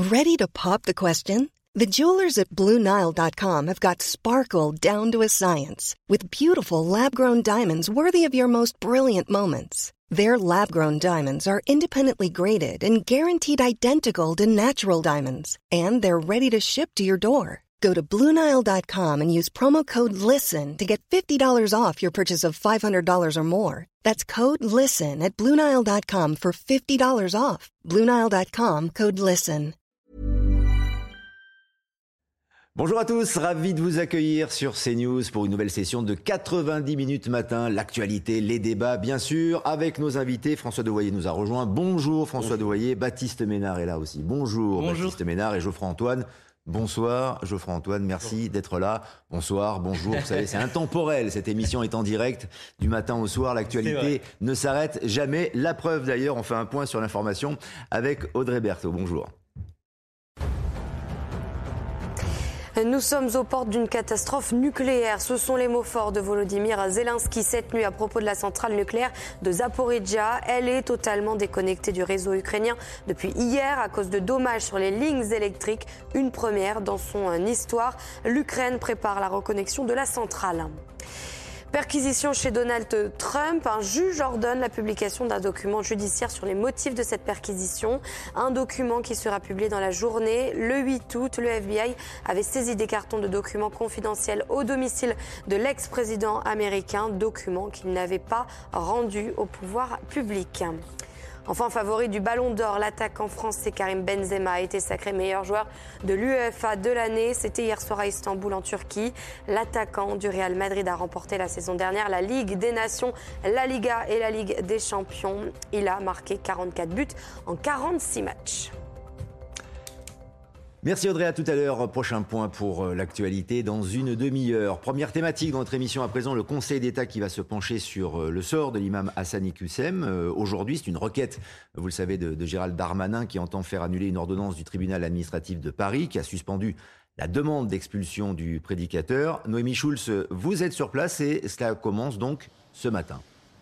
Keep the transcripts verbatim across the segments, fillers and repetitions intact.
Ready to pop the question? The jewelers at Blue Nile dot com have got sparkle down to a science with beautiful lab-grown diamonds worthy of your most brilliant moments. Their lab-grown diamonds are independently graded and guaranteed identical to natural diamonds, and they're ready to ship to your door. Go to Blue Nile dot com and use promo code LISTEN to get fifty dollars off your purchase of five hundred dollars or more. That's code LISTEN at Blue Nile dot com for fifty dollars off. Blue Nile dot com, code LISTEN. Bonjour à tous, ravi de vous accueillir sur CNews pour une nouvelle session de quatre-vingt-dix minutes matin. L'actualité, les débats, bien sûr, avec nos invités. François Devoyer nous a rejoint. Bonjour François Bonjour. Devoyer. Baptiste Ménard est là aussi. Bonjour, bonjour. Baptiste Ménard et Geoffroy Antoine. Bonsoir Geoffroy Antoine, merci bonjour. D'être là. Bonsoir, bonjour, vous savez, c'est intemporel, cette émission est en direct du matin au soir, l'actualité ne s'arrête jamais. La preuve d'ailleurs, on fait un point sur l'information avec Audrey Berthaud. Bonjour. Nous sommes aux portes d'une catastrophe nucléaire. Ce sont les mots forts de Volodymyr Zelensky cette nuit à propos de la centrale nucléaire de Zaporijjia. Elle est totalement déconnectée du réseau ukrainien depuis hier à cause de dommages sur les lignes électriques. Une première dans son histoire. L'Ukraine prépare la reconnexion de la centrale. Perquisition chez Donald Trump. Un juge ordonne la publication d'un document judiciaire sur les motifs de cette perquisition. Un document qui sera publié dans la journée. Le huit août, le F B I avait saisi des cartons de documents confidentiels au domicile de l'ex-président américain. Documents qu'il n'avait pas rendus au pouvoir public. Enfin, favori du Ballon d'Or, l'attaquant français Karim Benzema a été sacré meilleur joueur de l'UEFA de l'année. C'était hier soir à Istanbul en Turquie. L'attaquant du Real Madrid a remporté la saison dernière la Ligue des Nations, la Liga et la Ligue des Champions. Il a marqué quarante-quatre buts en quarante-six matchs. Merci Audrey, à tout à l'heure. Prochain point pour l'actualité dans une demi-heure. Première thématique dans notre émission à présent, le Conseil d'État qui va se pencher sur le sort de l'imam Hassani Qussem. Euh, aujourd'hui, c'est une requête, vous le savez, de, de Gérald Darmanin qui entend faire annuler une ordonnance du tribunal administratif de Paris qui a suspendu la demande d'expulsion du prédicateur. Noémie Schulz, vous êtes sur place et cela commence donc ce matin.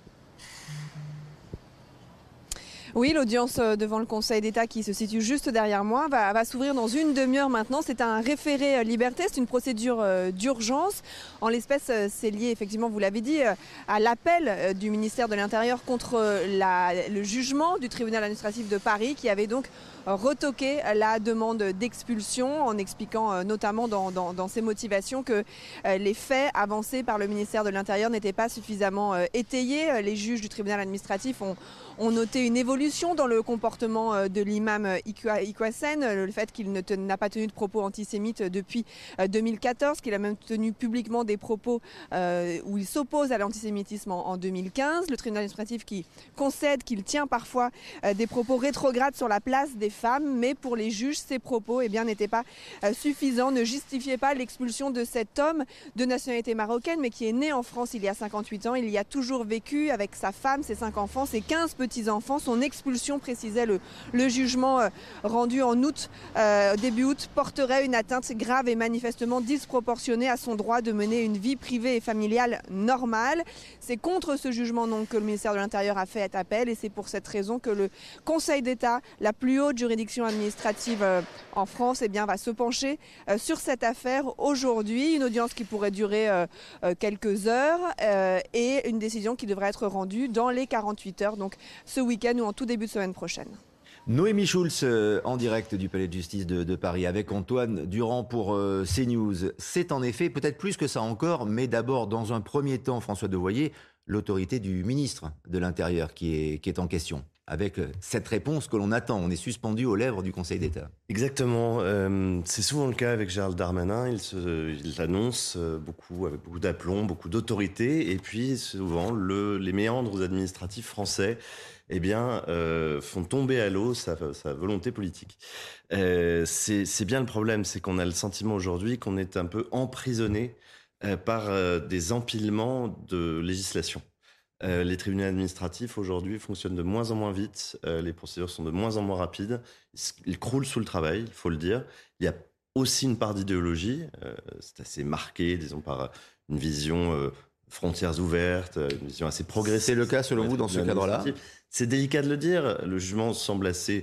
Oui, l'audience devant le Conseil d'État qui se situe juste derrière moi va, va s'ouvrir dans une demi-heure maintenant. C'est un référé liberté, c'est une procédure d'urgence. En l'espèce, c'est lié, effectivement, vous l'avez dit, à l'appel du ministère de l'Intérieur contre la, le jugement du tribunal administratif de Paris qui avait donc retoqué la demande d'expulsion en expliquant notamment dans, dans, dans ses motivations que les faits avancés par le ministère de l'Intérieur n'étaient pas suffisamment étayés. Les juges du tribunal administratif ont, ont noté une évolution dans le comportement de l'imam Iqassen, le fait qu'il ne ten, n'a pas tenu de propos antisémites depuis deux mille quatorze, qu'il a même tenu publiquement des propos euh, où il s'oppose à l'antisémitisme en, en deux mille quinze. Le tribunal administratif qui concède qu'il tient parfois euh, des propos rétrogrades sur la place des femmes, mais pour les juges, ces propos eh bien, n'étaient pas euh, suffisants, ne justifiaient pas l'expulsion de cet homme de nationalité marocaine, mais qui est né en France il y a cinquante-huit ans. Il y a toujours vécu avec sa femme, ses cinq enfants, ses quinze petits-enfants. Son expulsion, précisait le, le jugement euh, rendu en août, euh, début août, porterait une atteinte grave et manifestement disproportionnée à son droit de mener une vie privée et familiale normale. C'est contre ce jugement donc que le ministère de l'Intérieur a fait appel et c'est pour cette raison que le Conseil d'État, la plus haute juridiction administrative euh, en France, eh bien, va se pencher euh, sur cette affaire aujourd'hui. Une audience qui pourrait durer euh, euh, quelques heures euh, et une décision qui devrait être rendue dans les quarante-huit heures, donc ce week-end ou en tout début de semaine prochaine. Noémie Schulz, euh, en direct du Palais de Justice de, de Paris, avec Antoine Durand pour euh, CNews. C'est en effet, peut-être plus que ça encore, mais d'abord, dans un premier temps, François Devoyer, l'autorité du ministre de l'Intérieur qui est, qui est en question. Avec cette réponse que l'on attend, on est suspendu aux lèvres du Conseil d'État. Exactement, euh, c'est souvent le cas avec Gérald Darmanin, il, se, il annonce beaucoup, avec beaucoup d'aplomb, beaucoup d'autorité, et puis souvent le, les méandres administratifs français eh bien, euh, font tomber à l'eau sa, sa volonté politique. Euh, c'est, c'est bien le problème, c'est qu'on a le sentiment aujourd'hui qu'on est un peu emprisonné euh, par euh, des empilements de législation. Euh, les tribunaux administratifs aujourd'hui fonctionnent de moins en moins vite, euh, les procédures sont de moins en moins rapides, ils croulent sous le travail, il faut le dire. Il y a aussi une part d'idéologie, euh, c'est assez marqué, disons, par une vision euh, frontières ouvertes, une vision assez progressiste. C'est le cas selon vous dans ce cadre-là ? C'est délicat de le dire, le jugement semble assez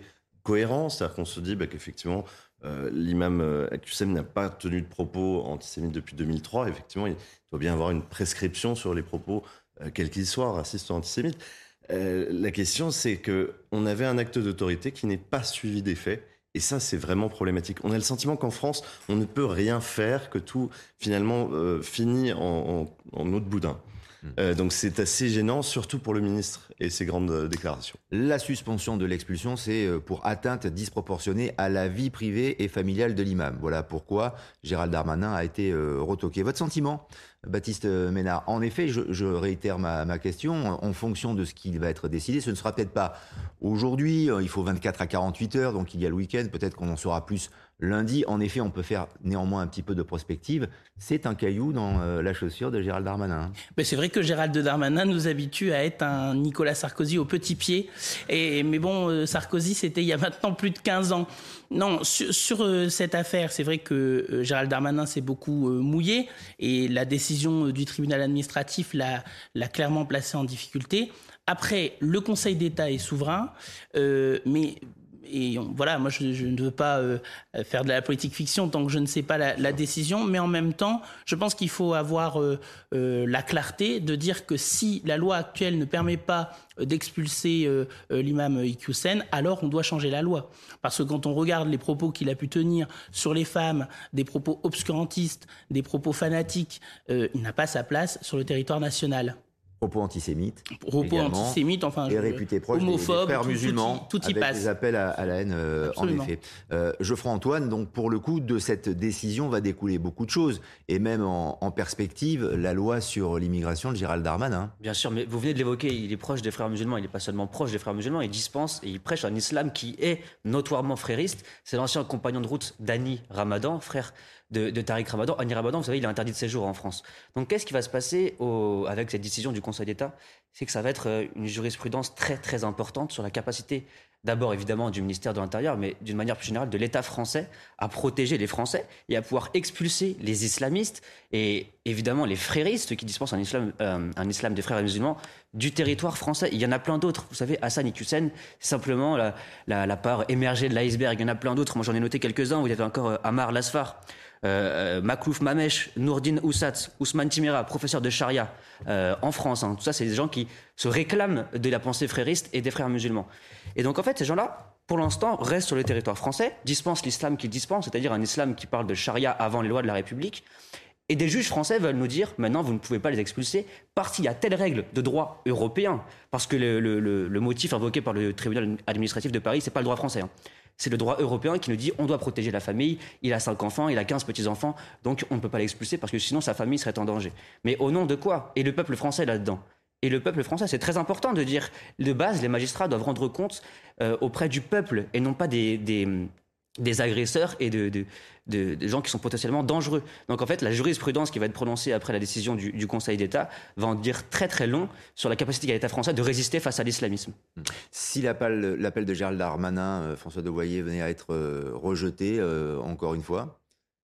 cohérent, c'est-à-dire qu'on se dit bah, qu'effectivement, euh, l'imam euh, Hakusem n'a pas tenu de propos antisémites depuis deux mille trois. Effectivement, il doit bien avoir une prescription sur les propos, euh, quels qu'ils soient, racistes ou antisémites. Euh, la question, c'est qu'on avait un acte d'autorité qui n'est pas suivi des faits. Et ça, c'est vraiment problématique. On a le sentiment qu'en France, on ne peut rien faire, que tout, finalement, euh, finit en, en, en eau de boudin. Euh, donc c'est assez gênant, surtout pour le ministre et ses grandes euh, déclarations. La suspension de l'expulsion, c'est pour atteinte disproportionnée à la vie privée et familiale de l'imam. Voilà pourquoi Gérald Darmanin a été euh, retoqué. Votre sentiment, Baptiste Ménard? En effet, je, je réitère ma, ma question, en fonction de ce qui va être décidé, ce ne sera peut-être pas aujourd'hui, il faut vingt-quatre à quarante-huit heures, donc il y a le week-end, peut-être qu'on en saura plus lundi. En effet, on peut faire néanmoins un petit peu de prospective. C'est un caillou dans euh, la chaussure de Gérald Darmanin. Mais c'est vrai que Gérald Darmanin nous habitue à être un Nicolas Sarkozy au petit pied. Et, mais bon, euh, Sarkozy, c'était il y a maintenant plus de quinze ans. Non, sur, sur euh, cette affaire, c'est vrai que euh, Gérald Darmanin s'est beaucoup euh, mouillé. Et la décision euh, du tribunal administratif l'a, l'a clairement placé en difficulté. Après, le Conseil d'État est souverain, euh, mais... Et on, voilà, moi je, je ne veux pas euh, faire de la politique fiction tant que je ne sais pas la, la décision, mais en même temps, je pense qu'il faut avoir euh, euh, la clarté de dire que si la loi actuelle ne permet pas d'expulser euh, euh, l'imam Hakusem, alors on doit changer la loi. Parce que quand on regarde les propos qu'il a pu tenir sur les femmes, des propos obscurantistes, des propos fanatiques, euh, il n'a pas sa place sur le territoire national. Propos antisémites. Propos antisémites, enfin, et réputés proches homophobes, des, des frères musulmans, tout, tout, tout y avec passe. des appels à, à la haine, euh, en effet. Euh, Geoffroy Antoine, donc pour le coup, de cette décision va découler beaucoup de choses, et même en, en perspective, la loi sur l'immigration de Gérald Darmanin. Bien sûr, mais vous venez de l'évoquer, il est proche des frères musulmans, il n'est pas seulement proche des frères musulmans, il dispense et il prêche un islam qui est notoirement frériste. C'est l'ancien compagnon de route d'Ani Ramadan, frère de, de Tariq Ramadan. Ani Ramadan, vous savez, il est interdit de séjour en France. Donc qu'est-ce qui va se passer au, avec cette décision du Conseil d'État? C'est que ça va être une jurisprudence très très importante sur la capacité, d'abord évidemment du ministère de l'Intérieur, mais d'une manière plus générale de l'État français à protéger les Français et à pouvoir expulser les islamistes et évidemment les fréristes qui dispensent un islam, euh, un islam des frères musulmans du territoire français. Il y en a plein d'autres. Vous savez, Hassan Hakusem, c'est simplement la, la, la part émergée de l'iceberg. Il y en a plein d'autres. Moi j'en ai noté quelques-uns. Vous avez encore euh, Ammar Lasfar, Euh, Maklouf Mamesh, Nourdine Oussat, Ousmane Timera, professeur de charia euh, en France. Hein. Tout ça, c'est des gens qui se réclament de la pensée frériste et des frères musulmans. Et donc, en fait, ces gens-là, pour l'instant, restent sur le territoire français, dispensent l'islam qu'ils dispensent, c'est-à-dire un islam qui parle de charia avant les lois de la République. Et des juges français veulent nous dire, maintenant, vous ne pouvez pas les expulser parce qu'il y a telle règle de droit européen. Parce que le, le, le, le motif invoqué par le tribunal administratif de Paris, c'est pas le droit français. Hein. C'est le droit européen qui nous dit on doit protéger la famille, il a cinq enfants, il a quinze petits-enfants, donc on ne peut pas l'expulser parce que sinon sa famille serait en danger. Mais au nom de quoi? Et le peuple français là-dedans? Et le peuple français, c'est très important de dire, de base, les magistrats doivent rendre compte euh, auprès du peuple et non pas des, des, des agresseurs et de, de, de, de gens qui sont potentiellement dangereux. Donc en fait, la jurisprudence qui va être prononcée après la décision du, du Conseil d'État va en dire très très long sur la capacité qu'a l'État français de résister face à l'islamisme. Si l'appel, l'appel de Gérald Darmanin, euh, François Devoyer, venait à être euh, rejeté, euh, encore une fois,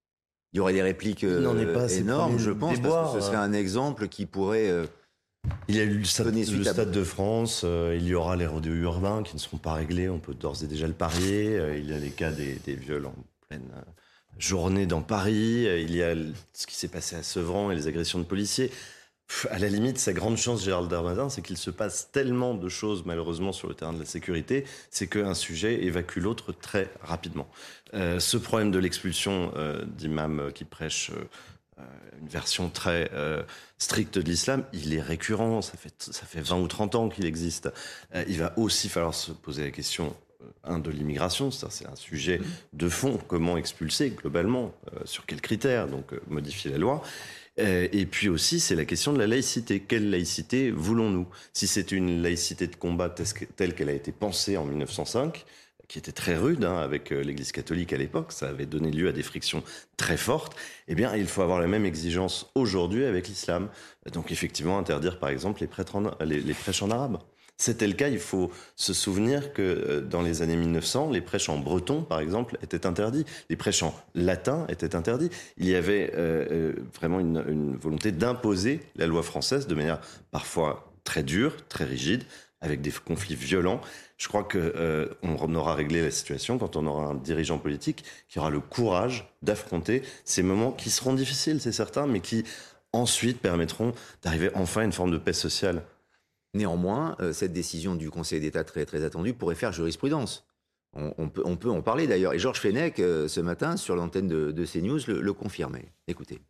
il y aurait des répliques euh, pas énormes, je pense, déboire, parce que ce serait un exemple qui pourrait... Euh, Il y a eu le stade, le stade de France, euh, il y aura les rodéos urbains qui ne seront pas réglés, on peut d'ores et déjà le parier. Euh, il y a les cas des, des viols en pleine euh, journée dans Paris. Euh, il y a ce qui s'est passé à Sevran et les agressions de policiers. Pff, à la limite, sa grande chance, Gérald Darmanin, c'est qu'il se passe tellement de choses, malheureusement, sur le terrain de la sécurité, c'est qu'un sujet évacue l'autre très rapidement. Euh, ce problème de l'expulsion euh, d'imams qui prêchent... Euh, une version très euh, stricte de l'islam, il est récurrent, ça fait, ça fait vingt ou trente ans qu'il existe. Euh, il va aussi falloir se poser la question, euh, un, de l'immigration, c'est, c'est un sujet de fond, comment expulser globalement, euh, sur quels critères, donc euh, modifier la loi. Euh, et puis aussi, c'est la question de la laïcité. Quelle laïcité voulons-nous? Si c'est une laïcité de combat telle qu'elle a été pensée en mille neuf cent cinq, qui était très rude hein, avec l'Église catholique à l'époque, ça avait donné lieu à des frictions très fortes, eh bien, il faut avoir la même exigence aujourd'hui avec l'islam. Donc, effectivement, interdire, par exemple, les, prêtres en, les, les prêches en arabe. C'était le cas, il faut se souvenir que dans les années mille neuf cents, les prêches en breton, par exemple, étaient interdits. Les prêches en latin étaient interdits. Il y avait euh, vraiment une, une volonté d'imposer la loi française de manière parfois très dure, très rigide. avec des conflits violents. Je crois qu'on euh, aura réglé la situation quand on aura un dirigeant politique qui aura le courage d'affronter ces moments qui seront difficiles, c'est certain, mais qui ensuite permettront d'arriver enfin à une forme de paix sociale. Néanmoins, euh, cette décision du Conseil d'État très, très attendue pourrait faire jurisprudence. On, on, peut, on peut en parler d'ailleurs. Et Georges Fenech, euh, ce matin, sur l'antenne de, de CNews, le, le confirmait. Écoutez.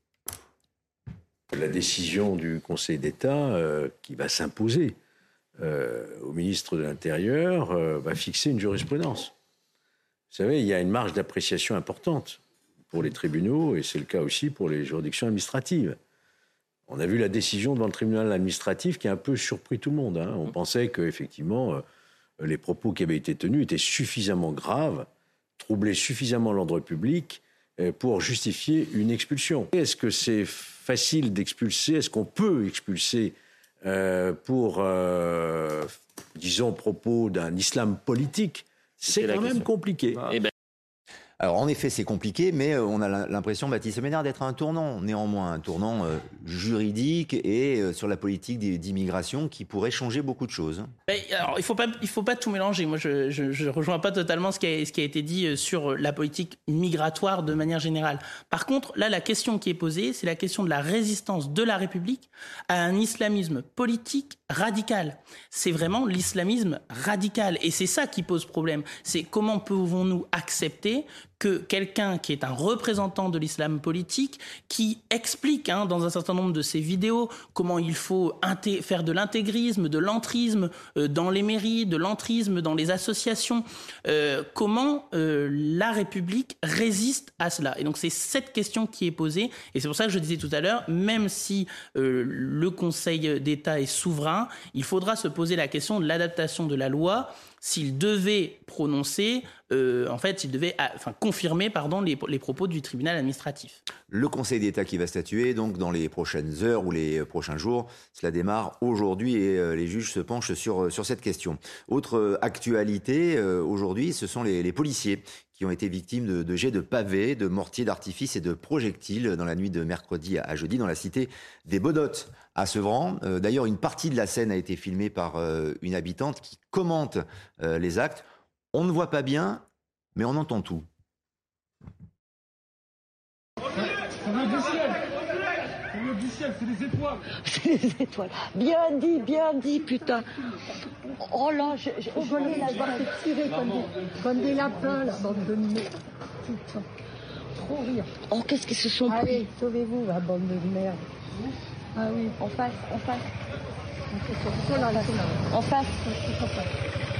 La décision du Conseil d'État euh, qui va s'imposer euh, au ministre de l'Intérieur euh, va fixer une jurisprudence. Vous savez, il y a une marge d'appréciation importante pour les tribunaux, et c'est le cas aussi pour les juridictions administratives. On a vu la décision devant le tribunal administratif qui a un peu surpris tout le monde. Hein. On pensait qu'effectivement, euh, les propos qui avaient été tenus étaient suffisamment graves, troublaient suffisamment l'ordre public euh, pour justifier une expulsion. Est-ce que c'est facile d'expulser? Est-ce qu'on peut expulser euh, pour, euh, disons, propos d'un islam politique? C'est quand même compliqué. Ah. Eh ben... Alors en effet c'est compliqué, mais on a l'impression, Baptiste Ménard, d'être à un tournant, néanmoins un tournant euh, juridique et euh, sur la politique d'immigration qui pourrait changer beaucoup de choses. Alors il faut pas, il faut pas tout mélanger. Moi je, je, je rejoins pas totalement ce qui, a, ce qui a été dit sur la politique migratoire de manière générale. Par contre, là la question qui est posée, c'est la question de la résistance de la République à un islamisme politique radical. C'est vraiment l'islamisme radical et c'est ça qui pose problème. C'est comment pouvons-nous accepter que quelqu'un qui est un représentant de l'islam politique, qui explique hein, dans un certain nombre de ses vidéos comment il faut inté- faire de l'intégrisme, de l'entrisme euh, dans les mairies, de l'entrisme dans les associations, euh, comment euh, la République résiste à cela. Et donc c'est cette question qui est posée, et c'est pour ça que je disais tout à l'heure, même si euh, le Conseil d'État est souverain, il faudra se poser la question de l'adaptation de la loi s'il devait prononcer, euh, en fait, s'il devait enfin, confirmer pardon, les, les propos du tribunal administratif. Le Conseil d'État qui va statuer donc dans les prochaines heures ou les prochains jours. Cela démarre aujourd'hui et euh, les juges se penchent sur, sur cette question. Autre euh, actualité euh, aujourd'hui, ce sont les, les policiers qui ont été victimes de, de jets de pavés, de mortiers d'artifice et de projectiles dans la nuit de mercredi à jeudi dans la cité des Baudottes à Sevran. Euh, d'ailleurs, une partie de la scène a été filmée par euh, une habitante qui commente euh, les actes. On ne voit pas bien, mais on entend tout. Ça vient du ciel. Ça vient du ciel, c'est les étoiles. C'est les étoiles. Bien dit, bien dit, putain. Oh là, je, je, je voulais la voir se tirer comme des, comme des lapins, la bande de merde. Putain. Trop rire. Oh, qu'est-ce qu'ils se sont Allez, pris. Allez, sauvez-vous, la bande de merde. Ah oui, en face, en face. Ils sont là, ils sont là. En face. Ils sont en face.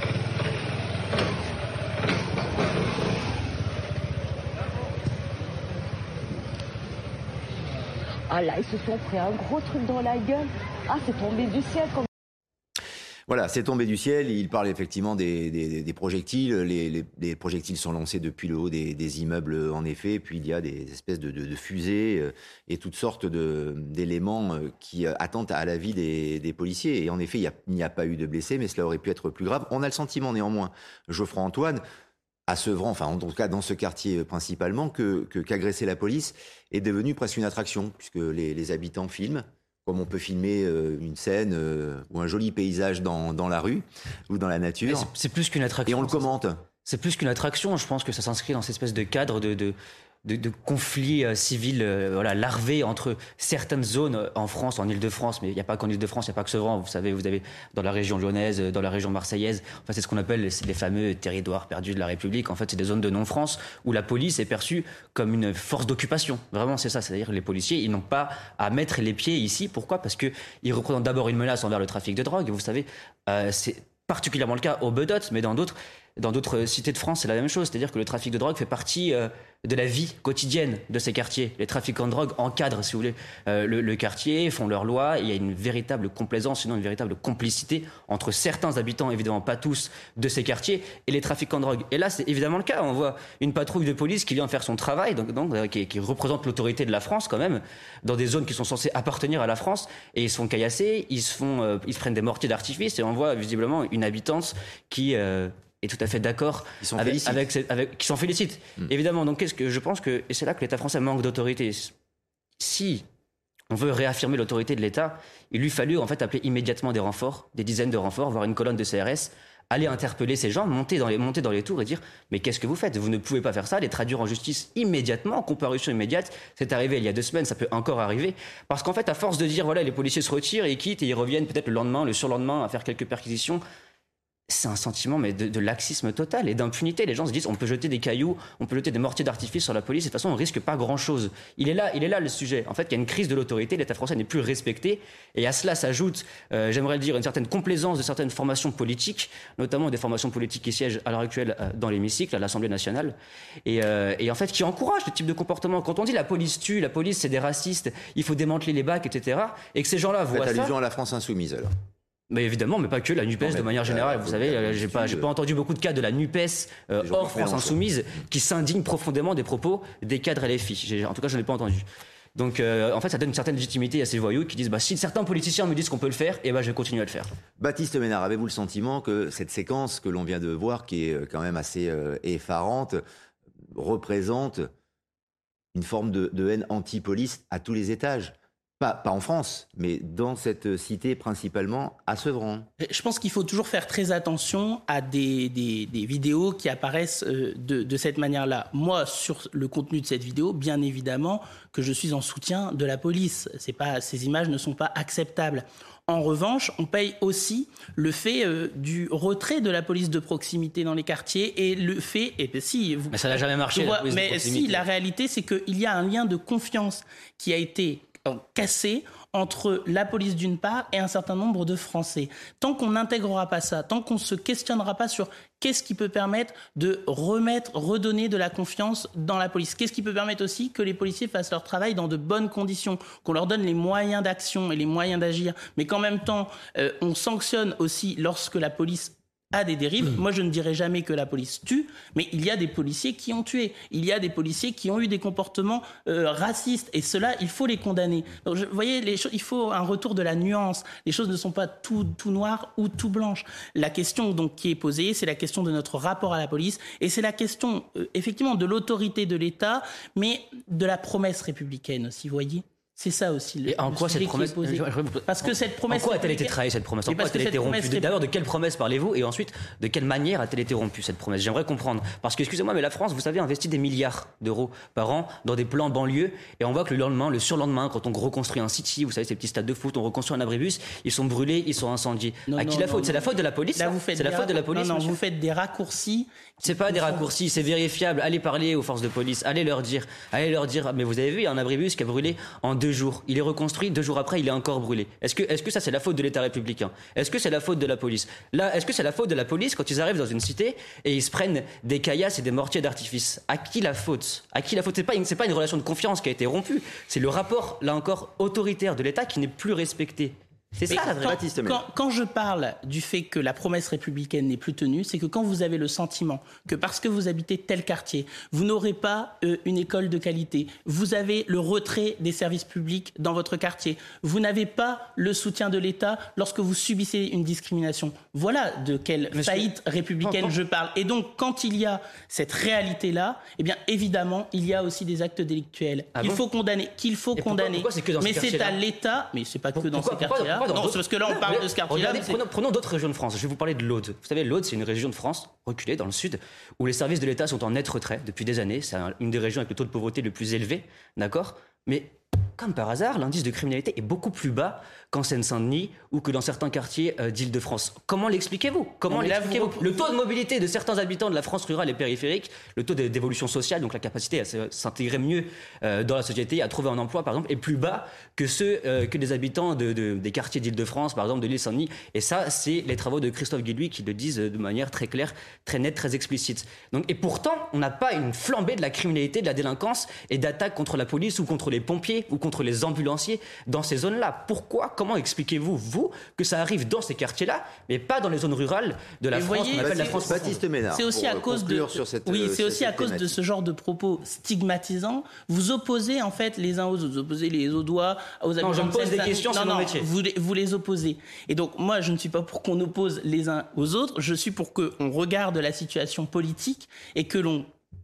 Ah là, ils se sont pris un gros truc dans la gueule. Ah, c'est tombé du ciel. Comme... Voilà, c'est tombé du ciel. Il parle effectivement des, des, des projectiles. Les, les, les projectiles sont lancés depuis le haut des, des immeubles, en effet. Puis il y a des espèces de, de, de fusées et toutes sortes de, d'éléments qui attentent à la vie des, des policiers. Et en effet, il, y a, il n'y a pas eu de blessés, mais cela aurait pu être plus grave. On a le sentiment néanmoins, Geoffroy Antoine, à Sevran, enfin en tout cas dans ce quartier principalement, que, que, qu'agresser la police est devenu presque une attraction, puisque les, les habitants filment, comme on peut filmer euh, une scène euh, ou un joli paysage dans, dans la rue ou dans la nature. C'est, c'est plus qu'une attraction. Et on le commente. C'est plus qu'une attraction, je pense que ça s'inscrit dans cette espèce de cadre de... de... de, de conflits euh, civils euh, voilà, larvés entre certaines zones euh, en France, en Ile-de-France, mais il n'y a pas qu'en Ile-de-France, il n'y a pas que Sevran, vous savez, vous avez dans la région lyonnaise, dans la région marseillaise, enfin, c'est ce qu'on appelle les, les fameux territoires perdus de la République. En fait, c'est des zones de non-France où la police est perçue comme une force d'occupation. Vraiment, c'est ça, c'est-à-dire les policiers, ils n'ont pas à mettre les pieds ici. Pourquoi ? Parce qu'ils représentent d'abord une menace envers le trafic de drogue, et vous savez, euh, c'est particulièrement le cas aux Baudottes, mais dans d'autres Dans d'autres cités de France, c'est la même chose. C'est-à-dire que le trafic de drogue fait partie euh, de la vie quotidienne de ces quartiers. Les trafiquants de drogue encadrent, si vous voulez, euh, le, le quartier, font leurs lois. Il y a une véritable complaisance, sinon une véritable complicité entre certains habitants, évidemment pas tous, de ces quartiers et les trafiquants de drogue. Et là, c'est évidemment le cas. On voit une patrouille de police qui vient faire son travail, donc, donc euh, qui, qui représente l'autorité de la France quand même, dans des zones qui sont censées appartenir à la France, et ils se font caillasser, ils se font, euh, ils se prennent des mortiers d'artifice, et on voit visiblement une habitante qui euh, est tout à fait d'accord avec, avec, avec, avec qui s'en félicite. Mmh. Évidemment, donc qu'est-ce que je pense que et c'est là que l'État français manque d'autorité. Si on veut réaffirmer l'autorité de l'État, il lui fallut en fait appeler immédiatement des renforts, des dizaines de renforts, voire une colonne de C R S, aller interpeller ces gens, monter dans les, monter dans les tours et dire « Mais qu'est-ce que vous faites ? Vous ne pouvez pas faire ça », les traduire en justice immédiatement, en comparution immédiate. C'est arrivé il y a deux semaines, ça peut encore arriver. Parce qu'en fait, à force de dire « Voilà, les policiers se retirent et ils quittent et ils reviennent peut-être le lendemain, le surlendemain à faire quelques perquisitions », c'est un sentiment mais de, de laxisme total et d'impunité. Les gens se disent on peut jeter des cailloux, on peut jeter des mortiers d'artifice sur la police, et de toute façon on risque pas grand-chose. Il est là, il est là le sujet. En fait, il y a une crise de l'autorité, l'État français n'est plus respecté, et à cela s'ajoute, euh, j'aimerais le dire, une certaine complaisance de certaines formations politiques, notamment des formations politiques qui siègent à l'heure actuelle euh, dans l'hémicycle, à l'Assemblée nationale, et, euh, et en fait qui encouragent ce type de comportement. Quand on dit la police tue, la police c'est des racistes, il faut démanteler les bacs, et cetera, et que ces gens-là voient ça... Faites allusion à la France insoumise alors. Mais évidemment, mais pas que la NUPES non, de manière générale. Euh, vous savez, euh, j'ai pas, j'ai pas entendu beaucoup de cas de la NUPES euh, hors France Insoumise qui s'indignent profondément des propos des cadres L F I. J'ai, en tout cas, je n'en ai pas entendu. Donc, euh, en fait, ça donne une certaine légitimité à ces voyous qui disent bah, si certains politiciens me disent qu'on peut le faire, eh ben, je vais continuer à le faire. Baptiste Ménard, avez-vous le sentiment que cette séquence que l'on vient de voir, qui est quand même assez euh, effarante, représente une forme de, de haine anti-police à tous les étages ? Pas, pas en France, mais dans cette cité principalement à Sevran. Je pense qu'il faut toujours faire très attention à des, des, des vidéos qui apparaissent de, de cette manière-là. Moi, sur le contenu de cette vidéo, bien évidemment que je suis en soutien de la police. C'est pas, ces images ne sont pas acceptables. En revanche, on paye aussi le fait euh, du retrait de la police de proximité dans les quartiers et le fait... Et ben, si, vous, mais ça n'a jamais marché, vois, la police mais de proximité. Si, la réalité, c'est qu'il y a un lien de confiance qui a été cassé entre la police d'une part et un certain nombre de Français. Tant qu'on n'intégrera pas ça, tant qu'on ne se questionnera pas sur qu'est-ce qui peut permettre de remettre, redonner de la confiance dans la police, qu'est-ce qui peut permettre aussi que les policiers fassent leur travail dans de bonnes conditions, qu'on leur donne les moyens d'action et les moyens d'agir, mais qu'en même temps, euh, on sanctionne aussi lorsque la police a des dérives. Moi, je ne dirais jamais que la police tue, mais il y a des policiers qui ont tué. Il y a des policiers qui ont eu des comportements euh, racistes, et cela, il faut les condamner. Donc, vous voyez, les choses, il faut un retour de la nuance. Les choses ne sont pas tout, tout noires ou tout blanches. La question donc qui est posée, c'est la question de notre rapport à la police, et c'est la question, euh, effectivement, de l'autorité de l'État, mais de la promesse républicaine aussi, vous voyez. C'est ça aussi. Le, et en quoi cette promesse Parce que cette promesse. En quoi a-t-elle été trahie cette promesse En quoi a-t-elle été rompue D'abord, de quelle promesse parlez-vous ? Et ensuite, de quelle manière a-t-elle été rompue cette promesse ? J'aimerais comprendre. Parce que, excusez-moi, mais la France, vous savez, investit des milliards d'euros par an dans des plans banlieues. Et on voit que le lendemain, le surlendemain, quand on reconstruit un city, vous savez, ces petits stades de foot, on reconstruit un abribus, ils sont brûlés, ils sont incendiés. Non, à qui non, la faute ? C'est la faute de la police ? Là, vous faites c'est la faute de la police ? Non, non, vous faites des raccourcis. C'est pas des raccourcis, c'est vérifiable. Allez parler aux forces de police, allez leur dire, allez leur dire. Mais vous avez vu, il y a un abribus qui a brûlé en deux jours. Il est reconstruit, deux jours après, il est encore brûlé. Est-ce que, est-ce que ça, c'est la faute de l'État républicain ? Est-ce que c'est la faute de la police ? Là, est-ce que c'est la faute de la police quand ils arrivent dans une cité et ils se prennent des caillasses et des mortiers d'artifice ? À qui la faute ? À qui la faute ? C'est pas une, c'est pas une relation de confiance qui a été rompue. C'est le rapport, là encore, autoritaire de l'État qui n'est plus respecté. C'est ça, la vraie quand, quand, quand je parle du fait que la promesse républicaine n'est plus tenue, c'est que quand vous avez le sentiment que parce que vous habitez tel quartier, vous n'aurez pas euh, une école de qualité, vous avez le retrait des services publics dans votre quartier, vous n'avez pas le soutien de l'État lorsque vous subissez une discrimination. Voilà de quelle Monsieur... faillite républicaine non, non. je parle. Et donc, quand il y a cette réalité-là, eh bien, évidemment, il y a aussi des actes délictuels. Ah il bon faut condamner, qu'il faut Et condamner. Pourquoi, pourquoi c'est que dans mais ce c'est à l'État, mais c'est pas que dans pourquoi, ces quartiers-là. Non, c'est parce que là, on parle de ce quartier-là. Regardez, prenons, prenons d'autres régions de France. Je vais vous parler de l'Aude. Vous savez, l'Aude, c'est une région de France reculée dans le sud, où les services de l'État sont en net retrait depuis des années. C'est un, une des régions avec le taux de pauvreté le plus élevé, d'accord ? Mais comme par hasard, l'indice de criminalité est beaucoup plus bas qu'en Seine-Saint-Denis ou que dans certains quartiers euh, d'Île-de-France. Comment l'expliquez-vous ? Comment l'expliquez-vous ? Vous... Le taux de mobilité de certains habitants de la France rurale et périphérique, le taux d'évolution sociale, donc la capacité à s'intégrer mieux euh, dans la société, à trouver un emploi, par exemple, est plus bas que ceux euh, que des habitants de, de, des quartiers d'Île-de-France, par exemple de l'île Saint-Denis. Et ça, c'est les travaux de Christophe Guilluy qui le disent de manière très claire, très nette, très explicite. Donc, et pourtant, on n'a pas une flambée de la criminalité, de la délinquance et d'attaques contre la police ou contre les pompiers ou contre les ambulanciers dans ces zones-là. Pourquoi ? Comment expliquez-vous, vous, que ça arrive dans ces quartiers-là, mais pas dans les zones rurales de la et France voyez, qu'on appelle la France Baptiste Ménard. C'est aussi à cause de cette, oui, c'est aussi à cause thématique. de ce genre de propos stigmatisants. Vous opposez en fait les uns aux autres, vous opposez les Audois aux habitants. Non, je me pose des questions sur mon métier. Vous les, vous les opposez. Et donc moi, je ne suis pas pour qu'on oppose les uns aux autres. Je suis pour qu'on regarde la situation politique et que l'on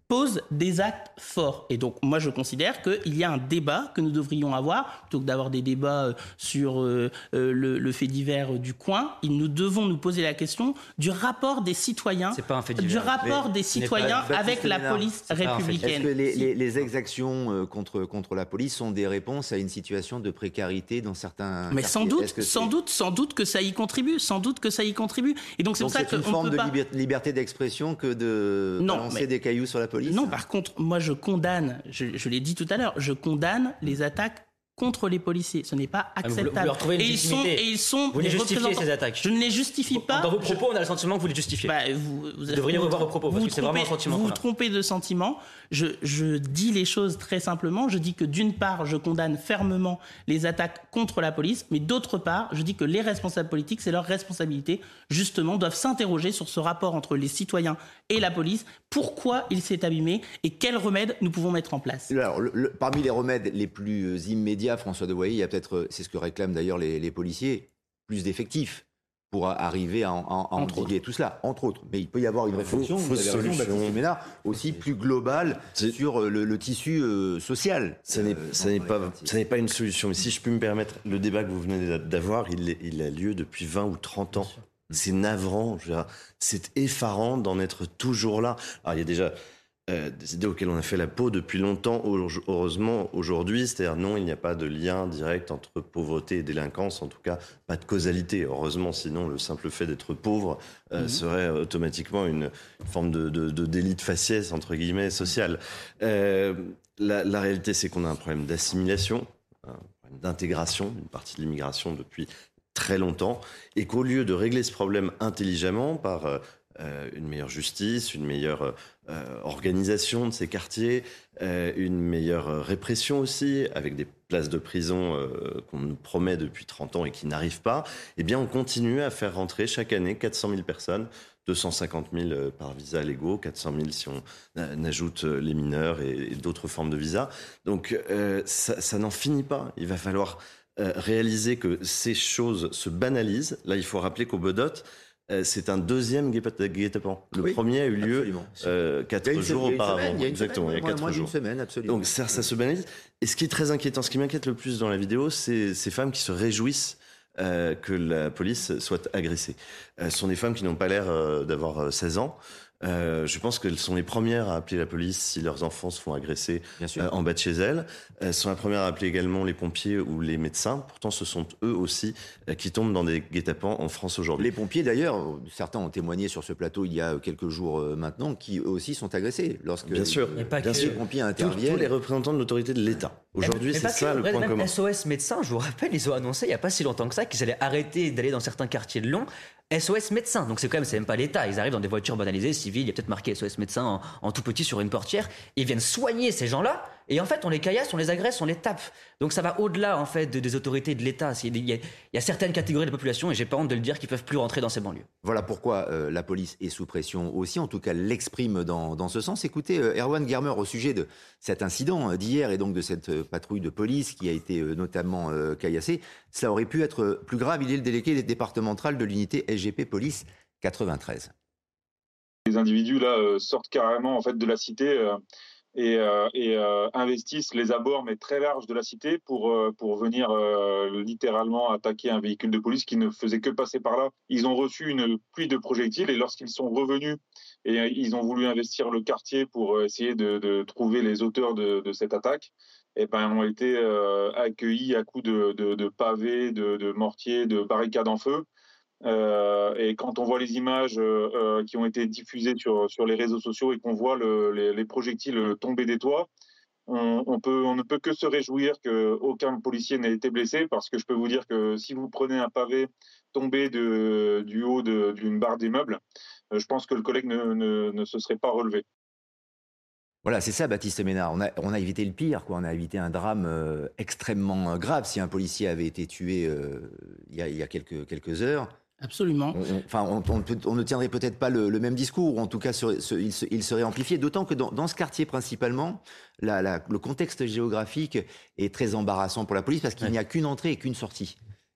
pose des actes forts. Et donc, moi, je considère qu'il y a un débat que nous devrions avoir, plutôt que d'avoir des débats sur euh, le, le fait divers du coin. Nous devons nous poser la question du rapport des citoyens, C'est pas un fait du divers. rapport Mais- des citoyens Baptiste avec la Ménard, police c'est pas un fait républicaine. Est-ce que les, Si- les- les exactions euh, contre, contre la police sont des réponses à une situation de précarité dans certains Mais quartiers? sans doute, Est-ce que sans c'est- doute, sans doute que ça y contribue, sans doute que ça y contribue. Et donc c'est Donc pour ça c'est une qu'on forme peut de pas. liber- liberté d'expression que de Non, balancer mais- des cailloux sur la police? Non, par contre, moi je condamne, je, je l'ai dit tout à l'heure, je condamne les attaques contre les policiers. Ce n'est pas Ah, mais vous- acceptable. vous leur trouvez une et ils sont, légitimité. et ils sont Vous les des justifiez, représentants- ces attaques. Je ne les justifie pas. Dans vos Je- propos, on a le sentiment que vous les justifiez. Bah, vous, vous, Vous devriez revoir vos propos, parce vous que c'est vraiment un trompez- sentiment Vous qu'on vous a. trompez de sentiment. Je, je dis les choses très simplement. Je dis que d'une part, je condamne fermement les attaques contre la police, mais d'autre part, je dis que les responsables politiques, c'est leur responsabilité, justement, doivent s'interroger sur ce rapport entre les citoyens et la police. Pourquoi il s'est abîmé et quels remèdes nous pouvons mettre en place. Alors, le- le- parmi les remèdes les plus immédiats, François Devoyer, il y a peut-être, c'est ce que réclament d'ailleurs les, les policiers, plus d'effectifs pour arriver à, en- à Entre endiguer tout cela, entre autres. Mais il peut y avoir une réflexion, vous fausse avez raison, solution. Baptiste Ménard, aussi plus globale C'est- sur euh, le, le tissu euh, social. Ça n'est, euh, ça dans n'est les pas, quartiers. ça n'est pas une solution. Mais si je peux me permettre, le débat que vous venez d'avoir, il, est- il a lieu depuis vingt ou trente ans. C'est navrant, je veux dire, c'est effarant d'en être toujours là. Alors il y a déjà euh, des idées auxquelles on a fait la peau depuis longtemps, heureusement aujourd'hui, c'est-à-dire non, il n'y a pas de lien direct entre pauvreté et délinquance, en tout cas pas de causalité, heureusement, sinon le simple fait d'être pauvre euh, Mhm. serait automatiquement une forme de, de, de délit de faciès, entre guillemets, social. Euh, la, la réalité, c'est qu'on a un problème d'assimilation, un problème d'intégration d'une partie de l'immigration depuis très longtemps, et qu'au lieu de régler ce problème intelligemment par euh, euh, une meilleure justice, une meilleure euh, organisation de ces quartiers, euh, une meilleure euh, répression aussi, avec des places de prison euh, qu'on nous promet depuis trente ans et qui n'arrivent pas, eh bien on continue à faire rentrer chaque année quatre cent mille personnes, deux cent cinquante mille par visa légaux, quatre cent mille si on euh, ajoute euh, les mineurs et, et d'autres formes de visas. Donc euh, ça, ça n'en finit pas. Il va falloir euh, réaliser que ces choses se banalisent. Là, il faut rappeler qu'au Bedot, euh, c'est un deuxième guet- guet-apens. Le Oui, premier a eu lieu absolument. euh, Il y a quatre une jours semaine, il y a une auparavant. semaine, il y a une Exactement, semaine, il y a moins- quatre moins d'une jours. semaine, absolument. Donc ça, ça se banalise. Et ce qui est très inquiétant, ce qui m'inquiète le plus dans la vidéo, c'est ces femmes qui se réjouissent euh, que la police soit agressée. Euh, ce sont des femmes qui n'ont pas l'air euh, d'avoir euh, seize ans. Euh, je pense qu'elles sont les premières à appeler la police si leurs enfants se font agresser Bien sûr. euh, en bas de chez elles. Elles sont les premières à appeler également les pompiers ou les médecins. Pourtant, ce sont eux aussi euh, qui tombent dans des guet-apens en France aujourd'hui. Les pompiers, d'ailleurs, certains ont témoigné sur ce plateau il y a quelques jours euh, maintenant, qui eux aussi sont agressés lorsque Bien sûr, Mais pas bien que. sûr. les pompiers Tous, interviennent. tous les représentants de l'autorité de l'État. Aujourd'hui, Mais c'est pas ça que, le même- point même commun. S O S médecins, je vous rappelle, ils ont annoncé il n'y a pas si longtemps que ça qu'ils allaient arrêter d'aller dans certains quartiers de Lyon. S O S médecins, donc c'est quand même, c'est même pas l'État. Ils arrivent dans des voitures banalisées, civiles, il y a peut-être marqué S O S médecins en, en tout petit sur une portière. Ils viennent soigner ces gens-là, et en fait, on les caillasse, on les agresse, on les tape. Donc ça va au-delà en fait de- des autorités de l'État. Il y, a, il y a certaines catégories de la population, et j'ai pas honte de le dire, qui peuvent plus rentrer dans ces banlieues. Voilà pourquoi euh, la police est sous pression aussi, en tout cas l'exprime dans, dans ce sens. Écoutez, euh, Erwan Germer, au sujet de cet incident euh, d'hier et donc de cette euh, patrouille de police qui a été euh, notamment euh, caillassée, cela aurait pu être euh, plus grave. Il est le délégué départemental de l'unité S G P Police quatre-vingt-treize. Les individus là euh, sortent carrément en fait de la cité euh, et, euh, et euh, investissent les abords mais très larges de la cité pour euh, pour venir euh, littéralement attaquer un véhicule de police qui ne faisait que passer par là. Ils ont reçu une pluie de projectiles et lorsqu'ils sont revenus et euh, ils ont voulu investir le quartier pour essayer de, de trouver les auteurs de, de cette attaque, et ben ont été euh, accueillis à coups de, de, de pavés, de, de mortiers, de barricades en feu. Euh, et quand on voit les images euh, euh, qui ont été diffusées sur, sur les réseaux sociaux et qu'on voit le, les, les projectiles tomber des toits, on, on, peut, on ne peut que se réjouir qu'aucun policier n'ait été blessé, parce que je peux vous dire que si vous prenez un pavé tombé de, du haut de, d'une barre d'immeuble, euh, je pense que le collègue ne, ne, ne se serait pas relevé. Voilà, c'est ça, Baptiste Ménard. On a, on a évité le pire, quoi. On a évité un drame euh, extrêmement grave. Si un policier avait été tué euh, il y a, il y a quelques, quelques heures, Absolument. on, on- enfin, on, on peut- on ne tiendrait peut-être pas le, le même discours, ou en tout cas, sur- ce- il, se- il serait amplifié. D'autant que dans, dans ce quartier, principalement, la- la- le contexte géographique est très embarrassant pour la police, parce qu'il Ouais. n'y a qu'une entrée et qu'une sortie.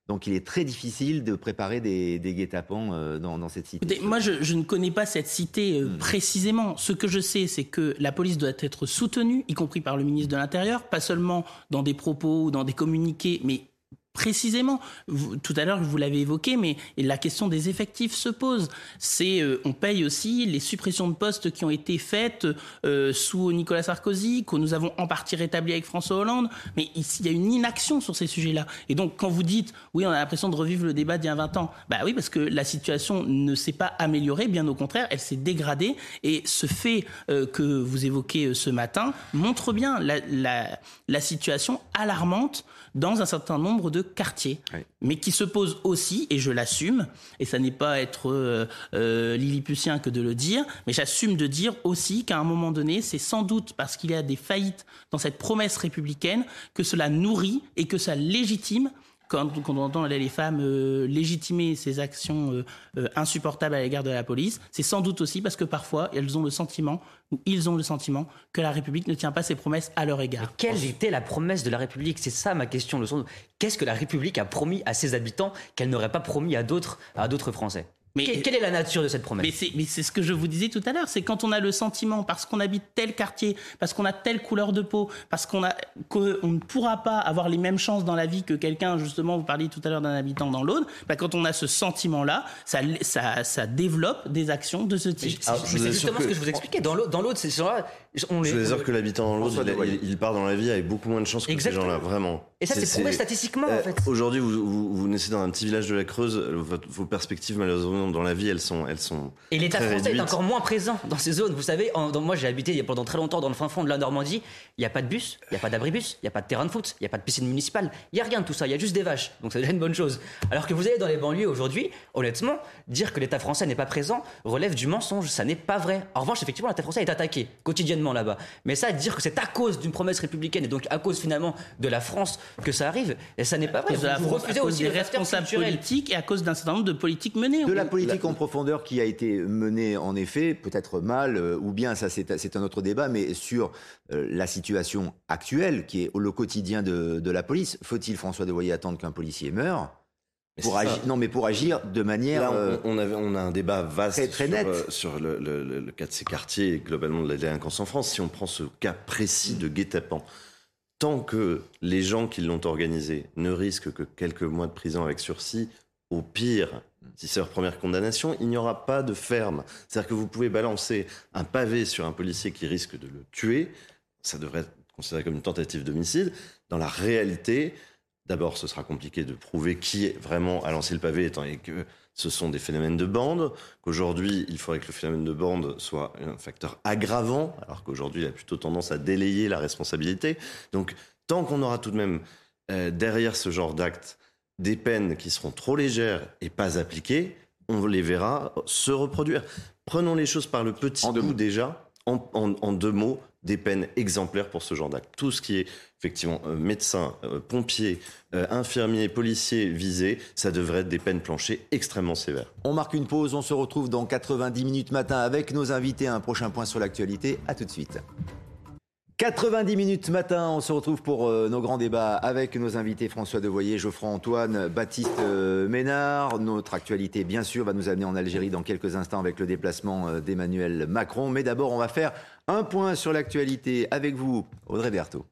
Donc il est très difficile de préparer des, des guet-apens euh, dans, dans cette cité. Écoutez, moi, je, je ne connais pas cette cité euh, mmh. précisément. Ce que je sais, c'est que la police doit être soutenue, y compris par le ministre de l'Intérieur, pas seulement dans des propos ou dans des communiqués, mais précisément, vous, tout à l'heure vous l'avez évoqué, mais la question des effectifs se pose. C'est, euh, on paye aussi les suppressions de postes qui ont été faites euh, sous Nicolas Sarkozy, que nous avons en partie rétabli avec François Hollande, mais il y a une inaction sur ces sujets-là. Et donc quand vous dites, oui, on a l'impression de revivre le débat d'il y a vingt ans, bah oui, parce que la situation ne s'est pas améliorée, bien au contraire, elle s'est dégradée, et ce fait euh, que vous évoquez ce matin montre bien la, la, la situation alarmante dans un certain nombre de quartiers, oui. mais qui se pose aussi, et je l'assume, et ça n'est pas être euh, euh, lilliputien que de le dire, mais j'assume de dire aussi qu'à un moment donné, c'est sans doute parce qu'il y a des faillites dans cette promesse républicaine que cela nourrit et que ça légitime. Quand, quand on entend les femmes euh, légitimer ces actions euh, euh, insupportables à l'égard de la police, c'est sans doute aussi parce que parfois elles ont le sentiment, ou ils ont le sentiment, que la République ne tient pas ses promesses à leur égard. Mais quelle était la promesse de la République ? C'est ça ma question. Le son... Qu'est-ce que la République a promis à ses habitants qu'elle n'aurait pas promis à d'autres, à d'autres Français ? Mais quelle, quelle est la nature de cette promesse ? Mais c'est, mais c'est ce que je vous disais tout à l'heure, c'est quand on a le sentiment, parce qu'on habite tel quartier, parce qu'on a telle couleur de peau, parce qu'on a, qu'on ne pourra pas avoir les mêmes chances dans la vie que quelqu'un, justement, vous parliez tout à l'heure d'un habitant dans l'Aude, bah quand on a ce sentiment-là, ça, ça, ça développe des actions de ce type. Mais, Alors, mais c'est justement que... ce que je vous expliquais. Dans l'Aude, dans l'Aude ces gens-là, on les... Je vous assure que l'habitant dans l'Aude, il, il, il part dans la vie avec beaucoup moins de chances que Exactement. Ces gens-là, vraiment. Et ça, c'est, c'est prouvé statistiquement, euh, en fait. Aujourd'hui, vous, vous, vous naissez dans un petit village de la Creuse, votre, vos perspectives, malheureusement, dans la vie, elles sont, elles sont Et l'État très français réduites. est encore moins présent dans ces zones. Vous savez, en, dans, moi, j'ai habité il y a pendant très longtemps dans le fin fond de la Normandie. Il n'y a pas de bus, il n'y a pas d'abribus, il n'y a pas de terrain de foot, il n'y a pas de piscine municipale. Il n'y a rien de tout ça, il y a juste des vaches. Donc, c'est déjà une bonne chose. Alors que vous allez dans les banlieues aujourd'hui, honnêtement, dire que l'État français n'est pas présent relève du mensonge. Ça n'est pas vrai. En revanche, effectivement, l'État français est attaqué quotidiennement là-bas. Mais ça, dire que c'est à cause d'une promesse républicaine et donc à cause finalement de la France que ça arrive, et ça n'est pas vrai. Vous, vous France, refusez aussi les responsables politiques et à cause d'un certain nombre de politiques menées. De la politique en profondeur qui a été menée en effet, peut-être mal, euh, ou bien ça c'est, c'est un autre débat, mais sur euh, la situation actuelle qui est le quotidien de, de la police. Faut-il, François Devoyer, attendre qu'un policier meure ? Pour agir, non, mais pour agir de manière. Là, on, on, avait, on a un débat vaste très, très sur, net. euh, sur le, le, le, le cas de ces quartiers et globalement de la délinquance en France. Si on prend ce cas précis de guet-apens, tant que les gens qui l'ont organisé ne risquent que quelques mois de prison avec sursis, au pire, si c'est leur première condamnation, il n'y aura pas de ferme. C'est-à-dire que vous pouvez balancer un pavé sur un policier qui risque de le tuer, ça devrait être considéré comme une tentative d'homicide. Dans la réalité, d'abord, ce sera compliqué de prouver qui est vraiment a lancé le pavé, étant donné que ce sont des phénomènes de bande, qu'aujourd'hui, il faudrait que le phénomène de bande soit un facteur aggravant, alors qu'aujourd'hui, il a plutôt tendance à délayer la responsabilité. Donc, tant qu'on aura tout de même euh, derrière ce genre d'actes des peines qui seront trop légères et pas appliquées, on les verra se reproduire. Prenons les choses par le petit bout déjà, en, en, en deux mots, des peines exemplaires pour ce genre d'acte. Tout ce qui est effectivement euh, médecin, euh, pompier, euh, infirmier, policier visé, ça devrait être des peines planchées extrêmement sévères. On marque une pause, on se retrouve dans quatre-vingt-dix minutes matin avec nos invités. Un prochain point sur l'actualité, à tout de suite. quatre-vingt-dix minutes matin, on se retrouve pour euh, nos grands débats avec nos invités François Devoyer, Geoffroy Antoine, Baptiste euh, Ménard. Notre actualité, bien sûr, va nous amener en Algérie dans quelques instants avec le déplacement euh, d'Emmanuel Macron. Mais d'abord, on va faire un point sur l'actualité avec vous, Audrey Berthaud.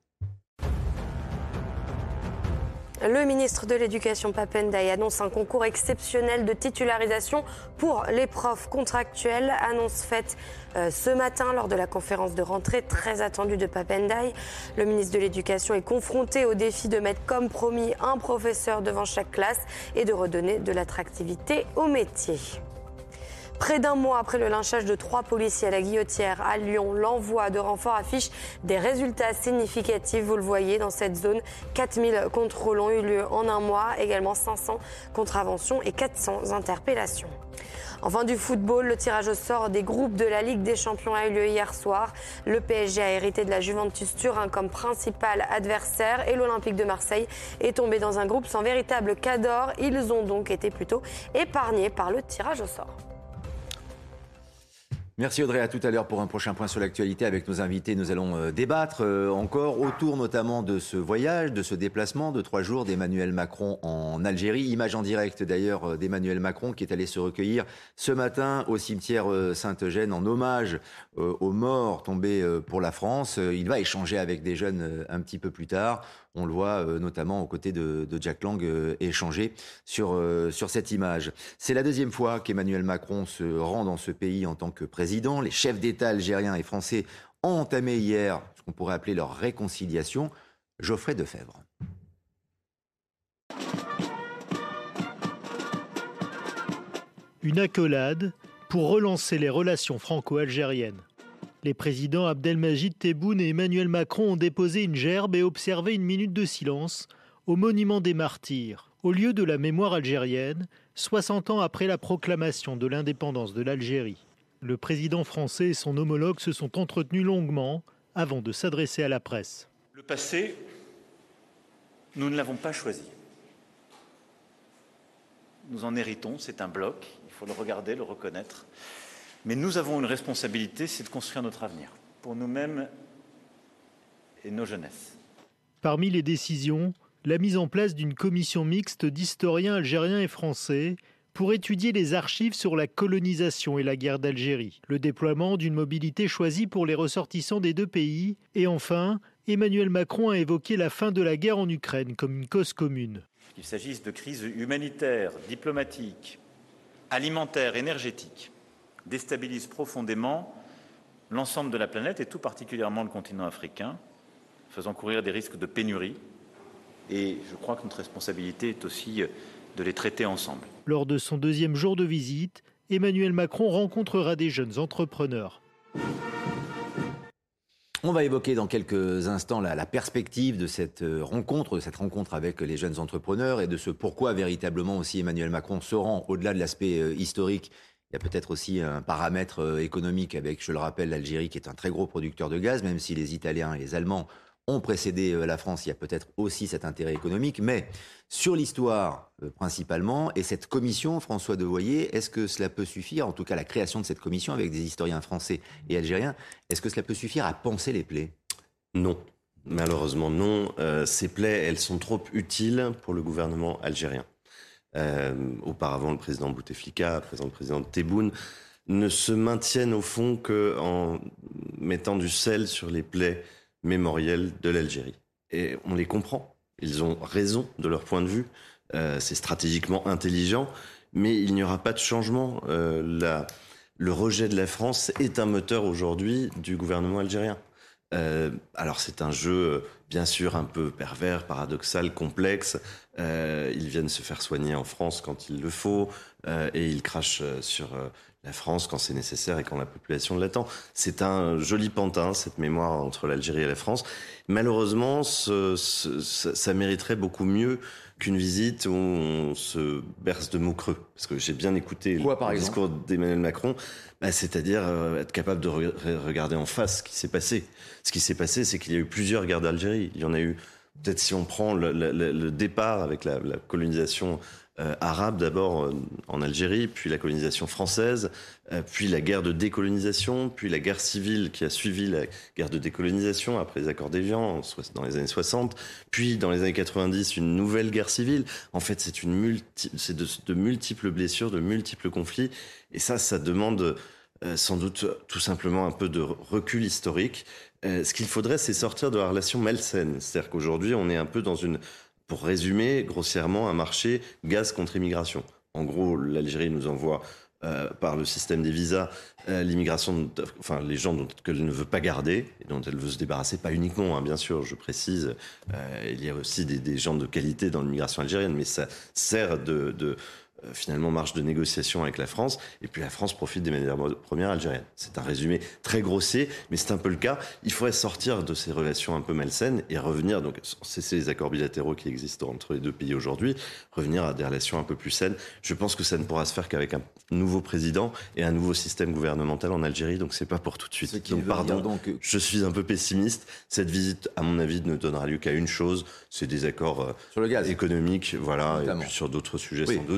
Le ministre de l'Éducation, Pap Ndiaye, annonce un concours exceptionnel de titularisation pour les profs contractuels. Annonce faite euh, ce matin lors de la conférence de rentrée très attendue de Pap Ndiaye. Le ministre de l'Éducation est confronté au défi de mettre comme promis un professeur devant chaque classe et de redonner de l'attractivité au métier. Près d'un mois après le lynchage de trois policiers à la Guillotière à Lyon, l'envoi de renforts affiche des résultats significatifs. Vous le voyez dans cette zone, quatre mille contrôles ont eu lieu en un mois, également cinq cents contraventions et quatre cents interpellations. Enfin du football, le tirage au sort des groupes de la Ligue des Champions a eu lieu hier soir. Le P S G a hérité de la Juventus Turin comme principal adversaire et l'Olympique de Marseille est tombé dans un groupe sans véritable cador. Ils ont donc été plutôt épargnés par le tirage au sort. Merci Audrey, à tout à l'heure pour un prochain point sur l'actualité avec nos invités. Nous allons euh, débattre euh, encore autour notamment de ce voyage, de ce déplacement de trois jours d'Emmanuel Macron en Algérie. Image en direct d'ailleurs d'Emmanuel Macron qui est allé se recueillir ce matin au cimetière euh, Saint-Eugène en hommage euh, aux morts tombés euh, pour la France. Euh, il va échanger avec des jeunes euh, un petit peu plus tard. On le voit euh, notamment aux côtés de, de Jack Lang euh, échanger sur, euh, sur cette image. C'est la deuxième fois qu'Emmanuel Macron se rend dans ce pays en tant que président. Les chefs d'État algériens et français ont entamé hier ce qu'on pourrait appeler leur réconciliation. Geoffrey Defebvre. Une accolade pour relancer les relations franco-algériennes. Les présidents Abdelmajid Tebboune et Emmanuel Macron ont déposé une gerbe et observé une minute de silence au monument des martyrs, au lieu de la mémoire algérienne, soixante ans après la proclamation de l'indépendance de l'Algérie. Le président français et son homologue se sont entretenus longuement avant de s'adresser à la presse. Le passé, nous ne l'avons pas choisi. Nous en héritons, c'est un bloc, il faut le regarder, le reconnaître. Mais nous avons une responsabilité, c'est de construire notre avenir, pour nous-mêmes et nos jeunesses. Parmi les décisions, la mise en place d'une commission mixte d'historiens algériens et français pour étudier les archives sur la colonisation et la guerre d'Algérie, le déploiement d'une mobilité choisie pour les ressortissants des deux pays, et enfin, Emmanuel Macron a évoqué la fin de la guerre en Ukraine comme une cause commune. Qu'il s'agisse de crises humanitaires, diplomatiques, alimentaires, énergétiques, déstabilise profondément l'ensemble de la planète et tout particulièrement le continent africain, faisant courir des risques de pénurie. Et je crois que notre responsabilité est aussi de les traiter ensemble. Lors de son deuxième jour de visite, Emmanuel Macron rencontrera des jeunes entrepreneurs. On va évoquer dans quelques instants la, la perspective de cette rencontre, de cette rencontre avec les jeunes entrepreneurs et de ce pourquoi véritablement aussi Emmanuel Macron se rend au-delà de l'aspect euh, historique. Il y a peut-être aussi un paramètre économique avec, je le rappelle, l'Algérie qui est un très gros producteur de gaz, même si les Italiens et les Allemands ont précédé la France, il y a peut-être aussi cet intérêt économique. Mais sur l'histoire principalement, et cette commission, François Devoyer, est-ce que cela peut suffire, en tout cas la création de cette commission avec des historiens français et algériens, est-ce que cela peut suffire à panser les plaies ? Non, malheureusement non. Euh, ces plaies, elles sont trop utiles pour le gouvernement algérien. Euh, auparavant, le président Bouteflika, présent le président Tebboune, ne se maintiennent au fond qu'en mettant du sel sur les plaies mémorielles de l'Algérie. Et on les comprend. Ils ont raison de leur point de vue. Euh, c'est stratégiquement intelligent, mais il n'y aura pas de changement. Euh, la, le rejet de la France est un moteur aujourd'hui du gouvernement algérien. Euh, alors c'est un jeu bien sûr un peu pervers, paradoxal, complexe. Euh, ils viennent se faire soigner en France quand il le faut euh, et ils crachent sur euh, la France quand c'est nécessaire et quand la population l'attend. C'est un joli pantin, cette mémoire entre l'Algérie et la France. Malheureusement, ce, ce, ça, ça mériterait beaucoup mieux qu'une visite où on se berce de mots creux. Parce que j'ai bien écouté Quoi, le, par le exemple discours d'Emmanuel Macron, bah, c'est-à-dire euh, être capable de re- regarder en face ce qui s'est passé. Ce qui s'est passé, c'est qu'il y a eu plusieurs guerres d'Algérie. Il y en a eu, peut-être si on prend le, le, le départ avec la, la colonisation euh, arabe d'abord euh, en Algérie, puis la colonisation française, euh, puis la guerre de décolonisation, puis la guerre civile qui a suivi la guerre de décolonisation après les accords d'Évian dans les années soixante, puis dans les années quatre-vingt-dix une nouvelle guerre civile. En fait, c'est une multi, c'est de, de multiples blessures, de multiples conflits, et ça, ça demande euh, sans doute tout simplement un peu de recul historique. Euh, ce qu'il faudrait, c'est sortir de la relation malsaine. C'est-à-dire qu'aujourd'hui, on est un peu dans une, pour résumer grossièrement, un marché gaz contre immigration. En gros, l'Algérie nous envoie euh, par le système des visas euh, l'immigration, enfin les gens dont qu'elle ne veut pas garder et dont elle veut se débarrasser, pas uniquement, hein, bien sûr, je précise. Euh, il y a aussi des, des gens de qualité dans l'immigration algérienne, mais ça sert de, de Euh, finalement marge de négociation avec la France, et puis la France profite des matières premières algériennes. C'est un résumé très grossier, mais c'est un peu le cas. Il faudrait sortir de ces relations un peu malsaines et revenir, donc cesser les accords bilatéraux qui existent entre les deux pays aujourd'hui, revenir à des relations un peu plus saines. Je pense que ça ne pourra se faire qu'avec un nouveau président et un nouveau système gouvernemental en Algérie, donc c'est pas pour tout de suite. Donc pardon, donc... je suis un peu pessimiste. Cette visite, à mon avis, ne donnera lieu qu'à une chose, c'est des accords euh, sur le gaz économique, voilà, notamment. Et puis sur d'autres sujets oui. sans doute.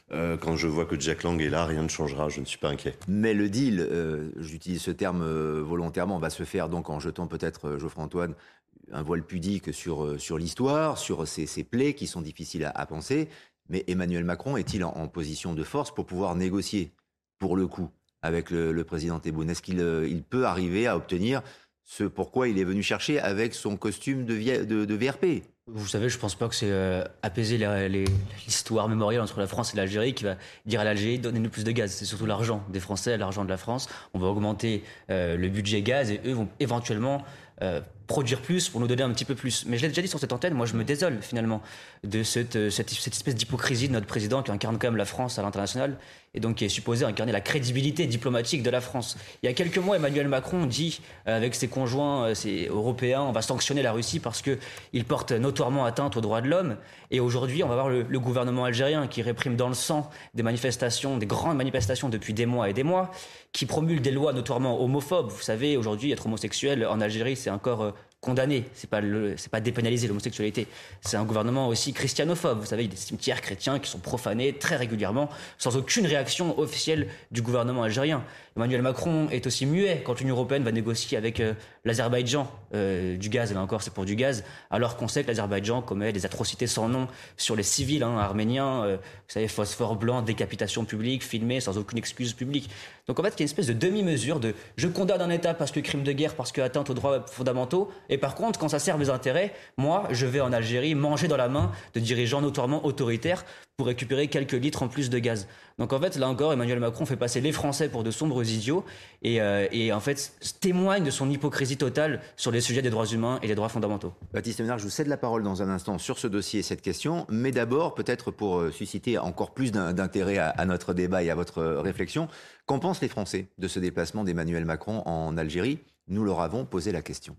Euh, quand je vois que Jack Lang est là, rien ne changera, je ne suis pas inquiet. Mais le deal, euh, j'utilise ce terme euh, volontairement, va se faire donc en jetant peut-être, euh, Geoffroy-Antoine, un voile pudique sur, euh, sur l'histoire, sur ces, ces plaies qui sont difficiles à, à penser. Mais Emmanuel Macron est-il en, en position de force pour pouvoir négocier, pour le coup, avec le, le président Tebboune? Est-ce qu'il euh, il peut arriver à obtenir ce pourquoi il est venu chercher avec son costume de, via- de, de V R P? Vous savez, je pense pas que c'est euh, apaiser les- les- l'histoire mémorielle entre la France et l'Algérie qui va dire à l'Algérie donnez-nous plus de gaz. C'est surtout l'argent des Français, l'argent de la France. On va augmenter euh, le budget gaz et eux vont éventuellement euh, produire plus pour nous donner un petit peu plus. Mais je l'ai déjà dit sur cette antenne, moi je me désole finalement de cette, euh, cette, cette espèce d'hypocrisie de notre président qui incarne quand même la France à l'international et donc qui est supposé incarner la crédibilité diplomatique de la France. Il y a quelques mois, Emmanuel Macron dit euh, avec ses conjoints euh, ses européens, on va sanctionner la Russie parce qu'il porte notoirement atteinte aux droits de l'homme. Et aujourd'hui, on va voir le, le gouvernement algérien qui réprime dans le sang des manifestations, des grandes manifestations depuis des mois et des mois, qui promulgue des lois notoirement homophobes. Vous savez, aujourd'hui, être homosexuel en Algérie, c'est encore euh, condamné. C'est pas le, c'est pas dépénaliser l'homosexualité. C'est un gouvernement aussi christianophobe. Vous savez, il y a des cimetières chrétiens qui sont profanés très régulièrement, sans aucune réaction officielle du gouvernement algérien. Emmanuel Macron est aussi muet quand l'Union européenne va négocier avec euh, l'Azerbaïdjan euh, du gaz, et là encore c'est pour du gaz, alors qu'on sait que l'Azerbaïdjan commet des atrocités sans nom sur les civils hein, arméniens, euh, vous savez, phosphore blanc, décapitation publique, filmée sans aucune excuse publique. Donc en fait, il y a une espèce de demi-mesure de je condamne un État parce que crime de guerre, parce que atteinte aux droits fondamentaux, et par contre, quand ça sert mes intérêts, moi, je vais en Algérie manger dans la main de dirigeants notoirement autoritaires pour récupérer quelques litres en plus de gaz. Donc en fait, là encore, Emmanuel Macron fait passer les Français pour de sombres idiots et, euh, et en fait témoigne de son hypocrisie totale sur les sujets des droits humains et des droits fondamentaux. Baptiste Ménard, je vous cède la parole dans un instant sur ce dossier et cette question, mais d'abord, peut-être pour euh, susciter encore plus d'un- d'intérêt à, à notre débat et à votre euh, réflexion, qu'en pensent les Français de ce déplacement d'Emmanuel Macron en Algérie? Nous leur avons posé la question.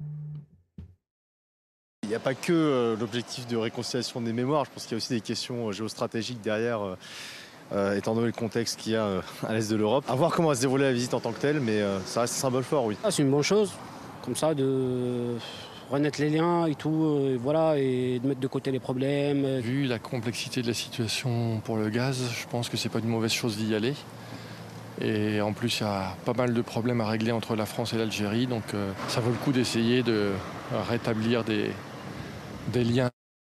Il n'y a pas que euh, l'objectif de réconciliation des mémoires, je pense qu'il y a aussi des questions euh, géostratégiques derrière, euh, euh, étant donné le contexte qu'il y a euh, à l'est de l'Europe. À voir comment va se dérouler la visite en tant que telle, mais euh, ça reste un symbole fort, oui. Ah, c'est une bonne chose, comme ça, de renaître les liens et tout, euh, voilà, et de mettre de côté les problèmes. Vu la complexité de la situation pour le gaz, je pense que c'est pas une mauvaise chose d'y aller. Et en plus, il y a pas mal de problèmes à régler entre la France et l'Algérie, donc euh, ça vaut le coup d'essayer de rétablir des, des liens.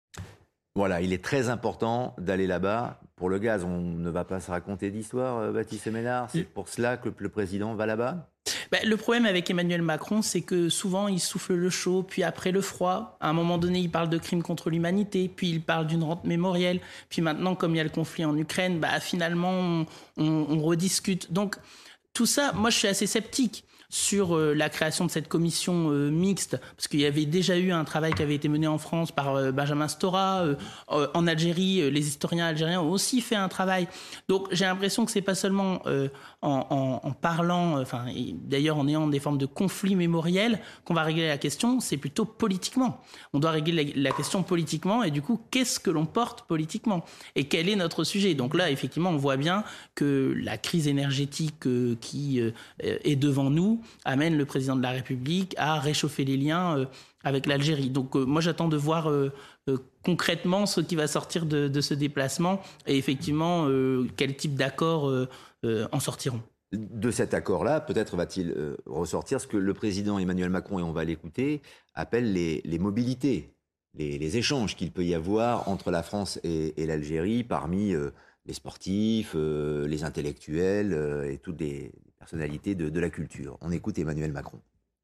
Voilà, il est très important d'aller là-bas. Pour le gaz, on ne va pas se raconter d'histoire, euh, Baptiste Ménard. C'est pour cela que le président va là-bas? Ben, le problème avec Emmanuel Macron, c'est que souvent il souffle le chaud, puis après le froid. À un moment donné, il parle de crimes contre l'humanité, puis il parle d'une rente mémorielle. Puis maintenant, comme il y a le conflit en Ukraine, bah, finalement, on, on, on rediscute. Donc, tout ça, moi, je suis assez sceptique sur euh, la création de cette commission euh, mixte, parce qu'il y avait déjà eu un travail qui avait été mené en France par euh, Benjamin Stora. Euh, euh, en Algérie, euh, les historiens algériens ont aussi fait un travail. Donc j'ai l'impression que c'est pas seulement euh, en, en, en parlant, enfin euh, d'ailleurs en ayant des formes de conflits mémoriels qu'on va régler la question, c'est plutôt politiquement. On doit régler la, la question politiquement et du coup, qu'est-ce que l'on porte politiquement et quel est notre sujet? Donc là, effectivement, on voit bien que la crise énergétique euh, qui euh, est devant nous amène le président de la République à réchauffer les liens euh, avec l'Algérie. Donc euh, moi j'attends de voir euh, euh, concrètement ce qui va sortir de, de ce déplacement et effectivement euh, quel type d'accords euh, euh, en sortiront. De cet accord-là, peut-être va-t-il euh, ressortir ce que le président Emmanuel Macron, et on va l'écouter, appelle les, les mobilités, les, les échanges qu'il peut y avoir entre la France et, et l'Algérie parmi euh, les sportifs, euh, les intellectuels euh, et toutes les personnalités de, de la culture. On écoute Emmanuel Macron.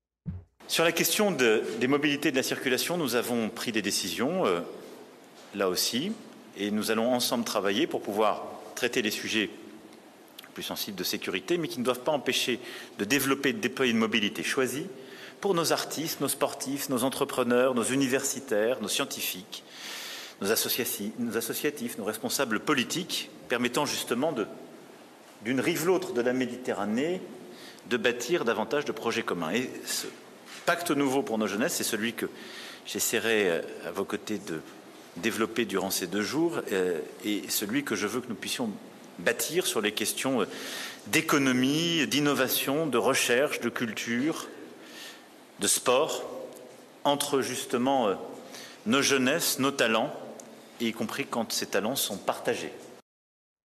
Sur la question de, des mobilités de la circulation, nous avons pris des décisions, euh, là aussi, et nous allons ensemble travailler pour pouvoir traiter les sujets plus sensibles de sécurité, mais qui ne doivent pas empêcher de développer et de déployer une mobilité choisie pour nos artistes, nos sportifs, nos entrepreneurs, nos universitaires, nos scientifiques, nos associatifs, nos, associatifs, nos responsables politiques, permettant justement de d'une rive l'autre de la Méditerranée, de bâtir davantage de projets communs. Et ce pacte nouveau pour nos jeunesses, c'est celui que j'essaierai à vos côtés de développer durant ces deux jours, et celui que je veux que nous puissions bâtir sur les questions d'économie, d'innovation, de recherche, de culture, de sport, entre justement nos jeunesses, nos talents, y compris quand ces talents sont partagés.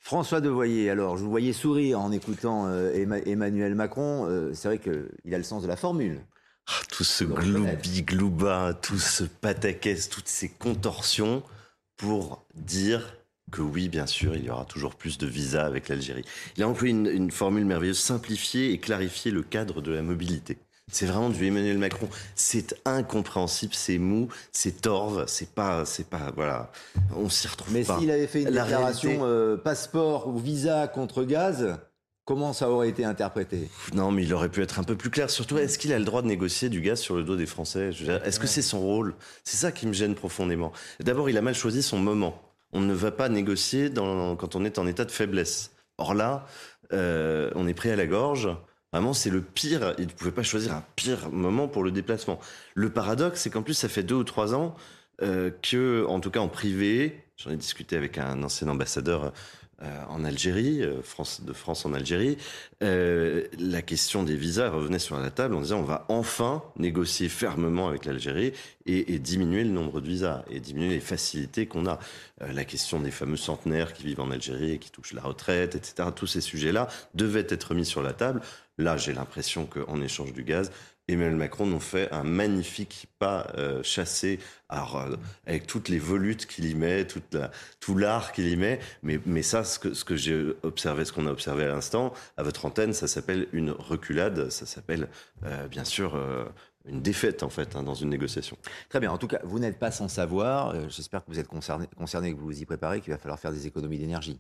François Devoyer, alors je vous voyais sourire en écoutant euh, Emmanuel Macron. Euh, c'est vrai qu'il a le sens de la formule. Ah, tout ce gloubi-glouba, tout ce pataquès, toutes ces contorsions pour dire que oui, bien sûr, il y aura toujours plus de visas avec l'Algérie. Il a employé une, une formule merveilleuse, simplifier et clarifier le cadre de la mobilité. C'est vraiment du Emmanuel Macron. C'est incompréhensible, c'est mou, c'est torve, c'est pas, c'est pas, voilà, on s'y retrouve Mais pas. Mais s'il avait fait une la déclaration réalité... euh, passeport ou visa contre gaz, comment ça aurait été interprété ? Non, mais il aurait pu être un peu plus clair. Surtout, est-ce qu'il a le droit de négocier du gaz sur le dos des Français ? Je veux dire, est-ce que c'est son rôle ? C'est ça qui me gêne profondément. D'abord, il a mal choisi son moment. On ne va pas négocier dans, quand on est en état de faiblesse. Or là, euh, on est pris à la gorge. Vraiment, c'est le pire. Il ne pouvait pas choisir un pire moment pour le déplacement. Le paradoxe, c'est qu'en plus, ça fait deux ou trois ans euh, que, en tout cas en privé, j'en ai discuté avec un ancien ambassadeur euh, en Algérie, euh, France, de France en Algérie, euh, la question des visas revenait sur la table en disant on va enfin négocier fermement avec l'Algérie et, et diminuer le nombre de visas et diminuer les facilités qu'on a. Euh, la question des fameux centenaires qui vivent en Algérie et qui touchent la retraite, et cetera. Tous ces sujets-là devaient être mis sur la table. Là, j'ai l'impression qu'en échange du gaz, Emmanuel Macron nous fait un magnifique pas euh, chassé, alors, euh, avec toutes les volutes qu'il y met, toute la, tout l'art qu'il y met. Mais, mais ça, ce que, ce que j'ai observé, ce qu'on a observé à l'instant, à votre antenne, ça s'appelle une reculade, ça s'appelle euh, bien sûr euh, une défaite en fait hein, dans une négociation. Très bien. En tout cas, vous n'êtes pas sans savoir. Euh, j'espère que vous êtes concerné, concerné, que vous vous y préparez, qu'il va falloir faire des économies d'énergie.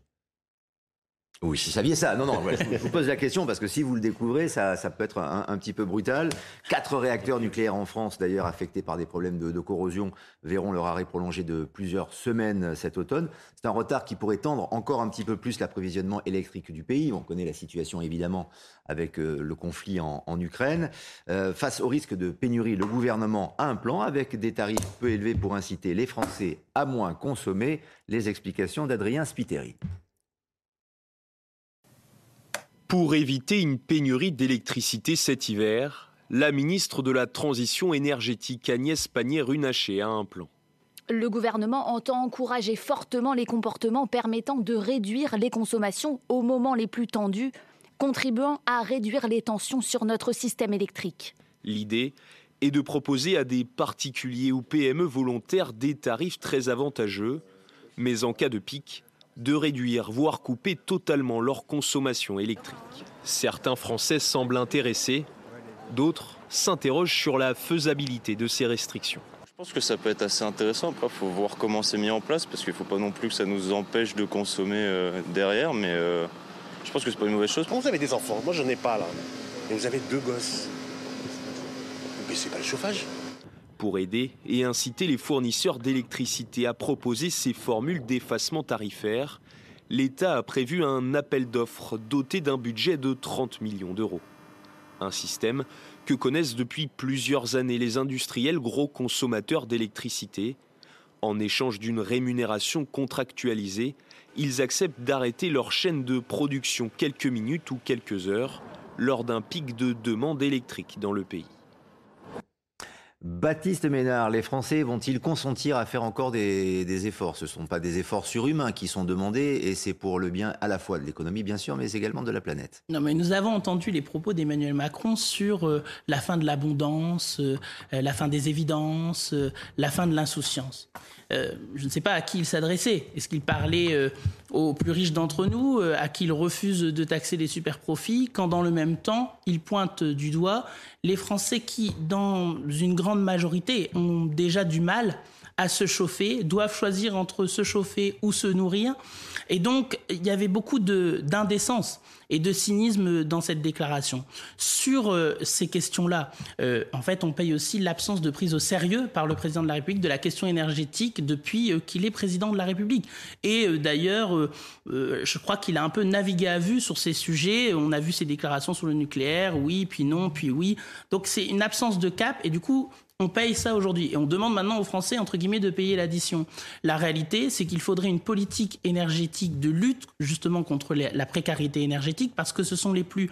Oui, vous saviez ça. Non, non, voilà, je vous pose la question parce que si vous le découvrez, ça, ça peut être un, un petit peu brutal. Quatre réacteurs nucléaires en France, d'ailleurs affectés par des problèmes de, de corrosion, verront leur arrêt prolongé de plusieurs semaines cet automne. C'est un retard qui pourrait tendre encore un petit peu plus l'approvisionnement électrique du pays. On connaît la situation évidemment avec euh, le conflit en, en Ukraine. Euh, face au risque de pénurie, le gouvernement a un plan avec des tarifs peu élevés pour inciter les Français à moins consommer. Les explications d'Adrien Spiteri. Pour éviter une pénurie d'électricité cet hiver, la ministre de la Transition énergétique Agnès Pannier-Runacher a un plan. Le gouvernement entend encourager fortement les comportements permettant de réduire les consommations au moment les plus tendus, contribuant à réduire les tensions sur notre système électrique. L'idée est de proposer à des particuliers ou P M E volontaires des tarifs très avantageux, mais en cas de pic, de réduire, voire couper totalement leur consommation électrique. Certains Français semblent intéressés, d'autres s'interrogent sur la faisabilité de ces restrictions. Je pense que ça peut être assez intéressant. Après, il faut voir comment c'est mis en place, parce qu'il ne faut pas non plus que ça nous empêche de consommer euh, derrière, mais euh, je pense que c'est pas une mauvaise chose. Quand vous avez des enfants, moi j'en ai pas là, et vous avez deux gosses, mais c'est pas le chauffage. Pour aider et inciter les fournisseurs d'électricité à proposer ces formules d'effacement tarifaire, l'État a prévu un appel d'offres doté d'un budget de trente millions d'euros. Un système que connaissent depuis plusieurs années les industriels gros consommateurs d'électricité. En échange d'une rémunération contractualisée, ils acceptent d'arrêter leur chaîne de production quelques minutes ou quelques heures lors d'un pic de demande électrique dans le pays. Baptiste Ménard, les Français vont-ils consentir à faire encore des, des efforts ? Ce ne sont pas des efforts surhumains qui sont demandés et c'est pour le bien à la fois de l'économie bien sûr, mais également de la planète. Non, mais nous avons entendu les propos d'Emmanuel Macron sur euh, la fin de l'abondance, euh, la fin des évidences, euh, la fin de l'insouciance. Euh, je ne sais pas à qui il s'adressait. Est-ce qu'il parlait euh, aux plus riches d'entre nous, euh, à qui il refuse de taxer les super-profits, quand dans le même temps, il pointe du doigt les Français qui, dans une grande majorité, ont déjà du mal à se chauffer, doivent choisir entre se chauffer ou se nourrir. Et donc, il y avait beaucoup de, d'indécence et de cynisme dans cette déclaration. Sur euh, ces questions-là, euh, en fait, on paye aussi l'absence de prise au sérieux par le président de la République de la question énergétique depuis euh, qu'il est président de la République. Et euh, d'ailleurs, euh, euh, je crois qu'il a un peu navigué à vue sur ces sujets. On a vu ses déclarations sur le nucléaire, oui, puis non, puis oui. Donc c'est une absence de cap et du coup, on paye ça aujourd'hui et on demande maintenant aux Français, entre guillemets, de payer l'addition. La réalité, c'est qu'il faudrait une politique énergétique de lutte justement contre les, la précarité énergétique parce que ce sont les plus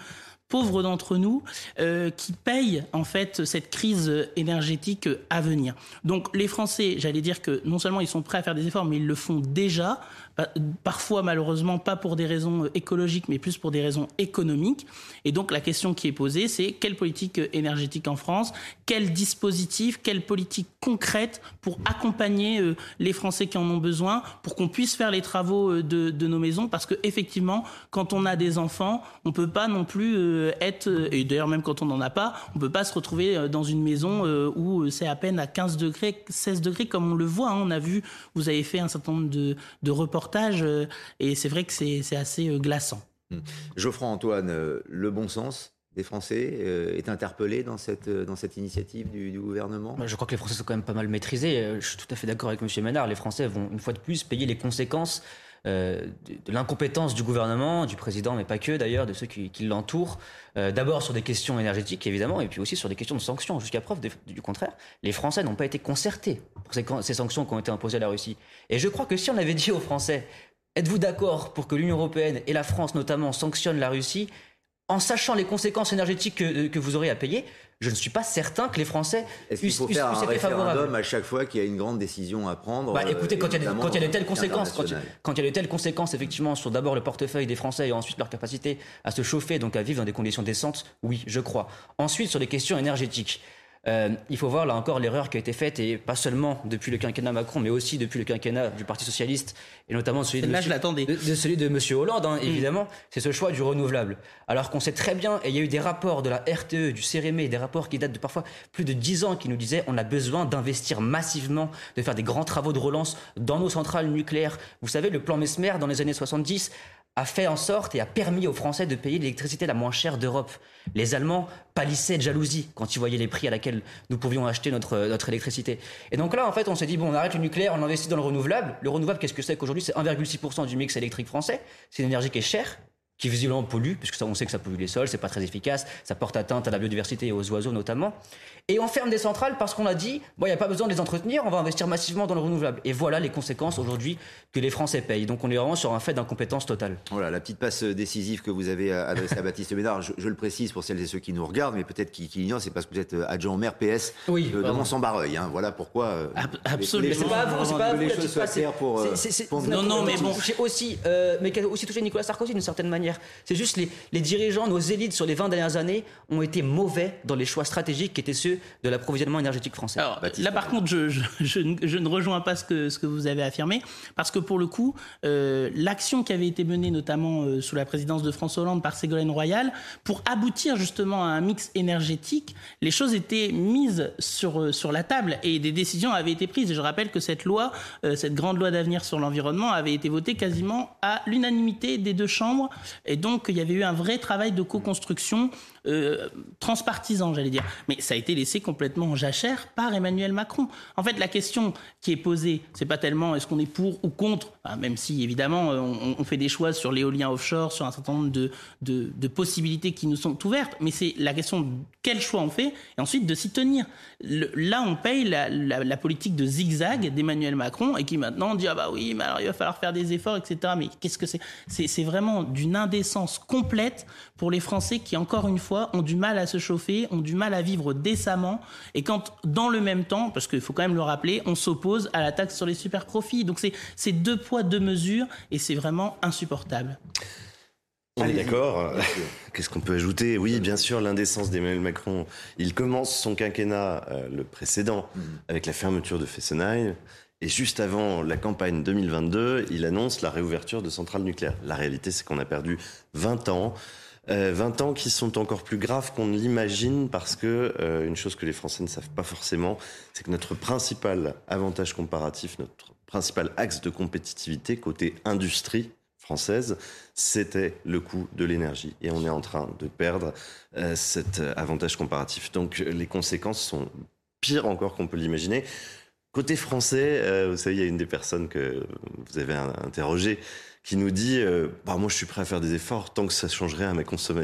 pauvres d'entre nous euh, qui payent en fait cette crise énergétique à venir. Donc les Français, j'allais dire que non seulement ils sont prêts à faire des efforts, mais ils le font déjà, parfois malheureusement pas pour des raisons écologiques, mais plus pour des raisons économiques. Et donc la question qui est posée, c'est quelle politique énergétique en France, quel dispositif, quelle politique concrète pour accompagner euh, les Français qui en ont besoin, pour qu'on puisse faire les travaux de, de nos maisons, parce que effectivement, quand on a des enfants, on peut pas non plus euh, être, et d'ailleurs même quand on n'en a pas, on peut pas se retrouver dans une maison euh, où c'est à peine à quinze degrés, seize degrés, comme on le voit. Hein. On a vu, vous avez fait un certain nombre de, de reportages, euh, et c'est vrai que c'est, c'est assez euh, glaçant. Geoffroy Antoine, euh, le bon sens des Français euh, est interpellé dans cette, dans cette initiative du, du gouvernement ? Je crois que les Français sont quand même pas mal maîtrisés. Je suis tout à fait d'accord avec M. Ménard. Les Français vont une fois de plus payer les conséquences euh, de, de l'incompétence du gouvernement, du président, mais pas que d'ailleurs, de ceux qui, qui l'entourent. Euh, d'abord sur des questions énergétiques, évidemment, et puis aussi sur des questions de sanctions. Jusqu'à preuve de, du contraire, les Français n'ont pas été concertés pour ces, ces sanctions qui ont été imposées à la Russie. Et je crois que si on avait dit aux Français, êtes-vous d'accord pour que l'Union européenne et la France notamment sanctionnent la Russie, en sachant les conséquences énergétiques que, que vous aurez à payer, je ne suis pas certain que les Français Est-ce qu'il faut eussent, faire eussent un été favorables. référendum à chaque fois qu'il y a une grande décision à prendre Bah, écoutez, quand il y a, quand il y a de telles conséquences, quand il, quand il y a de telles conséquences, effectivement, sur d'abord le portefeuille des Français et ensuite leur capacité à se chauffer, donc à vivre dans des conditions décentes, oui, je crois. Ensuite, sur les questions énergétiques. Euh, il faut voir là encore l'erreur qui a été faite, et pas seulement depuis le quinquennat Macron, mais aussi depuis le quinquennat du Parti Socialiste, et notamment celui de, là, monsieur, je l'attendais. de, de celui de M. Hollande, hein, évidemment, mmh. c'est ce choix du renouvelable. Alors qu'on sait très bien, et il y a eu des rapports de la R T E, du C R M E, des rapports qui datent de parfois plus de dix ans, qui nous disaient on a besoin d'investir massivement, de faire des grands travaux de relance dans nos centrales nucléaires. Vous savez, le plan Mesmer dans les années soixante-dix a fait en sorte et a permis aux Français de payer l'électricité la moins chère d'Europe. Les Allemands pâlissaient de jalousie quand ils voyaient les prix à laquelle nous pouvions acheter notre, notre électricité. Et donc là, en fait, on s'est dit, bon, on arrête le nucléaire, on investit dans le renouvelable. Le renouvelable, qu'est-ce que c'est qu'aujourd'hui ? C'est un virgule six pour cent du mix électrique français. C'est une énergie qui est chère, qui visiblement pollue, puisque ça, on sait que ça pollue les sols, c'est pas très efficace, ça porte atteinte à la biodiversité et aux oiseaux notamment. Et on ferme des centrales parce qu'on a dit, bon, il n'y a pas besoin de les entretenir, on va investir massivement dans le renouvelable. Et voilà les conséquences aujourd'hui que les Français payent. Donc on est vraiment sur un fait d'incompétence totale. Voilà, la petite passe décisive que vous avez adressée à Baptiste Ménard, je, je le précise pour celles et ceux qui nous regardent, mais peut-être qui, qui l'ignorent, c'est parce que vous êtes adjoint au maire P S oui, de, de Mont-Saint-Barreuil. Hein. Voilà pourquoi. Euh, Absolument. Les, les c'est pas à vous, c'est pas à vous. Les choses soient claires pour. Euh, c'est, c'est, pour c'est, non, non, mais bon. J'ai aussi, euh, mais qui a aussi touché Nicolas Sarkozy d'une certaine manière. C'est juste les, les dirigeants, nos élites sur les vingt dernières années ont été mauvais dans les choix stratégiques qui étaient ceux de l'approvisionnement énergétique français. Alors, là, par contre, je, je, je, je ne rejoins pas ce que, ce que vous avez affirmé, parce que pour le coup, euh, l'action qui avait été menée notamment euh, sous la présidence de François Hollande par Ségolène Royal, pour aboutir justement à un mix énergétique, les choses étaient mises sur, euh, sur la table et des décisions avaient été prises. Et je rappelle que cette loi, euh, cette grande loi d'avenir sur l'environnement avait été votée quasiment à l'unanimité des deux chambres. Et donc, il y avait eu un vrai travail de co-construction euh, transpartisan, j'allais dire. Mais ça a été laissé complètement en jachère par Emmanuel Macron. En fait, la question qui est posée, c'est pas tellement est-ce qu'on est pour ou contre, enfin, même si évidemment on, on fait des choix sur l'éolien offshore, sur un certain nombre de, de, de possibilités qui nous sont ouvertes, mais c'est la question de quel choix on fait et ensuite de s'y tenir. Le, là, on paye la, la, la politique de zigzag d'Emmanuel Macron et qui maintenant dit ah bah oui, mais alors il va falloir faire des efforts, et cetera. Mais qu'est-ce que c'est ? C'est, c'est vraiment d'une indécence complète pour les Français qui, encore une fois, ont du mal à se chauffer, ont du mal à vivre décemment. Et quand, dans le même temps, parce qu'il faut quand même le rappeler, on s'oppose à la taxe sur les super profits. Donc c'est, c'est deux poids, deux mesures, et c'est vraiment insupportable. On est d'accord. Qu'est-ce qu'on peut ajouter ? Oui, bien sûr, l'indécence d'Emmanuel Macron. Il commence son quinquennat, euh, le précédent, mmh. avec la fermeture de Fessenheim. Et juste avant la campagne deux mille vingt-deux, il annonce la réouverture de centrales nucléaires. La réalité, c'est qu'on a perdu vingt ans. Euh, vingt ans qui sont encore plus graves qu'on ne l'imagine parce que, euh, une chose que les Français ne savent pas forcément, c'est que notre principal avantage comparatif, notre principal axe de compétitivité côté industrie française, c'était le coût de l'énergie. Et on est en train de perdre euh, cet avantage comparatif. Donc les conséquences sont pires encore qu'on peut l'imaginer. Côté français, euh, vous savez, il y a une des personnes que vous avez interrogées qui nous dit euh, bah, « moi je suis prêt à faire des efforts tant que ça changerait à ma consommation ».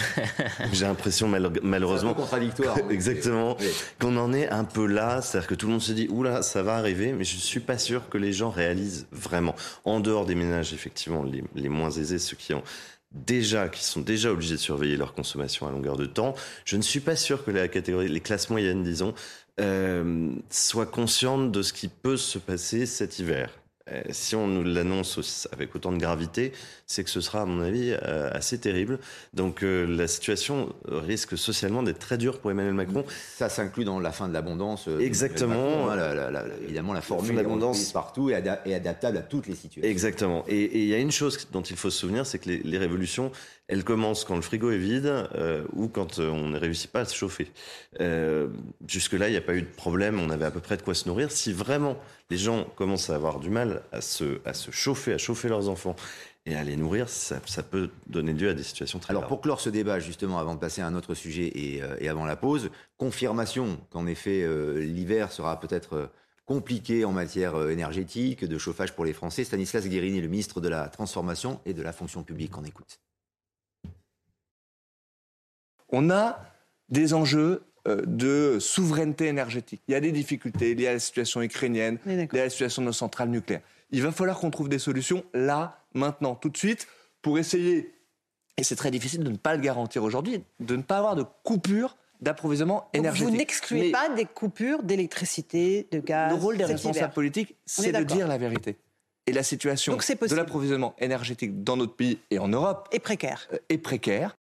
J'ai l'impression mal, malheureusement... C'est un peu contradictoire. Exactement. Oui. Qu'on en est un peu là, c'est-à-dire que tout le monde se dit « oula, ça va arriver », mais je ne suis pas sûr que les gens réalisent vraiment. En dehors des ménages, effectivement, les, les moins aisés, ceux qui ont déjà, qui sont déjà obligés de surveiller leur consommation à longueur de temps. Je ne suis pas sûr que la catégorie, les classes moyennes, disons, euh, soient conscientes de ce qui peut se passer cet hiver. Euh, si on nous l'annonce aussi, avec autant de gravité, c'est que ce sera, à mon avis, euh, assez terrible. Donc euh, la situation risque socialement d'être très dure pour Emmanuel Macron. Ça s'inclut dans la fin de l'abondance. Euh, Exactement. Macron, hein, la, la, la, évidemment, la formule est partout et, ada- et adaptable à toutes les situations. Exactement. Et il y a une chose dont il faut se souvenir, c'est que les, les révolutions, elles commencent quand le frigo est vide euh, ou quand euh, on ne réussit pas à se chauffer. Euh, jusque-là, il n'y a pas eu de problème. On avait à peu près de quoi se nourrir. Si vraiment les gens commencent à avoir du mal à se, à se chauffer, à chauffer leurs enfants et à les nourrir, ça, ça peut donner lieu à des situations très Alors graves. pour clore ce débat, justement, avant de passer à un autre sujet et, euh, et avant la pause, confirmation qu'en effet euh, l'hiver sera peut-être euh, compliqué en matière euh, énergétique, de chauffage pour les Français. Stanislas Guerini, le ministre de la Transformation et de la Fonction publique, on écoute. On a des enjeux euh, de souveraineté énergétique. Il y a des difficultés liées à la situation ukrainienne, liées à la situation de nos centrales nucléaires. Il va falloir qu'on trouve des solutions là, maintenant, tout de suite, pour essayer, et c'est très difficile de ne pas le garantir aujourd'hui, de ne pas avoir de coupure d'approvisionnement Donc énergétique. vous n'excluez Mais pas des coupures d'électricité, de gaz. le rôle des cet responsables hiver. politiques, On c'est est de d'accord. dire la vérité. Et la situation Donc c'est de possible. l'approvisionnement énergétique dans notre pays et en Europe est précaire. Euh, est précaire.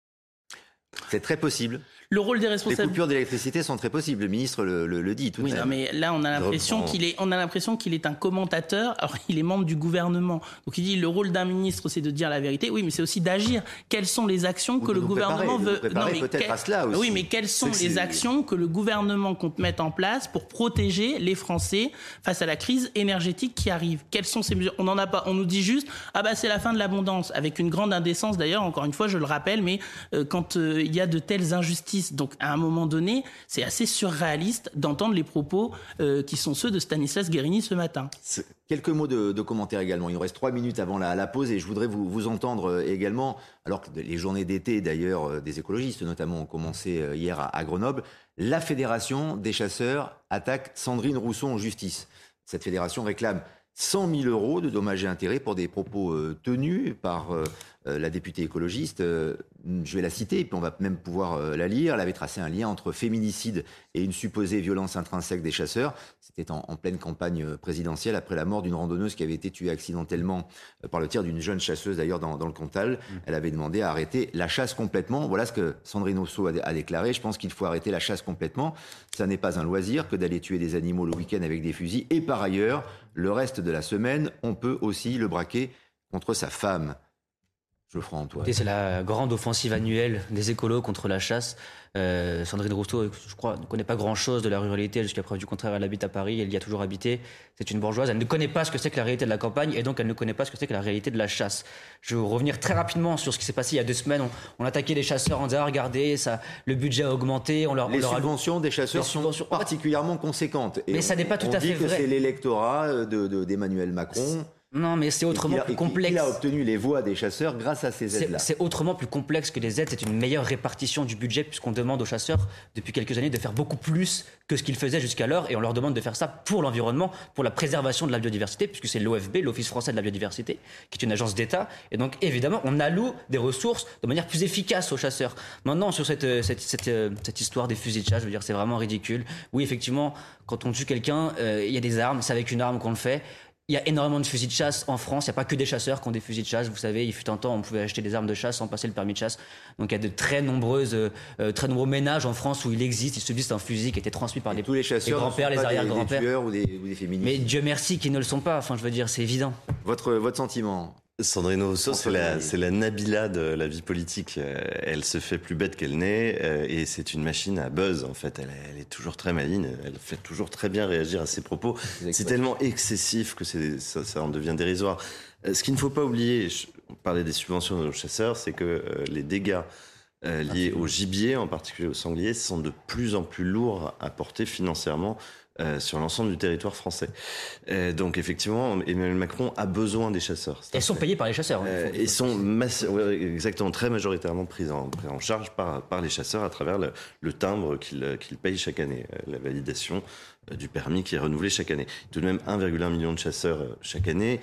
C'est très possible. Le rôle des Les responsables. coupures d'électricité sont très possibles. Le ministre le, le, le dit tout Oui, de non, même. mais là, on a l'impression qu'il est, on a l'impression qu'il est un commentateur. Alors, il est membre du gouvernement. Donc, il dit le rôle d'un ministre, c'est de dire la vérité. Oui, mais c'est aussi d'agir. Quelles sont les actions Ou que de le nous gouvernement préparer, de veut. nous préparer mais peut-être quel- à cela aussi. Oui, mais quelles sont C'est que les c'est- actions que le gouvernement compte mettre en place pour protéger les Français face à la crise énergétique qui arrive? Quelles sont ces mesures? On n'en a pas. On nous dit juste, ah bah c'est la fin de l'abondance, avec une grande indécence d'ailleurs. Encore une fois, je le rappelle, mais euh, quand euh, il y a de telles injustices, donc à un moment donné, c'est assez surréaliste d'entendre les propos euh, qui sont ceux de Stanislas Guerini ce matin. Quelques mots de, de commentaires également. Il nous reste trois minutes avant la, la pause et je voudrais vous, vous entendre euh, également, alors que les journées d'été d'ailleurs euh, des écologistes notamment ont commencé euh, hier à, à Grenoble, la Fédération des chasseurs attaque Sandrine Rousseau en justice. Cette fédération réclame cent mille euros de dommages et intérêts pour des propos euh, tenus par euh, euh, la députée écologiste. Euh, je vais la citer, et puis on va même pouvoir euh, la lire. Elle avait tracé un lien entre féminicide et une supposée violence intrinsèque des chasseurs. C'était en, en pleine campagne présidentielle, après la mort d'une randonneuse qui avait été tuée accidentellement euh, par le tir d'une jeune chasseuse, d'ailleurs, dans, dans le Cantal. Mmh. Elle avait demandé à arrêter la chasse complètement. Voilà ce que Sandrine Rousseau a, a déclaré. Je pense qu'il faut arrêter la chasse complètement. Ça n'est pas un loisir que d'aller tuer des animaux le week-end avec des fusils. Et par ailleurs, le reste de la semaine, on peut aussi le braquer contre sa femme. Geoffroy Antoine. Et c'est la grande offensive annuelle des écolos contre la chasse. Euh, Sandrine Rousseau, je crois, ne connaît pas grand-chose de la ruralité. Jusqu'à preuve du contraire, elle habite à Paris, elle y a toujours habité. C'est une bourgeoise. Elle ne connaît pas ce que c'est que la réalité de la campagne et donc elle ne connaît pas ce que c'est que la réalité de la chasse. Je veux revenir très rapidement sur ce qui s'est passé il y a deux semaines. On, on attaquait les chasseurs en disant, ah, regardez, ça, le budget a augmenté. On leur, les on leur subventions a... des chasseurs sont subventions... particulièrement conséquentes. Et mais on, ça n'est pas tout on à dit fait que vrai. c'est l'électorat de, de, d'Emmanuel Macron. Non, mais c'est autrement a, plus complexe. Il a obtenu les voix des chasseurs grâce à ces aides-là. C'est, c'est autrement plus complexe que les aides. C'est une meilleure répartition du budget puisqu'on demande aux chasseurs depuis quelques années de faire beaucoup plus que ce qu'ils faisaient jusqu'alors et on leur demande de faire ça pour l'environnement, pour la préservation de la biodiversité puisque c'est l'O F B, l'Office français de la biodiversité, qui est une agence d'État. Et donc évidemment, on alloue des ressources de manière plus efficace aux chasseurs. Maintenant, sur cette, cette, cette, cette histoire des fusils de chasse, je veux dire, c'est vraiment ridicule. Oui, effectivement, quand on tue quelqu'un, euh, il y a des armes, c'est avec une arme qu'on le fait. Il y a énormément de fusils de chasse en France. Il n'y a pas que des chasseurs qui ont des fusils de chasse. Vous savez, il fut un temps, on pouvait acheter des armes de chasse sans passer le permis de chasse. Donc il y a de très nombreuses, euh, très nombreux ménages en France où il existe, il subsiste un fusil qui a été transmis par les, tous les chasseurs les grands-pères, ne les sont pas arrière-grands-pères. Des, des tueurs ou des, ou des féministes. Mais Dieu merci qu'ils ne le sont pas. Enfin, je veux dire, c'est évident. Votre, votre sentiment? Sandrine Rousseau, c'est la, c'est la Nabila de la vie politique. Elle se fait plus bête qu'elle n'est et c'est une machine à buzz, en fait. Elle, elle est toujours très maligne, elle fait toujours très bien réagir à ses propos. C'est tellement excessif que c'est, ça, ça en devient dérisoire. Ce qu'il ne faut pas oublier, je parlais des subventions aux chasseurs, c'est que les dégâts euh, liés au gibier, en particulier au sanglier, sont de plus en plus lourds à porter financièrement Euh, sur l'ensemble du territoire français. Euh, donc effectivement, Emmanuel Macron a besoin des chasseurs. Elles sont payées par les chasseurs. Euh, et sont massi- ouais, exactement très majoritairement prises en, prises en charge par, par les chasseurs à travers le, le timbre qu'ils, qu'ils payent chaque année, euh, la validation euh, du permis qui est renouvelé chaque année. Tout de même un virgule un million de chasseurs euh, chaque année.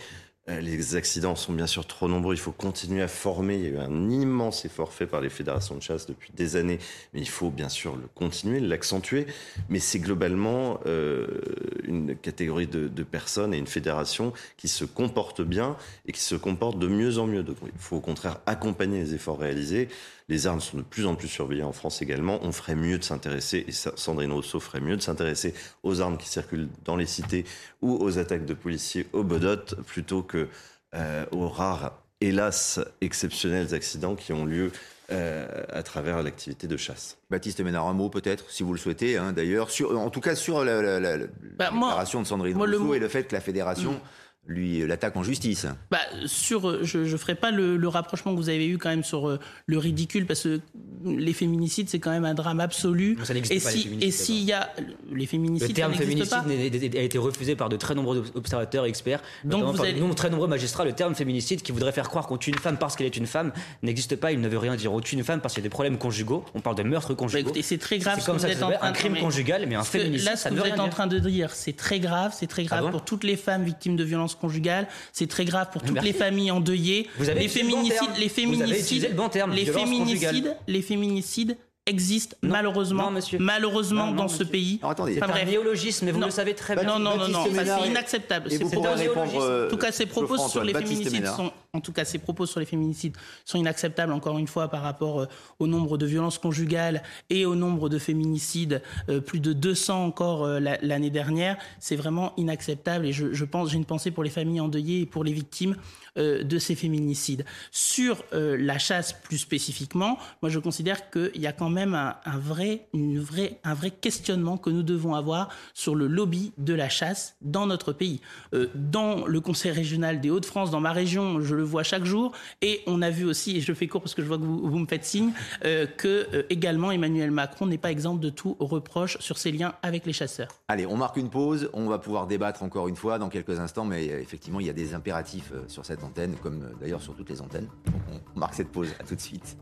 Les accidents sont bien sûr trop nombreux, il faut continuer à former. Il y a eu un immense effort fait par les fédérations de chasse depuis des années, mais il faut bien sûr le continuer, l'accentuer. Mais c'est globalement euh, une catégorie de, de personnes et une fédération qui se comporte bien et qui se comporte de mieux en mieux. Donc, il faut au contraire accompagner les efforts réalisés. Les armes sont de plus en plus surveillées en France également. On ferait mieux de s'intéresser, et Sandrine Rousseau ferait mieux de s'intéresser aux armes qui circulent dans les cités ou aux attaques de policiers au Bodot, plutôt que euh, aux rares, hélas, exceptionnels accidents qui ont lieu euh, à travers l'activité de chasse. Baptiste Ménard, un mot peut-être, si vous le souhaitez, hein, d'ailleurs, sur, en tout cas sur la, la, la, la bah, déclaration moi, de Sandrine moi, Rousseau mot... et le fait que la fédération... Mmh. lui l'attaque en justice. Bah, sur, je ne ferai pas le, le rapprochement que vous avez eu quand même sur euh, le ridicule, parce que les féminicides, c'est quand même un drame absolu. Ça n'existe et pas, si, les féminicides. Et s'il y a les féminicides, le terme ça n'existe féminicide pas. a été refusé par de très nombreux observateurs et experts, donc vous par allez... de très nombreux magistrats. Le terme féminicide, qui voudrait faire croire qu'on tue une femme parce qu'elle est une femme, n'existe pas. Il ne veut rien dire. On tue une femme parce qu'il y a des problèmes conjugaux. On parle de meurtres conjugaux. Bah, écoutez, c'est très grave. C'est comme ça que ça un crime mais... conjugal, mais un féminicide, là, ce ça que ne vous veut êtes rien en dire. train de dire, c'est très grave. C'est très grave ah bon pour toutes les femmes victimes de violences conjugales. C'est très grave pour toutes Merci. les familles endeuillées. Vous avez les féminicides, bon les féminicides, le bon terme, les féminicides, les féminicides existent non, malheureusement, non, malheureusement non, non, dans monsieur. ce pays. Alors, attendez, c'est enfin, un bref. néologisme, mais vous non. le savez très bien. Non, non, non, non, Baptiste enfin, Ménard, c'est inacceptable. Et vous pourrez répondre. Euh, en tout cas, ces propos Geoffroy sur les Baptiste féminicides Ménard. sont, en tout cas, ces propos sur les féminicides sont inacceptables. Encore une fois, par rapport euh, au nombre de violences conjugales et au nombre de féminicides, euh, plus de deux cents encore euh, la, l'année dernière, c'est vraiment inacceptable. Et je, je pense, j'ai une pensée pour les familles endeuillées et pour les victimes euh, de ces féminicides. Sur euh, la chasse plus spécifiquement, moi, je considère qu'il y a quand même un, un vrai, une vraie, un vrai questionnement que nous devons avoir sur le lobby de la chasse dans notre pays. Euh, dans le Conseil régional des Hauts-de-France, dans ma région, je le vois chaque jour, et on a vu aussi, et je fais court parce que je vois que vous, vous me faites signe, euh, que euh, également Emmanuel Macron n'est pas exempt de tout reproche sur ses liens avec les chasseurs. Allez, on marque une pause, on va pouvoir débattre encore une fois dans quelques instants, mais euh, effectivement, il y a des impératifs euh, sur cette antenne, comme euh, d'ailleurs sur toutes les antennes. Donc on marque cette pause, à tout de suite.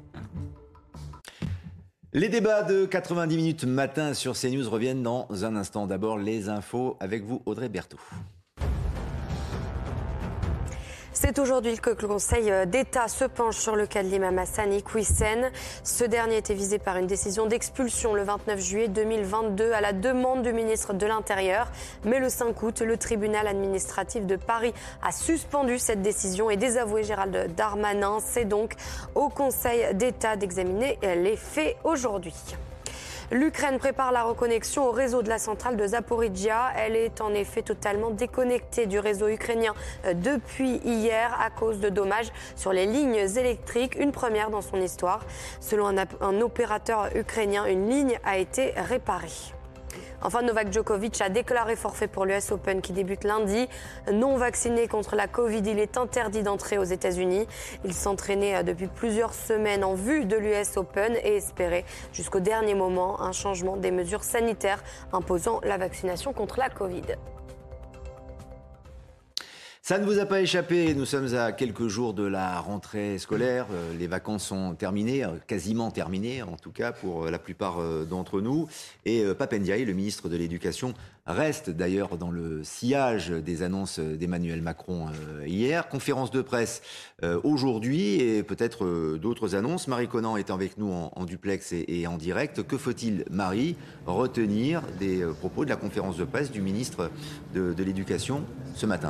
Les débats de quatre-vingt-dix minutes matin sur CNews reviennent dans un instant. D'abord, les infos avec vous, Audrey Berthaud. C'est aujourd'hui que le Conseil d'État se penche sur le cas de l'imam Hassan Iquissen. Ce dernier était visé par une décision d'expulsion le vingt-neuf juillet deux mille vingt-deux à la demande du ministre de l'Intérieur. Mais le cinq août, le tribunal administratif de Paris a suspendu cette décision et désavoué Gérald Darmanin. C'est donc au Conseil d'État d'examiner les faits aujourd'hui. L'Ukraine prépare la reconnexion au réseau de la centrale de Zaporijia. Elle est en effet totalement déconnectée du réseau ukrainien depuis hier à cause de dommages sur les lignes électriques, une première dans son histoire. Selon un, un opérateur ukrainien, une ligne a été réparée. Enfin, Novak Djokovic a déclaré forfait pour l'U S Open qui débute lundi. Non vacciné contre la Covid, il est interdit d'entrer aux États-Unis. Il s'entraînait depuis plusieurs semaines en vue de l'U S Open et espérait jusqu'au dernier moment un changement des mesures sanitaires imposant la vaccination contre la Covid. Ça ne vous a pas échappé, nous sommes à quelques jours de la rentrée scolaire. Les vacances sont terminées, quasiment terminées en tout cas pour la plupart d'entre nous. Et Pap Ndiaye, le ministre de l'Éducation, reste d'ailleurs dans le sillage des annonces d'Emmanuel Macron hier. Conférence de presse aujourd'hui et peut-être d'autres annonces. Marie Conan est avec nous en, en duplex et, et en direct. Que faut-il, Marie, retenir des propos de la conférence de presse du ministre de, de l'Éducation ce matin ?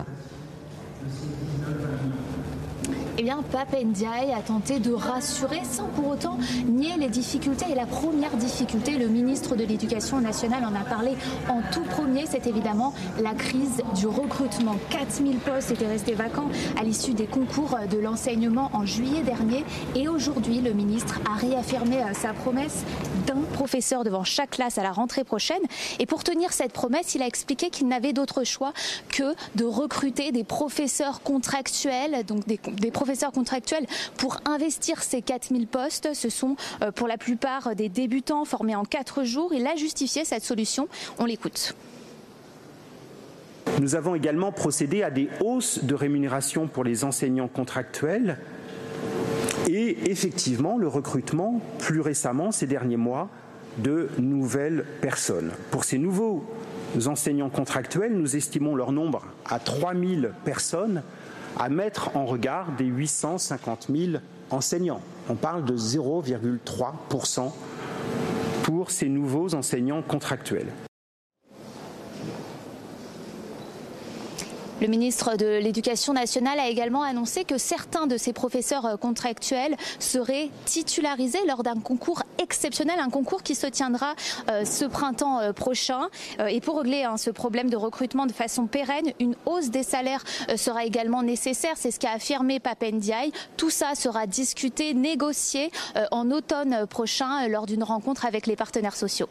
Eh bien, Pap Ndiaye a tenté de rassurer sans pour autant nier les difficultés. Et la première difficulté, le ministre de l'Éducation nationale en a parlé en tout premier, c'est évidemment la crise du recrutement. quatre mille postes étaient restés vacants à l'issue des concours de l'enseignement en juillet dernier. Et aujourd'hui, le ministre a réaffirmé sa promesse d'un professeur devant chaque classe à la rentrée prochaine. Et pour tenir cette promesse, il a expliqué qu'il n'avait d'autre choix que de recruter des professeurs contractuels, donc des, des professeurs contractuels pour investir ces quatre mille postes. Ce sont euh, pour la plupart des débutants formés en quatre jours. Il a justifié cette solution. On l'écoute. Nous avons également procédé à des hausses de rémunération pour les enseignants contractuels et effectivement le recrutement plus récemment ces derniers mois de nouvelles personnes. Pour ces nouveaux enseignants contractuels, nous estimons leur nombre à trois mille personnes à mettre en regard des huit cent cinquante mille enseignants. On parle de zéro virgule trois pour cent pour ces nouveaux enseignants contractuels. Le ministre de l'Éducation nationale a également annoncé que certains de ces professeurs contractuels seraient titularisés lors d'un concours exceptionnel, un concours qui se tiendra euh, ce printemps euh, prochain. Euh, et pour régler hein, ce problème de recrutement de façon pérenne, une hausse des salaires euh, sera également nécessaire. C'est ce qu'a affirmé Pape Ndiaye. Tout ça sera discuté, négocié euh, en automne prochain euh, lors d'une rencontre avec les partenaires sociaux.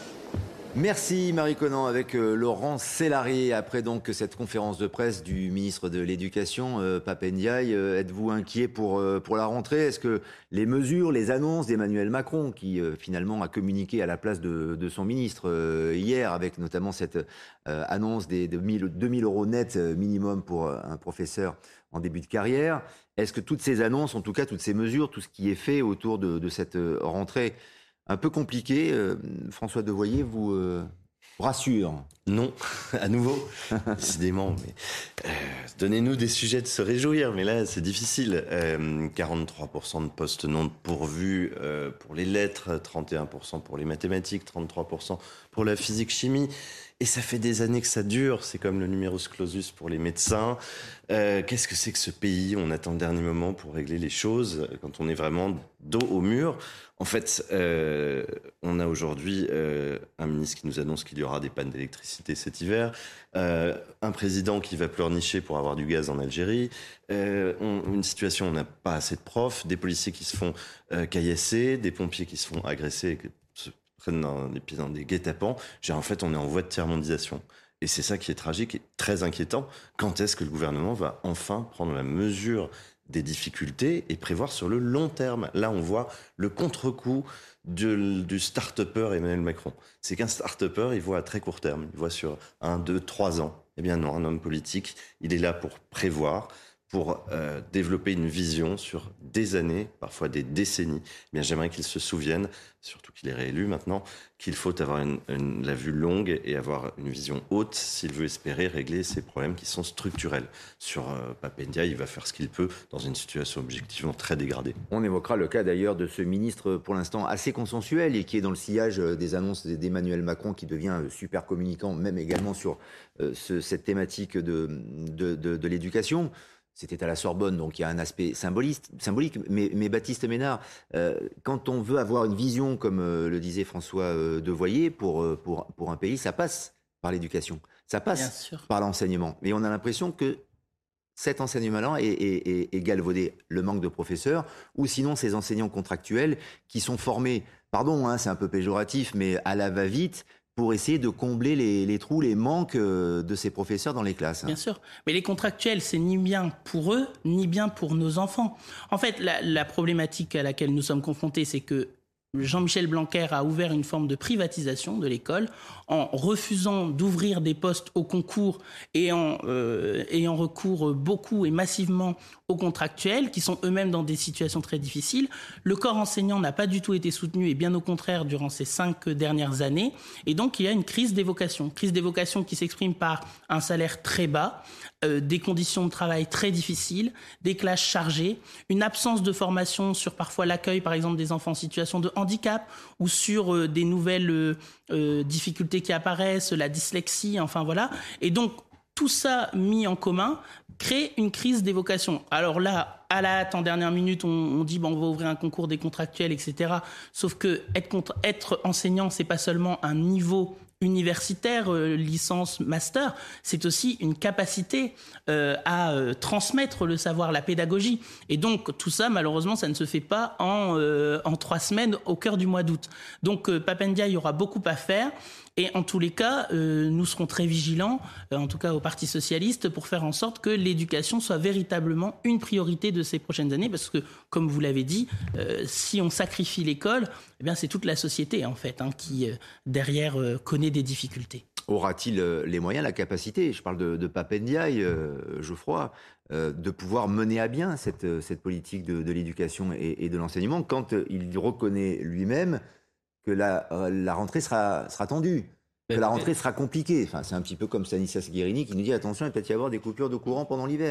Merci Marie Conan avec euh, Laurent Sélarié. Après donc cette conférence de presse du ministre de l'Éducation, euh, Pape Ndiaye, euh, êtes-vous inquiet pour, euh, pour la rentrée ? Est-ce que les mesures, les annonces d'Emmanuel Macron, qui euh, finalement a communiqué à la place de, de son ministre euh, hier, avec notamment cette euh, annonce des de deux mille euros net minimum pour euh, un professeur en début de carrière, est-ce que toutes ces annonces, en tout cas toutes ces mesures, tout ce qui est fait autour de, de cette euh, rentrée un peu compliqué, euh, François Devoyer vous euh, rassure? Non, à nouveau, décidément. Mais, euh, donnez-nous des sujets de se réjouir, mais là c'est difficile. Euh, quarante-trois pour cent de postes non pourvus euh, pour les lettres, trente et un pour cent pour les mathématiques, trente-trois pour cent pour la physique-chimie. Et ça fait des années que ça dure, c'est comme le numerus clausus pour les médecins. Euh, qu'est-ce que c'est que ce pays ? On attend le dernier moment pour régler les choses, quand on est vraiment dos au mur. En fait, euh, on a aujourd'hui euh, un ministre qui nous annonce qu'il y aura des pannes d'électricité cet hiver, euh, un président qui va pleurnicher pour avoir du gaz en Algérie, euh, on, une situation où on n'a pas assez de profs, des policiers qui se font euh, caillasser, des pompiers qui se font agresser, qui se prennent dans des pieds dans des guet-apens. En fait, on est en voie de tiers-mondisation. Et c'est ça qui est tragique et très inquiétant. Quand est-ce que le gouvernement va enfin prendre la mesure des difficultés et prévoir sur le long terme? Là, on voit le contre-coup du, du start-upper Emmanuel Macron. C'est qu'un start-upper, il voit à très court terme, il voit sur un, deux, trois ans. Eh bien non, un homme politique, il est là pour prévoir, pour euh, développer une vision sur des années, parfois des décennies. Eh bien, j'aimerais qu'il se souvienne, surtout qu'il est réélu maintenant, qu'il faut avoir une, une, la vue longue et avoir une vision haute s'il veut espérer régler ces problèmes qui sont structurels. Sur euh, Pape Ndiaye, il va faire ce qu'il peut dans une situation objectivement très dégradée. On évoquera le cas d'ailleurs de ce ministre pour l'instant assez consensuel et qui est dans le sillage des annonces d'Emmanuel Macron, qui devient super communicant, même également sur euh, ce, cette thématique de, de, de, de l'éducation. C'était à la Sorbonne, donc il y a un aspect symbolique. Mais, mais Baptiste Ménard, euh, quand on veut avoir une vision, comme euh, le disait François euh, Devoyer, pour, euh, pour, pour un pays, ça passe par l'éducation, ça passe par l'enseignement. Mais on a l'impression que cet enseignement-là est, est, est, est galvaudé. Le manque de professeurs, ou sinon ces enseignants contractuels qui sont formés, pardon, hein, c'est un peu péjoratif, mais à la va-vite, pour essayer de combler les, les trous, les manques de ces professeurs dans les classes. Bien sûr. Mais les contractuels, c'est ni bien pour eux, ni bien pour nos enfants. En fait, la, la problématique à laquelle nous sommes confrontés, c'est que Jean-Michel Blanquer a ouvert une forme de privatisation de l'école en refusant d'ouvrir des postes au concours et en euh, ayant recours beaucoup et massivement aux contractuels qui sont eux-mêmes dans des situations très difficiles. Le corps enseignant n'a pas du tout été soutenu et bien au contraire durant ces cinq dernières années. Et donc il y a une crise des vocations. Crise des vocations qui s'exprime par un salaire très bas, euh, des conditions de travail très difficiles, des classes chargées, une absence de formation sur parfois l'accueil par exemple des enfants en situation de handicap ou sur euh, des nouvelles euh, euh, difficultés qui apparaissent, la dyslexie, enfin voilà. Et donc tout ça mis en commun crée une crise des vocations. Alors là, à la hâte, en dernière minute, on, on dit bon, on va ouvrir un concours des contractuels, et cetera. Sauf que être, contre, être enseignant, c'est pas seulement un niveau universitaire, euh, licence, master, c'est aussi une capacité euh, à euh, transmettre le savoir, la pédagogie. Et donc tout ça, malheureusement, ça ne se fait pas en, euh, en trois semaines au cœur du mois d'août. Donc euh, Pape Ndiaye, il y aura beaucoup à faire. Et en tous les cas, euh, nous serons très vigilants, euh, en tout cas au Parti socialiste, pour faire en sorte que l'éducation soit véritablement une priorité de ces prochaines années. Parce que, comme vous l'avez dit, euh, si on sacrifie l'école, eh bien, c'est toute la société, en fait, hein, qui, euh, derrière, euh, connaît des difficultés. Aura-t-il les moyens, la capacité, je parle de, de Pape Ndiaye, euh, Geoffroy, euh, de pouvoir mener à bien cette, cette politique de, de l'éducation et, et de l'enseignement quand il reconnaît lui-même que la, la rentrée sera, sera tendue, que la rentrée sera compliquée. Enfin, c'est un petit peu comme Stanislas Guérini qui nous dit attention, il peut y avoir des coupures de courant pendant l'hiver.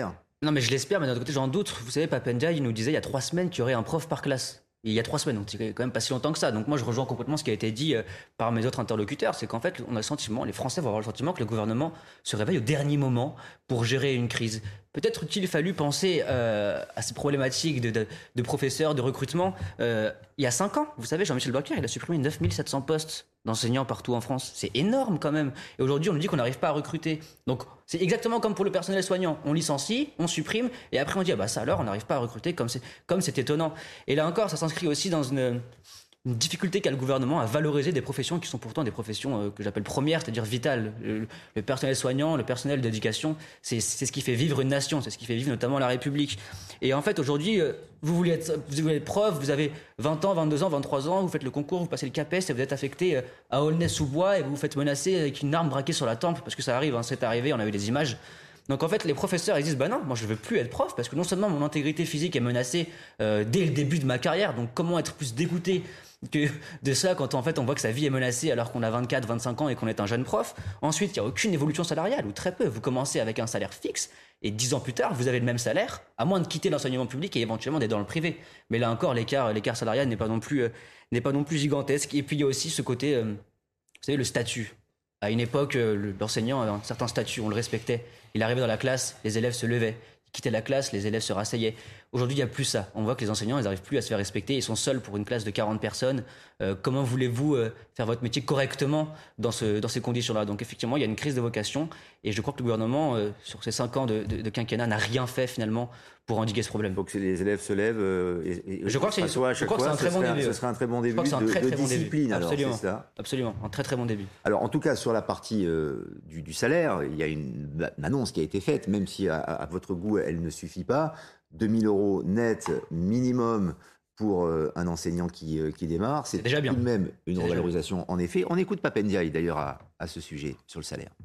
Non, mais je l'espère, mais d'un autre côté, j'en doute. Vous savez, Pape Ndiaye, il nous disait il y a trois semaines qu'il y aurait un prof par classe. Il y a trois semaines, donc c'est quand même pas si longtemps que ça. Donc moi, je rejoins complètement ce qui a été dit par mes autres interlocuteurs. C'est qu'en fait, on a le sentiment, les Français vont avoir le sentiment que le gouvernement se réveille au dernier moment pour gérer une crise. Peut-être qu'il fallu penser euh, à ces problématiques de, de, de professeurs, de recrutement. Euh, il y a cinq ans, vous savez, Jean-Michel Blanquer, il a supprimé neuf mille sept cents postes d'enseignants partout en France. C'est énorme quand même. Et aujourd'hui, on nous dit qu'on n'arrive pas à recruter. Donc c'est exactement comme pour le personnel soignant. On licencie, on supprime, et après on dit ah bah ça alors, on n'arrive pas à recruter, comme c'est, comme c'est étonnant. Et là encore, ça s'inscrit aussi dans une... une difficulté qu'a le gouvernement à valoriser des professions qui sont pourtant des professions euh, que j'appelle premières, c'est-à-dire vitales. Le, le personnel soignant, le personnel d'éducation, c'est, c'est ce qui fait vivre une nation, c'est ce qui fait vivre notamment la République. Et en fait, aujourd'hui, euh, vous, voulez être, vous voulez être prof, vous avez vingt ans, vingt-deux ans, vingt-trois ans, vous faites le concours, vous passez le CAPES et vous êtes affecté euh, à Aulnay-sous-Bois et vous vous faites menacer avec une arme braquée sur la tempe, parce que ça arrive, hein, c'est arrivé, on a eu des images. Donc en fait, les professeurs, ils disent bah non, moi je veux plus être prof parce que non seulement mon intégrité physique est menacée euh, dès le début de ma carrière, donc comment être plus dégoûté que de ça quand en fait on voit que sa vie est menacée alors qu'on a vingt-quatre, vingt-cinq ans et qu'on est un jeune prof. Ensuite, il n'y a aucune évolution salariale ou très peu. Vous commencez avec un salaire fixe et dix ans plus tard, vous avez le même salaire, à moins de quitter l'enseignement public et éventuellement d'être dans le privé. Mais là encore, l'écart, l'écart salarial n'est pas non plus, euh, n'est pas non plus gigantesque. Et puis il y a aussi ce côté, euh, vous savez, le statut. À une époque, euh, l'enseignant avait un certain statut, on le respectait. Il arrivait dans la classe, les élèves se levaient. Il quittait la classe, les élèves se rasseyaient. Aujourd'hui, il n'y a plus ça. On voit que les enseignants, ils n'arrivent plus à se faire respecter. Ils sont seuls pour une classe de quarante personnes. Euh, comment voulez-vous euh, faire votre métier correctement dans, ce, dans ces conditions-là? Donc effectivement, il y a une crise de vocation. Et je crois que le gouvernement, euh, sur ces cinq ans de, de, de quinquennat, n'a rien fait finalement pour endiguer ce problème. Donc les élèves se lèvent euh, et, et je crois que c'est, soit à chaque fois, un très bon début. Ce serait un très bon début de, très, de très bon discipline. Début. Alors, absolument, c'est ça. Absolument, un très très bon début. Alors en tout cas, sur la partie euh, du, du salaire, il y a une, une annonce qui a été faite, même si à, à votre goût, elle ne suffit pas. deux mille euros net minimum pour euh, un enseignant qui, euh, qui démarre. C'est, c'est déjà bien. Tout de même une c'est revalorisation, en effet. On écoute Pape Ndiaye, d'ailleurs, à, à ce sujet, sur le salaire.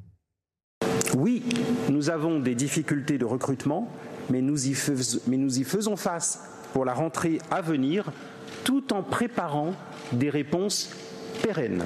Oui, nous avons des difficultés de recrutement, mais nous y, fais, mais nous y faisons face pour la rentrée à venir, tout en préparant des réponses pérennes.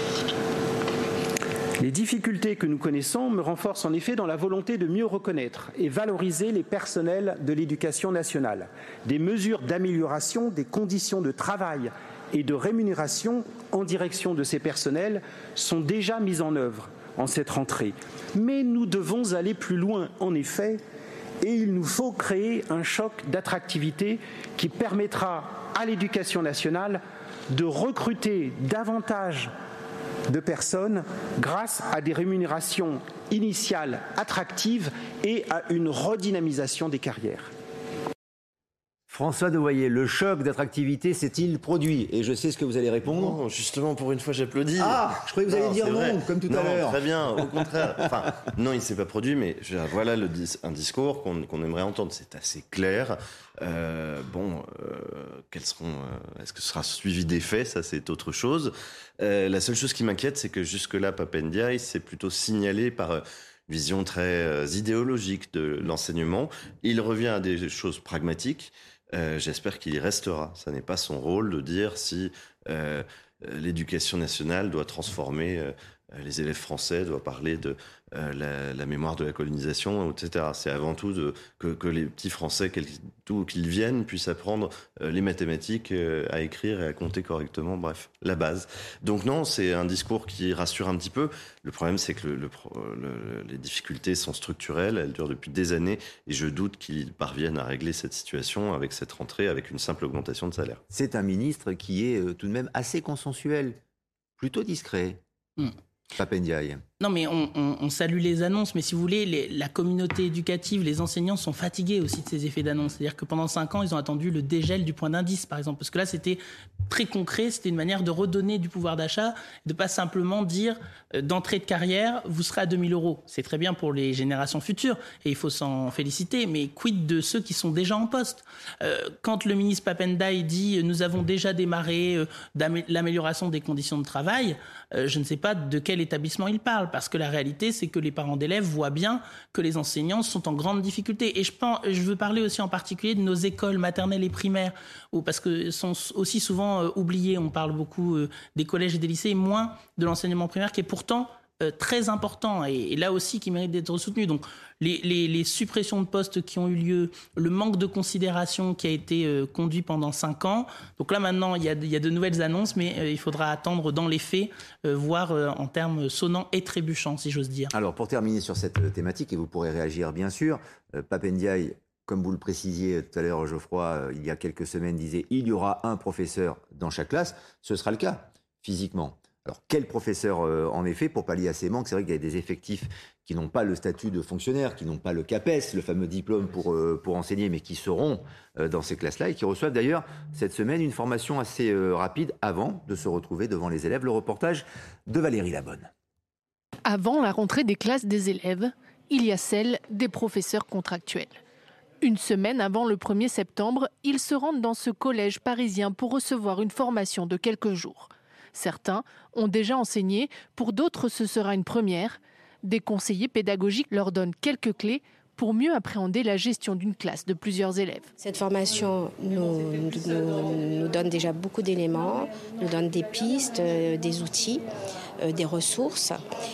Les difficultés que nous connaissons me renforcent en effet dans la volonté de mieux reconnaître et valoriser les personnels de l'éducation nationale. Des mesures d'amélioration des conditions de travail et de rémunération en direction de ces personnels sont déjà mises en œuvre en cette rentrée. Mais nous devons aller plus loin, en effet, et il nous faut créer un choc d'attractivité qui permettra à l'éducation nationale de recruter davantage de personnes grâce à des rémunérations initiales attractives et à une redynamisation des carrières. François Devoyer, le choc d'attractivité s'est-il produit? Et je sais ce que vous allez répondre. Non, justement, pour une fois, j'applaudis. Ah, je croyais que vous alliez dire non, vrai. Comme tout non, à l'heure. Très bien, au contraire. Enfin, non, il ne s'est pas produit, mais je, voilà le, un discours qu'on, qu'on aimerait entendre. C'est assez clair. Euh, bon, euh, quels seront, euh, est-ce que ce sera suivi des faits? Ça, c'est autre chose. Euh, la seule chose qui m'inquiète, c'est que jusque-là, Pape Ndiaye s'est plutôt signalé par une vision très euh, idéologique de l'enseignement. Il revient à des choses pragmatiques. Euh, j'espère qu'il y restera. Ça n'est pas son rôle de dire si euh, l'éducation nationale doit transformer euh, les élèves français, doit parler de euh, la, la mémoire de la colonisation, et cetera. C'est avant tout de, que, que les petits Français, d'où qu'ils viennent, puissent apprendre euh, les mathématiques, euh, à écrire et à compter correctement, bref, la base. Donc non, c'est un discours qui rassure un petit peu. Le problème, c'est que le, le, le, les difficultés sont structurelles, elles durent depuis des années, et je doute qu'ils parviennent à régler cette situation avec cette rentrée, avec une simple augmentation de salaire. C'est un ministre qui est euh, tout de même assez consensuel, plutôt discret. Mm. Pape Ndiaye. Non, mais on, on, on salue les annonces, mais si vous voulez, les, la communauté éducative, les enseignants sont fatigués aussi de ces effets d'annonce. C'est-à-dire que pendant cinq ans, ils ont attendu le dégel du point d'indice, par exemple. Parce que là, c'était très concret, c'était une manière de redonner du pouvoir d'achat, de pas simplement dire euh, d'entrée de carrière, vous serez à deux mille euros. C'est très bien pour les générations futures, et il faut s'en féliciter, mais quid de ceux qui sont déjà en poste? euh, Quand le ministre Pape Ndiaye dit « nous avons déjà démarré euh, l'amélioration des conditions de travail euh, », je ne sais pas de quel établissement il parle. Parce que la réalité, c'est que les parents d'élèves voient bien que les enseignants sont en grande difficulté. Et je, pense, je veux parler aussi en particulier de nos écoles maternelles et primaires, où, parce qu'elles sont aussi souvent euh, oubliées. On parle beaucoup euh, des collèges et des lycées, moins de l'enseignement primaire, qui est pourtant euh, très importants et, et là aussi qui méritent d'être soutenus. Donc les, les, les suppressions de postes qui ont eu lieu, le manque de considération qui a été euh, conduit pendant cinq ans. Donc là maintenant il y a, il y a de nouvelles annonces, mais euh, il faudra attendre dans les faits, euh, voir euh, en termes sonnants et trébuchants, si j'ose dire. Alors pour terminer sur cette thématique, et vous pourrez réagir bien sûr, euh, Pape Ndiaye, comme vous le précisiez tout à l'heure, Geoffroy, euh, il y a quelques semaines, disait il y aura un professeur dans chaque classe. Ce sera le cas, physiquement. Alors, quel professeur, euh, en effet, pour pallier à ces manques? C'est vrai qu'il y a des effectifs qui n'ont pas le statut de fonctionnaire, qui n'ont pas le CAPES, le fameux diplôme pour, euh, pour enseigner, mais qui seront euh, dans ces classes-là et qui reçoivent d'ailleurs cette semaine une formation assez euh, rapide avant de se retrouver devant les élèves. Le reportage de Valérie Labonne. Avant la rentrée des classes des élèves, il y a celle des professeurs contractuels. Une semaine avant le premier septembre, ils se rendent dans ce collège parisien pour recevoir une formation de quelques jours. Certains ont déjà enseigné, pour d'autres ce sera une première. Des conseillers pédagogiques leur donnent quelques clés pour mieux appréhender la gestion d'une classe de plusieurs élèves. Cette formation nous, nous, nous donne déjà beaucoup d'éléments, nous donne des pistes, euh, des outils, euh, des ressources.